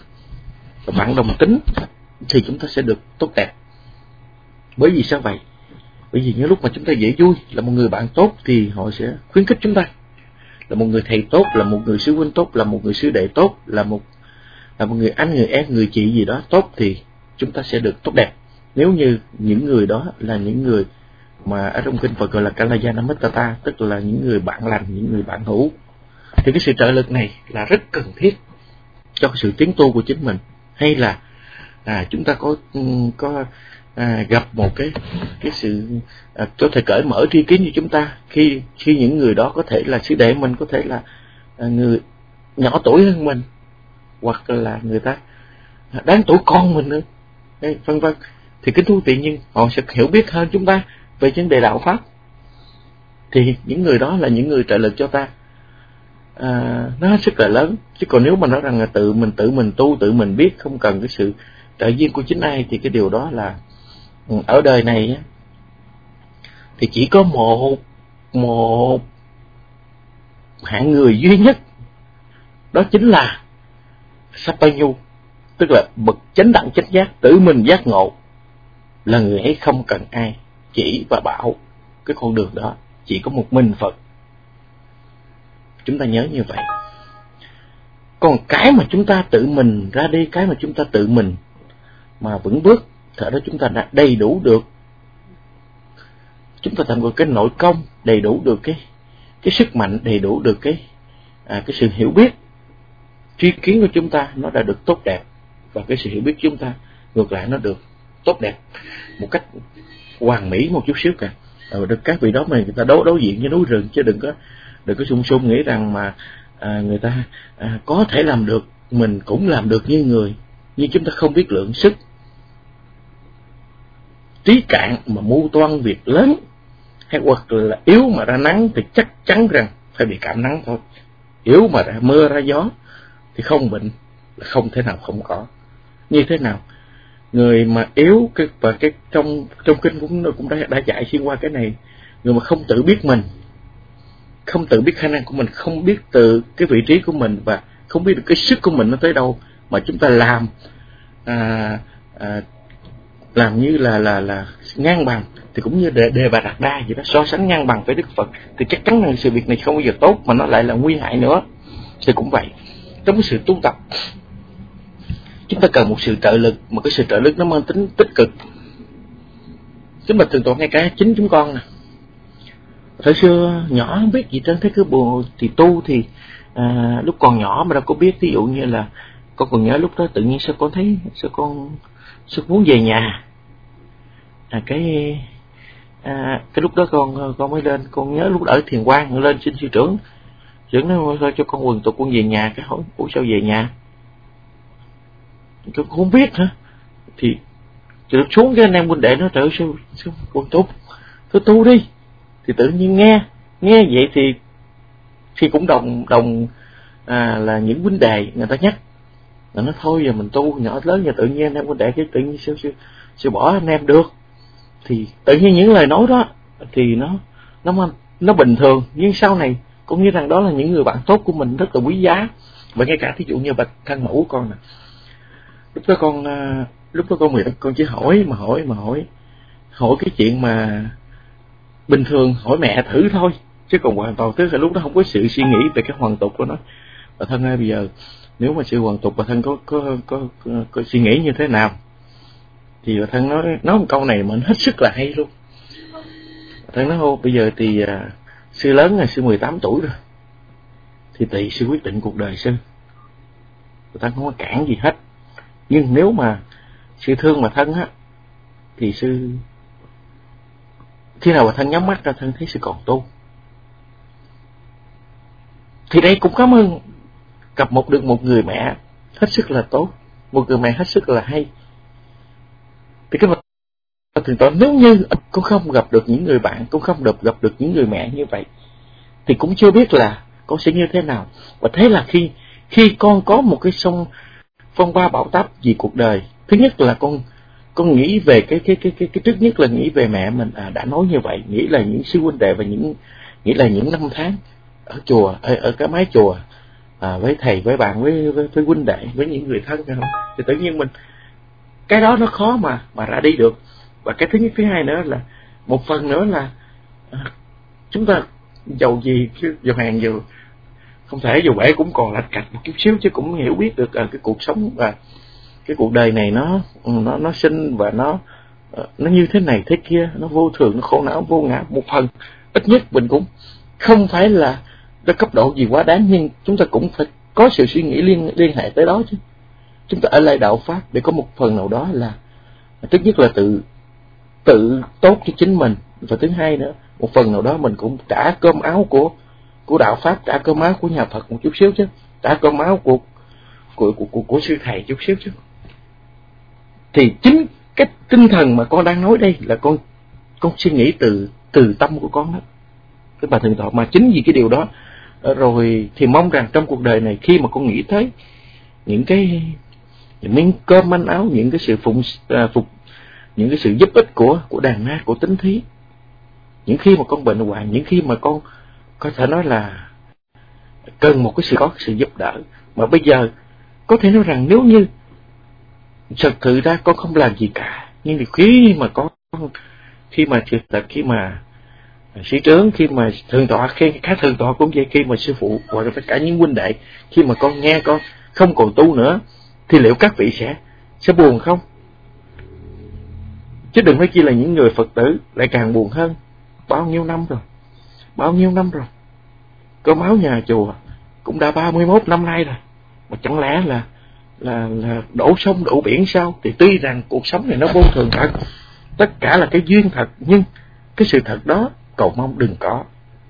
bạn đồng tính, thì chúng ta sẽ được tốt đẹp. Bởi vì sao vậy? Bởi vì những lúc mà chúng ta dễ vui, là một người bạn tốt thì họ sẽ khuyến khích chúng ta, là một người thầy tốt, là một người sư huynh tốt, là một người sư đệ tốt, là một người anh, người em, người chị gì đó tốt, thì chúng ta sẽ được tốt đẹp. Nếu như những người đó là những người mà ở trong kinh Phật gọi là Kalyana-mittata, tức là những người bạn lành, những người bạn hữu, thì cái sự trợ lực này là rất cần thiết cho sự tiến tu của chính mình. Hay là chúng ta có gặp một cái sự có thể cởi mở tri kiến như chúng ta, khi những người đó có thể là sư đệ mình, có thể là người nhỏ tuổi hơn mình, hoặc là người ta đáng tuổi con mình nữa, vân vân, thì kính thú tự nhiên họ sẽ hiểu biết hơn chúng ta về vấn đề đạo pháp. Thì những người đó là những người trợ lực cho ta, nó hết sức là lớn. Chứ còn nếu mà nói rằng là tự mình tu, tự mình biết, không cần cái sự trợ duyên của chính ai, thì cái điều đó là ở đời này thì chỉ có một hạng người duy nhất, đó chính là Sapanyu, tức là bậc chánh đẳng chánh giác, tự mình giác ngộ, là người ấy không cần ai chỉ và bảo cái con đường đó, chỉ có một mình Phật. Chúng ta nhớ như vậy. Còn cái mà chúng ta tự mình ra đi, cái mà chúng ta tự mình mà vững bước, thật đó chúng ta đã đầy đủ được, chúng ta tạm gọi cái nội công, đầy đủ được cái sức mạnh, đầy đủ được cái sự hiểu biết, tri kiến của chúng ta nó đã được tốt đẹp, và cái sự hiểu biết của chúng ta ngược lại nó được tốt đẹp một cách hoàn mỹ một chút xíu cả. Được các vị đó mà người ta đối diện với núi rừng, chứ đừng có sung nghĩ rằng mà người ta có thể làm được, mình cũng làm được như người, nhưng chúng ta không biết lượng sức, trí cạn mà mưu toan việc lớn, hay hoặc là yếu mà ra nắng thì chắc chắn rằng phải bị cảm nắng thôi. Yếu mà ra mưa ra gió thì không bệnh, là không thể nào không có. Như thế nào? Người mà yếu, và trong kinh cũng đã dạy xuyên qua cái này, người mà không tự biết mình không tự biết khả năng của mình, không biết tự cái vị trí của mình và không biết được cái sức của mình nó tới đâu, mà chúng ta làm như là ngang bằng, thì cũng như đề bà Đạt Đa vậy đó, so sánh ngang bằng với Đức Phật, thì chắc chắn là sự việc này không bao giờ tốt, mà nó lại là nguy hại nữa. Thì cũng vậy, trong cái sự tu tập chúng ta cần một sự trợ lực, mà cái sự trợ lực nó mang tính tích cực. Chúng mình thường tọa ngay cả chính chúng con nè, thời xưa nhỏ không biết gì trơn, thấy cứ buồn thì tu thì lúc còn nhỏ mà đâu có biết. Ví dụ như là con còn nhớ lúc đó tự nhiên sao con muốn về nhà. Cái lúc đó con mới lên, con nhớ lúc đó ở Thiền Quang lên xin sư trưởng nói sao cho con quần tụi con về nhà. Cái hỏi ủa sao về nhà, con không biết hả. Thì xuống cái anh em huynh đệ nói trời ơi sao con tu đi. Thì tự nhiên nghe vậy thì cũng đồng là những huynh đệ người ta nhắc là nó thôi giờ mình tu nhỏ lớn, giờ tự nhiên anh em huynh đệ cái tự nhiên sao bỏ anh em được. Thì tự nhiên những lời nói đó thì nó bình thường, nhưng sau này cũng như rằng đó là những người bạn tốt của mình rất là quý giá. Và ngay cả thí dụ như bậc thân mẫu của con nè, lúc đó con con chỉ hỏi cái chuyện mà bình thường, hỏi mẹ thử thôi, chứ còn hoàn toàn tức là lúc đó không có sự suy nghĩ về cái hoàn tục của nó. Bà thân ơi, bây giờ nếu mà sự hoàn tục bà thân có suy nghĩ như thế nào? Thì bà thân nói một câu này mà hết sức là hay luôn. Bà thân nói bây giờ thì sư lớn rồi, sư 18 tuổi rồi, thì tùy sư quyết định cuộc đời sư. Bà thân không có cản gì hết. Nhưng nếu mà sư thương mà thân á, thì sư khi nào bà thân nhắm mắt ra thân thấy sư còn tu. Thì đây cũng cảm ơn gặp được một người mẹ hết sức là tốt, một người mẹ hết sức là hay. Thì cái mà thường tọa nếu như con không gặp được những người bạn, con không gặp được những người mẹ như vậy, thì cũng chưa biết là con sẽ như thế nào. Và thế là khi con có một cái phong ba bão táp gì cuộc đời, thứ nhất là con nghĩ về cái trước nhất là nghĩ về mẹ mình đã nói như vậy, nghĩ là những sư huynh đệ và nghĩ là những năm tháng ở chùa, ở cái mái chùa, với thầy, với bạn, với huynh đệ, với những người thân, không? Thì tự nhiên mình cái đó nó khó mà ra đi được. Và cái thứ nhất, thứ hai nữa là một phần nữa là chúng ta giàu gì chứ giàu hàng giàu không thể giàu bể cũng còn lạch cạch một chút xíu, chứ cũng hiểu biết được cái cuộc sống và cái cuộc đời này nó sinh và nó như thế này thế kia, nó vô thường, nó khổ não, vô ngã. Một phần ít nhất mình cũng không phải là cái cấp độ gì quá đáng, nhưng chúng ta cũng phải có sự suy nghĩ liên hệ tới đó chứ. Chúng ta ở lại đạo pháp để có một phần nào đó là thứ nhất là tự tốt cho chính mình, và thứ hai nữa một phần nào đó mình cũng trả cơm áo của đạo pháp, trả cơm áo của nhà Phật một chút xíu chứ, trả cơm áo của sư thầy chút xíu chứ. Thì chính cái tinh thần mà con đang nói đây là con suy nghĩ từ tâm của con đó, cái bà thường tọa. Mà chính vì cái điều đó rồi thì mong rằng trong cuộc đời này, khi mà con nghĩ tới những miếng cơm manh áo, những cái sự những cái sự giúp ích của đàn na, của tín thí, những khi mà con bệnh hoạn, những khi mà con có thể nói là cần một có sự giúp đỡ, mà bây giờ có thể nói rằng nếu như thật sự ra con không làm gì cả, nhưng khi mà sĩ trưởng, khi mà thường tọa, các thường tọa cũng vậy, khi mà sư phụ hoặc là tất cả những huynh đệ, khi mà con nghe con không còn tu nữa, thì liệu các vị sẽ buồn không? Chứ đừng nói chi là những người Phật tử lại càng buồn hơn. Bao nhiêu năm rồi cơm áo nhà chùa cũng đã 31 năm nay rồi, mà chẳng lẽ là đổ sông đổ biển sao? Thì tuy rằng cuộc sống này nó vô thường thật, tất cả là cái duyên thật, nhưng cái sự thật đó cầu mong đừng có.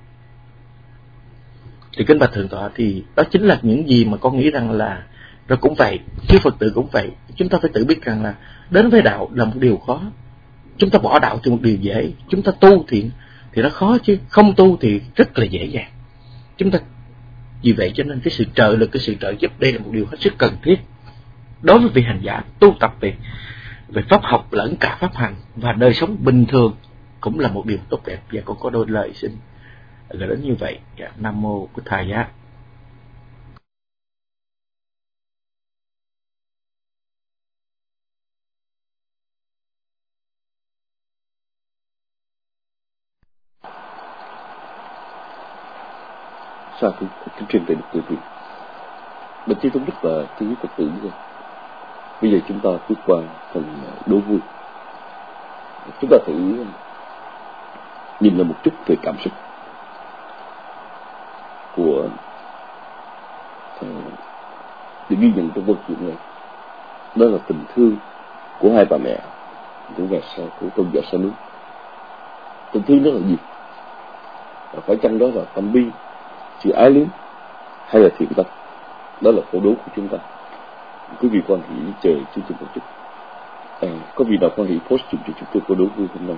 Thì kính bạch thượng tọa, thì đó chính là những gì mà con nghĩ rằng là rồi cũng vậy, chứ Phật tử cũng vậy. Chúng ta phải tự biết rằng là đến với đạo là một điều khó. Chúng ta bỏ đạo thì một điều dễ, chúng ta tu thì nó khó, chứ không tu thì rất là dễ dàng. Chúng ta vì vậy cho nên cái sự trợ lực, cái sự trợ giúp đây là một điều hết sức cần thiết đối với vị hành giả tu tập về pháp học lẫn cả pháp hành, và đời sống bình thường cũng là một điều tốt đẹp. Và con có đôi lời xin gửi đến như vậy. Nam mô Bụt Thầy Giá. Sa thú kính truyền tình quý vị, bạch chí tôn đức và quý Phật tử. Bây giờ chúng ta bước qua phần đố vui. Chúng ta thử nhìn lại một chút về cảm xúc của được ghi nhận trong câu chuyện này. Đó là tình thương của hai bà mẹ của tôn giả Sa Nú. Tình thương đó là gì? Phải chăng đó là tâm bi, sự ái luyến, hay là thiện tâm? Đó là câu đố của chúng ta. Quý vị quan hỷ chờ chương trình một chút. Có vị nào quan hỷ post cho chúng tôi câu đố vui hôm nay?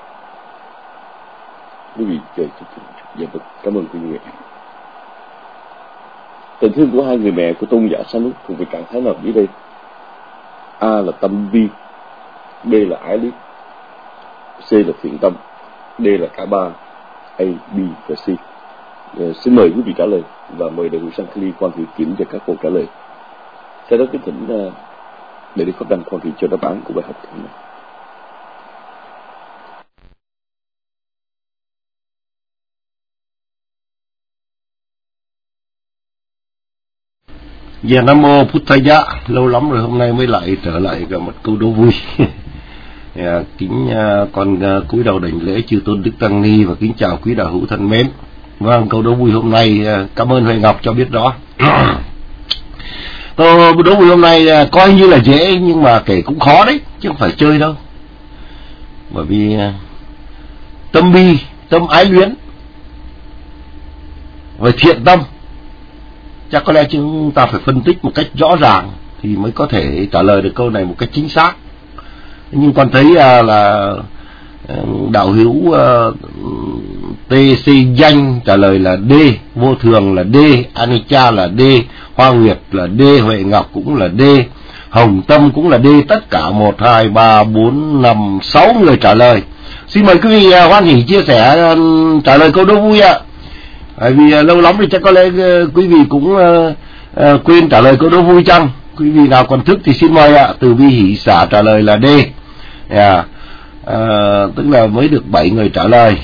Quý vị chờ chương trình một chút. Dạ vâng, cảm ơn quý vị. Tình thương của hai người mẹ của tôn giả Sa Nú thuộc về trạng thái nào dưới đây? A là tâm bi, B là ái luyến, C là thiện tâm, D là cả ba, A, B và C. Xin mời quý vị trả lời và mời đại hội Sang Kali quan hỷ kiểm cho các câu trả lời. Sau đó kính thỉnh để Đức Pháp Đăng quan hỷ cho đáp án của bài học hôm nay. Dạ Nam mô Bụt Thầy Giá. Lâu lắm rồi hôm nay mới lại trở lại gặp một câu đố vui. Kính con cúi đầu đảnh lễ chư tôn Đức Tăng Ni và kính chào quý đạo hữu thân mến. Vâng, câu đố vui hôm nay cảm ơn Huệ Ngọc cho biết rõ. Câu đố vui hôm nay coi như là dễ nhưng mà kể cũng khó đấy, chứ không phải chơi đâu. Bởi vì tâm bi, tâm ái luyến và thiện tâm, chắc có lẽ chúng ta phải phân tích một cách rõ ràng thì mới có thể trả lời được câu này một cách chính xác. Nhưng con thấy là đạo hữu TC Danh trả lời là D, Vô Thường là D, Anicca là D, Hoa Nguyệt là D, Huệ Ngọc cũng là D, Hồng Tâm cũng là D. Tất cả 1, 2, 3, 4, 5, 6 người trả lời. Xin mời quý vị hoan hỉ chia sẻ trả lời câu đố vui ạ. Bởi vì lâu lắm thì chắc có lẽ quý vị cũng quên trả lời câu đố vui chăng? Quý vị nào còn thức thì xin mời ạ. Từ Vi Hỷ Xả trả lời là D. Tức là mới được 7 người trả lời.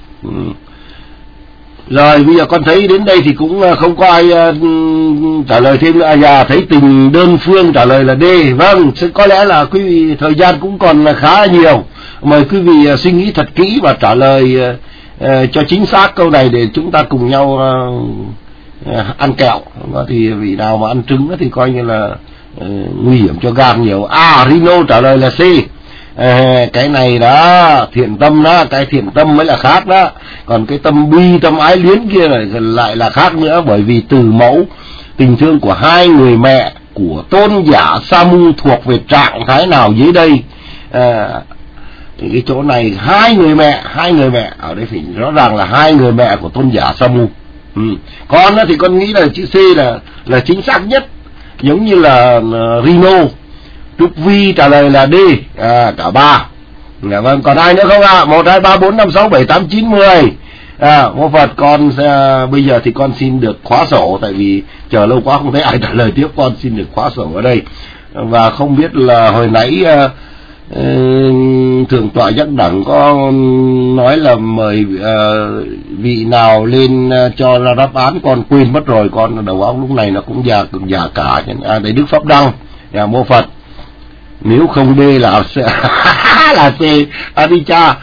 Rồi bây giờ con thấy đến đây thì cũng không có ai trả lời thêm nữa. Thấy Tình Đơn Phương trả lời là D. Vâng, có lẽ là quý vị thời gian cũng còn khá nhiều. Mời quý vị suy nghĩ thật kỹ và trả lời cho chính xác câu này để chúng ta cùng nhau ăn kẹo. Thì vị nào mà ăn trứng thì coi như là nguy hiểm cho gan nhiều. Rino trả lời là C. Cái này đó, thiện tâm đó, cái thiện tâm mới là khác đó. Còn cái tâm bi, tâm ái luyến kia lại là khác nữa. Bởi vì từ mẫu tình thương của hai người mẹ của tôn giả Sa Mu thuộc về trạng thái nào dưới đây? Thì cái chỗ này hai người mẹ ở đây phải rõ ràng là hai người mẹ của tôn giả Sa Mu. Con thì con nghĩ là chữ C là chính xác nhất, giống như là Rino. Trúc Vi trả lời là D, cả ba. Vâng, còn ai nữa không ạ? 1, 2, 3, 4, 5, 6, 7, 8, 9, 10. Mô Phật, con bây giờ thì con xin được khóa sổ, tại vì chờ lâu quá không thấy ai trả lời tiếp, con xin được khóa sổ ở đây. Và không biết là hồi nãy Thượng tọa Giác Đẳng có nói là mời vị nào lên cho ra đáp án, con quên mất rồi, con đầu óc lúc này nó cũng già cả. Để Đức Pháp Đăng. Mô Phật. Nếu không D là là C. Anicca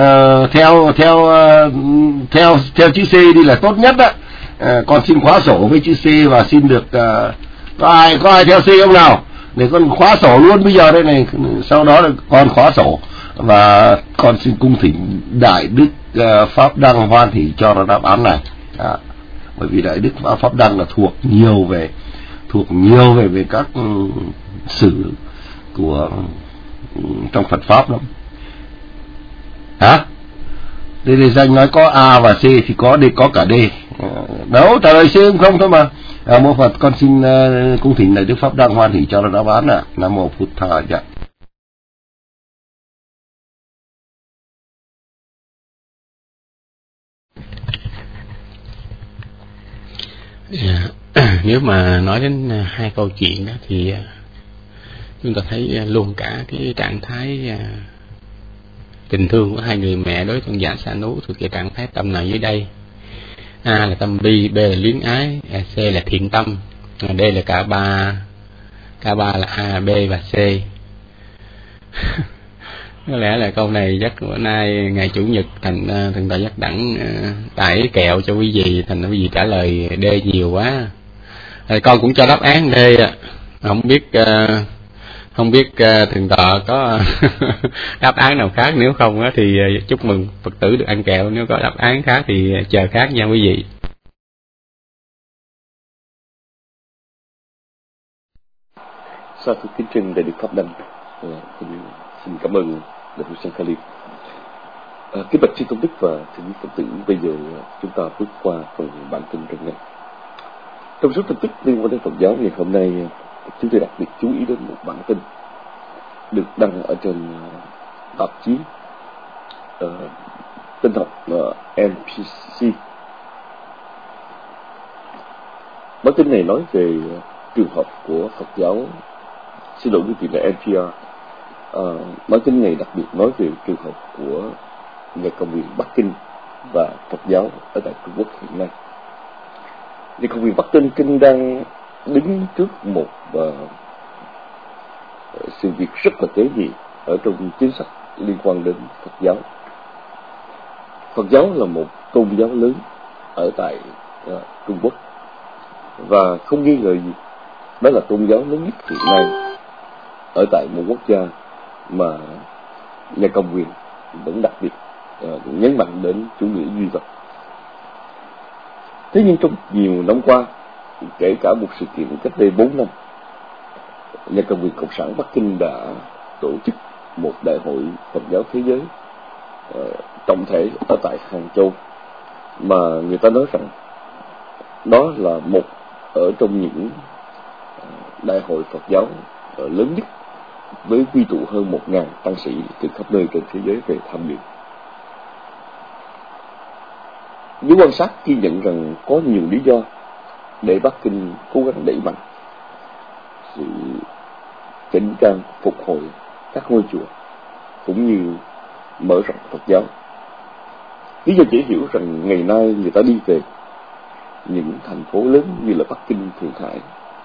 theo chữ C đi là tốt nhất đó. Con xin khóa sổ với chữ C và xin được có ai theo C không nào? Để con khóa sổ luôn bây giờ đây này, sau đó là con khóa sổ và con xin cung thỉnh Đại Đức Pháp Đăng hoan hỷ cho ra đáp án này. Bởi vì Đại Đức Pháp Đăng là thuộc nhiều về các sử của trong Phật pháp lắm. Đây Danh nói có A và C thì có D, có cả D. Đâu trả lời C không thôi mà. Mô Phật, con xin cung thỉnh Đại Đức Pháp Đăng hoan hỷ cho ra đáp án ạ. Nam mô Bụt Thầy Giá. Nếu mà nói đến hai câu chuyện đó thì chúng ta thấy luôn cả cái trạng thái tình thương của hai người mẹ đối tượng giả Sa Nú thuộc về trạng thái tâm nào dưới đây. A là tâm bi, B là luyến ái, C là thiện tâm, D là cả ba là A, B và C. Có lẽ là câu này chắc bữa nay ngày Chủ nhật Thành Thượng tọa Giác Đẳng tải kẹo cho quý vị, thành quý vị trả lời D nhiều quá. Con cũng cho đáp án D ạ. Không biết Thượng tọa có đáp án nào khác, nếu không thì chúc mừng Phật tử được ăn kẹo, nếu có đáp án khác thì chờ khác nha quý vị. Sa thú kính trân Đại đức Pháp Đăng, xin cảm ơn Đại đức Sang Khalif. Kính bạch chư tôn đức và thính Phật tử, bây giờ chúng ta bước qua phần bản tin trong ngày. Trong số tin tức liên quan đến Phật giáo ngày hôm nay, chúng tôi đặc biệt chú ý đến một bản tin được đăng ở trên tạp chí tinh học NPC. Bản tin này nói về trường hợp của Phật giáo, xin lỗi quý vị là NPR. Bản tin này đặc biệt nói về trường hợp của Nhà Cầm quyền Bắc Kinh và Phật giáo ở tại Trung Quốc hiện nay. Nhà Cầm quyền Bắc Kinh đang đứng trước một sự việc rất là tế nhị ở trong chính sách liên quan đến Phật giáo. Phật giáo là một tôn giáo lớn ở tại Trung Quốc, và không nghi ngờ gì đó là tôn giáo lớn nhất hiện nay ở tại một quốc gia mà nhà cầm quyền vẫn đặc biệt nhấn mạnh đến chủ nghĩa duy vật. Thế nhưng trong nhiều năm qua, kể cả một sự kiện cách đây 4 năm, nhà cầm quyền Cộng sản Bắc Kinh đã tổ chức một đại hội Phật giáo thế giới trọng thể ở tại Hàng Châu, mà người ta nói rằng đó là một ở trong những đại hội Phật giáo lớn nhất, với quy tụ hơn 1.000 tăng sĩ từ khắp nơi trên thế giới về tham dự. Giới quan sát ghi nhận rằng có nhiều lý do để Bắc Kinh cố gắng đẩy mạnh sự chỉnh trang phục hồi các ngôi chùa cũng như mở rộng Phật giáo. Lý do dễ hiểu rằng ngày nay người ta đi về những thành phố lớn như là Bắc Kinh, Thượng Hải,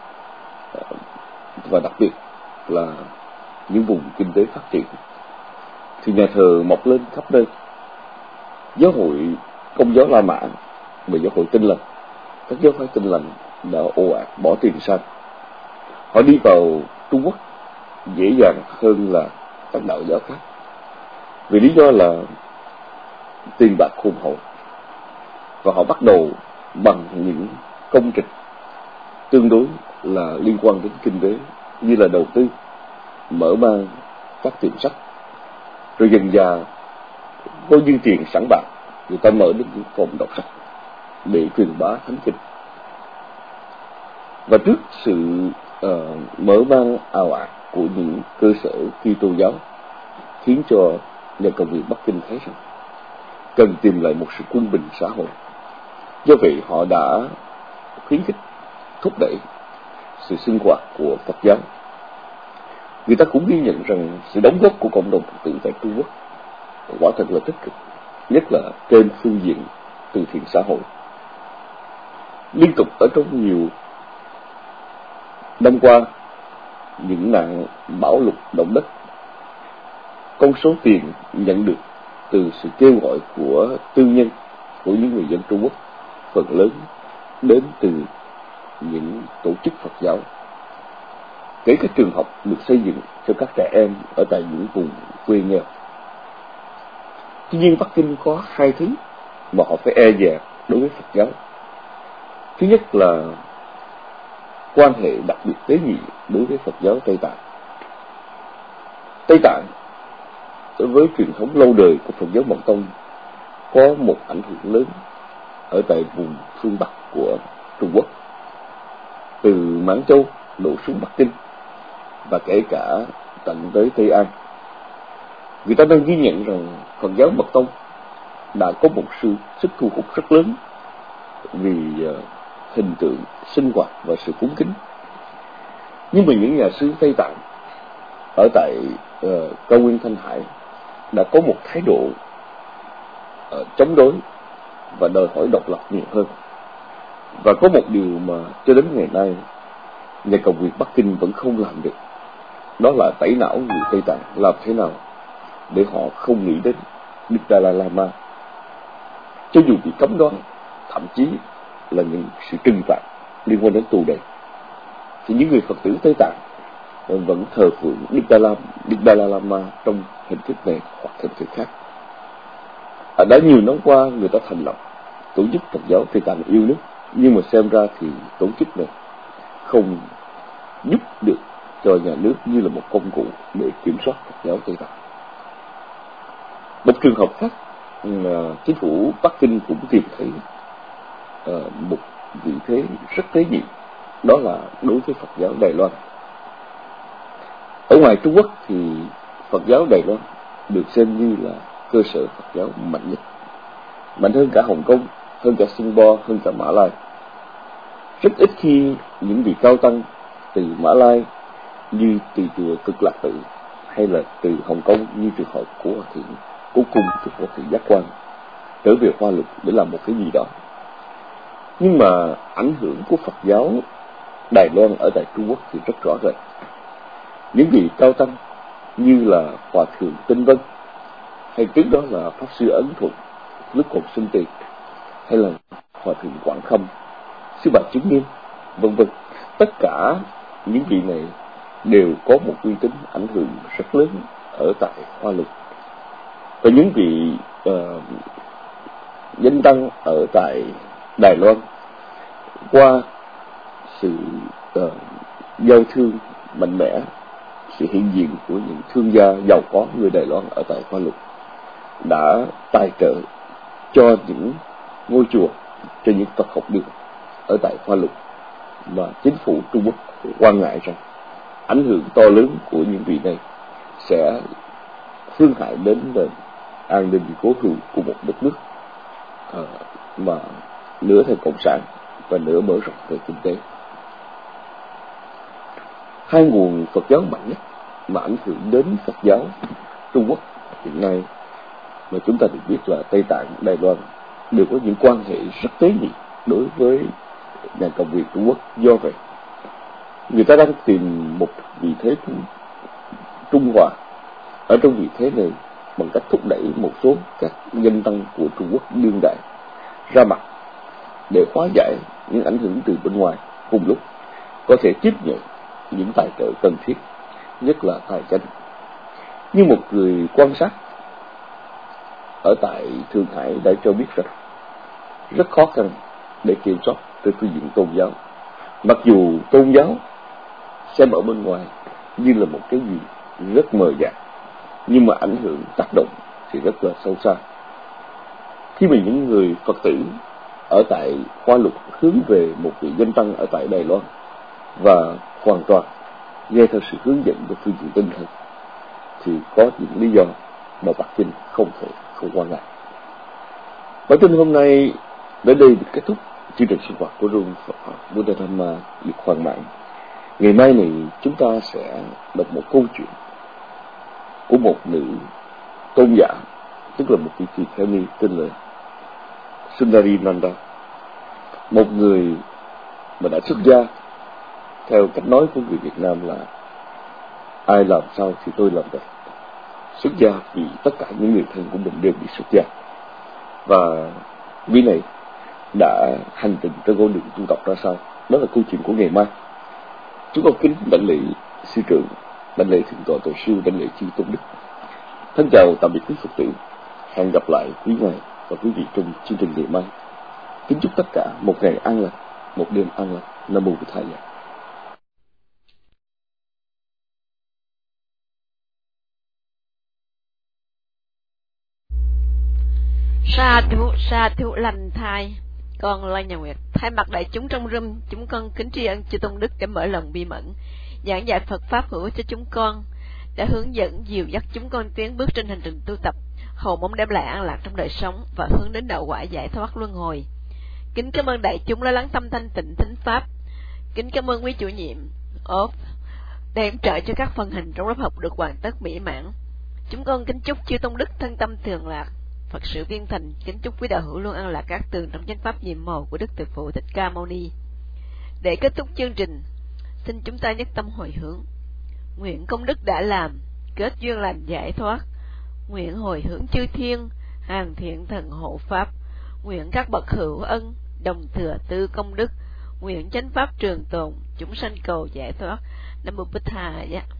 và đặc biệt là những vùng kinh tế phát triển, thì nhà thờ mọc lên khắp nơi. Giáo hội Công giáo La Mã và giáo hội Tin Lành, các giáo phái Tin Lành đã ồ ạt bỏ tiền sang. Họ đi vào Trung Quốc dễ dàng hơn là các đạo giáo khác, vì lý do là tiền bạc hùng hậu, và họ bắt đầu bằng những công trình tương đối là liên quan đến kinh tế, như là đầu tư, mở mang các tiệm sách, rồi dần dà có dư tiền sẵn bạc, người ta mở đến những phòng đọc sách để truyền bá thánh kinh. Và trước sự mở mang ào ạt của những cơ sở Kitô giáo, khiến cho nhà cầm quyền Bắc Kinh thấy rằng cần tìm lại một sự quân bình xã hội. Do vậy họ đã khuyến khích, thúc đẩy sự sinh hoạt của Phật giáo. Người ta cũng ghi nhận rằng sự đóng góp của cộng đồng Phật tử tại Trung Quốc quả thật là tích cực, nhất là trên phương diện từ thiện xã hội. Liên tục ở trong nhiều năm qua, những nạn bão lụt, động đất, con số tiền nhận được từ sự kêu gọi của tư nhân, của những người dân Trung Quốc phần lớn đến từ những tổ chức Phật giáo, kể cả trường học được xây dựng cho các trẻ em ở tại những vùng quê nghèo. Tuy nhiên Bắc Kinh có hai thứ mà họ phải e dè đối với Phật giáo. Thứ nhất là quan hệ đặc biệt tế nhị đối với Phật giáo Tây Tạng. Tây Tạng với truyền thống lâu đời của Phật giáo Mật Tông có một ảnh hưởng lớn ở tại vùng phương Bắc của Trung Quốc, từ Mãn Châu đổ xuống Bắc Kinh và kể cả tận tới Tây An. Người ta đang ghi nhận rằng Phật giáo Mật Tông đã có một sức thu hút rất lớn, vì hình tượng, sinh hoạt và sự cúng kính. Nhưng mà những nhà sư Tây Tạng ở tại cao nguyên Thanh Hải đã có một thái độ chống đối và đòi hỏi độc lập nhiều hơn. Và có một điều mà cho đến ngày nay nhà cầu nguyện Bắc Kinh vẫn không làm được, đó là tẩy não người Tây Tạng làm thế nào để họ không nghĩ đến Đức Dalai Lama, cho dù bị cấm đoán, thậm chí là những sự trừng phạt liên quan đến tù đầy. Thì những người Phật tử Tây Tạng vẫn thờ phượng Đức Dalai Lama trong hình thức này hoặc hình thức khác. Đã nhiều năm qua người ta thành lập tổ chức Phật giáo Tây Tạng yêu nước, nhưng mà xem ra thì tổ chức này không giúp được cho nhà nước như là một công cụ để kiểm soát Phật giáo Tây Tạng. Một trường hợp khác, chính phủ Bắc Kinh cũng tìm thấy một vị thế rất tế nhị, đó là đối với Phật giáo Đài Loan. Ở ngoài Trung Quốc thì Phật giáo Đài Loan được xem như là cơ sở Phật giáo mạnh nhất, mạnh hơn cả Hồng Kông, hơn cả Singapore, hơn cả Mã Lai. Rất ít khi những vị cao tăng từ Mã Lai như từ chùa Cực Lạc Tự hay là từ Hồng Kông như trường hợp của Hòa Thượng Cố Cung, của Hòa Thượng Giác Quan trở về Hoa Lục để làm một cái gì đó. Nhưng mà ảnh hưởng của Phật giáo Đài Loan ở tại Trung Quốc thì rất rõ rệt. Những vị cao tăng như là Hòa Thượng Tinh Vân, hay trước đó là Pháp Sư Ấn Thuận lúc còn sinh tiền, hay là Hòa Thượng Quảng Khâm, Sư Bà Chứng Nghiêm, vân vân, tất cả những vị này đều có một uy tín ảnh hưởng rất lớn ở tại Hoa Lục. Và những vị danh tăng ở tại Đài Loan qua sự giao thương mạnh mẽ, sự hiện diện của những thương gia giàu có người Đài Loan ở tại Hoa Lục đã tài trợ cho những ngôi chùa, cho những Phật học đường ở tại Hoa Lục, mà chính phủ Trung Quốc quan ngại rằng ảnh hưởng to lớn của những vị này sẽ phương hại đến an ninh cố hữu của một đất nước mà nửa theo cộng sản và nửa mở rộng về kinh tế. Hai nguồn Phật giáo mạnh nhất mà ảnh hưởng đến Phật giáo Trung Quốc hiện nay mà chúng ta được biết là Tây Tạng, Đài Loan đều có những quan hệ rất tế nhị đối với nhà cầm quyền Trung Quốc. Do vậy, người ta đang tìm một vị thế trung hòa ở trong vị thế này bằng cách thúc đẩy một số các danh tăng của Trung Quốc đương đại ra mặt để hóa giải những ảnh hưởng từ bên ngoài, cùng lúc có thể tiếp nhận những tài trợ cần thiết, nhất là tài chánh. Như một người quan sát ở tại Thượng Hải đã cho biết rằng rất khó khăn để kiểm soát trên phương diện tôn giáo. Mặc dù tôn giáo xem ở bên ngoài như là một cái gì rất mờ nhạt, nhưng mà ảnh hưởng tác động thì rất là sâu xa. Khi mà những người Phật tử ở tại Hoa Lục hướng về một vị danh tăng ở tại Đài Loan và hoàn toàn nghe theo sự hướng dẫn của phương diện tinh thần, thì có những lý do mà Bắc Kinh không thể không quan ngại. Bản tin hôm nay đến đây được kết thúc. Chương trình sinh hoạt của Rung Phật học Buddha Dhamma được hoàn mãn. Ngày mai này chúng ta sẽ đọc một câu chuyện của một nữ tôn giả, tức là một vị tỳ kheo ni tên là Sundari Nanda, một người mà đã xuất gia. Theo cách nói của người Việt Nam là ai làm sao thì tôi làm vậy. Xuất gia vì tất cả những người thân của mình đều bị xuất gia, và vị này đã hành trình trên con đường tu tập ra sao, đó là câu chuyện của ngày mai. Chúng con kính đảnh lễ sư trưởng, đảnh lễ thượng tọa tổ sư, đảnh lễ chư tôn đức. Thân chào tạm biệt quý Phật tử, hẹn gặp lại quý ngài và quý vị trong chương trình ngày mai. Kính chúc tất cả một ngày an lành, một đêm an lành. Nam mô Bổn Thầy. Sa thú lành thai. Con Lan Nhà Nguyệt thay mặt đại chúng trong room, chúng con kính tri ân chư tôn đức để mở lòng bi mẫn giảng dạy Phật pháp hữu cho chúng con, đã hướng dẫn dìu dắt chúng con tiến bước trên hành trình tu tập, hầu mong đem lại an lạc trong đời sống và hướng đến đạo quả giải thoát luân hồi. Kính cảm ơn đại chúng đã lắng tâm thanh tịnh thính pháp. Kính cảm ơn quý chủ nhiệm ốp đã yểm trợ cho các phần hình trong lớp học được hoàn tất mỹ mãn. Chúng con kính chúc chư Tôn Đức thân tâm thường lạc, Phật sự viên thành. Kính chúc quý đạo hữu luôn an lạc các tường trong chánh pháp nhiệm màu của Đức Từ Phụ Thích Ca Mâu Ni. Để kết thúc chương trình, xin chúng ta nhất tâm hồi hướng. Nguyện công đức đã làm, kết duyên lành giải thoát. Nguyện hồi hướng chư thiên, hàng thiện thần hộ pháp. Nguyện các bậc hữu ân, đồng thừa tư công đức. Nguyện chánh pháp trường tồn, chúng sanh cầu giải thoát. Nam mô Bích Hà.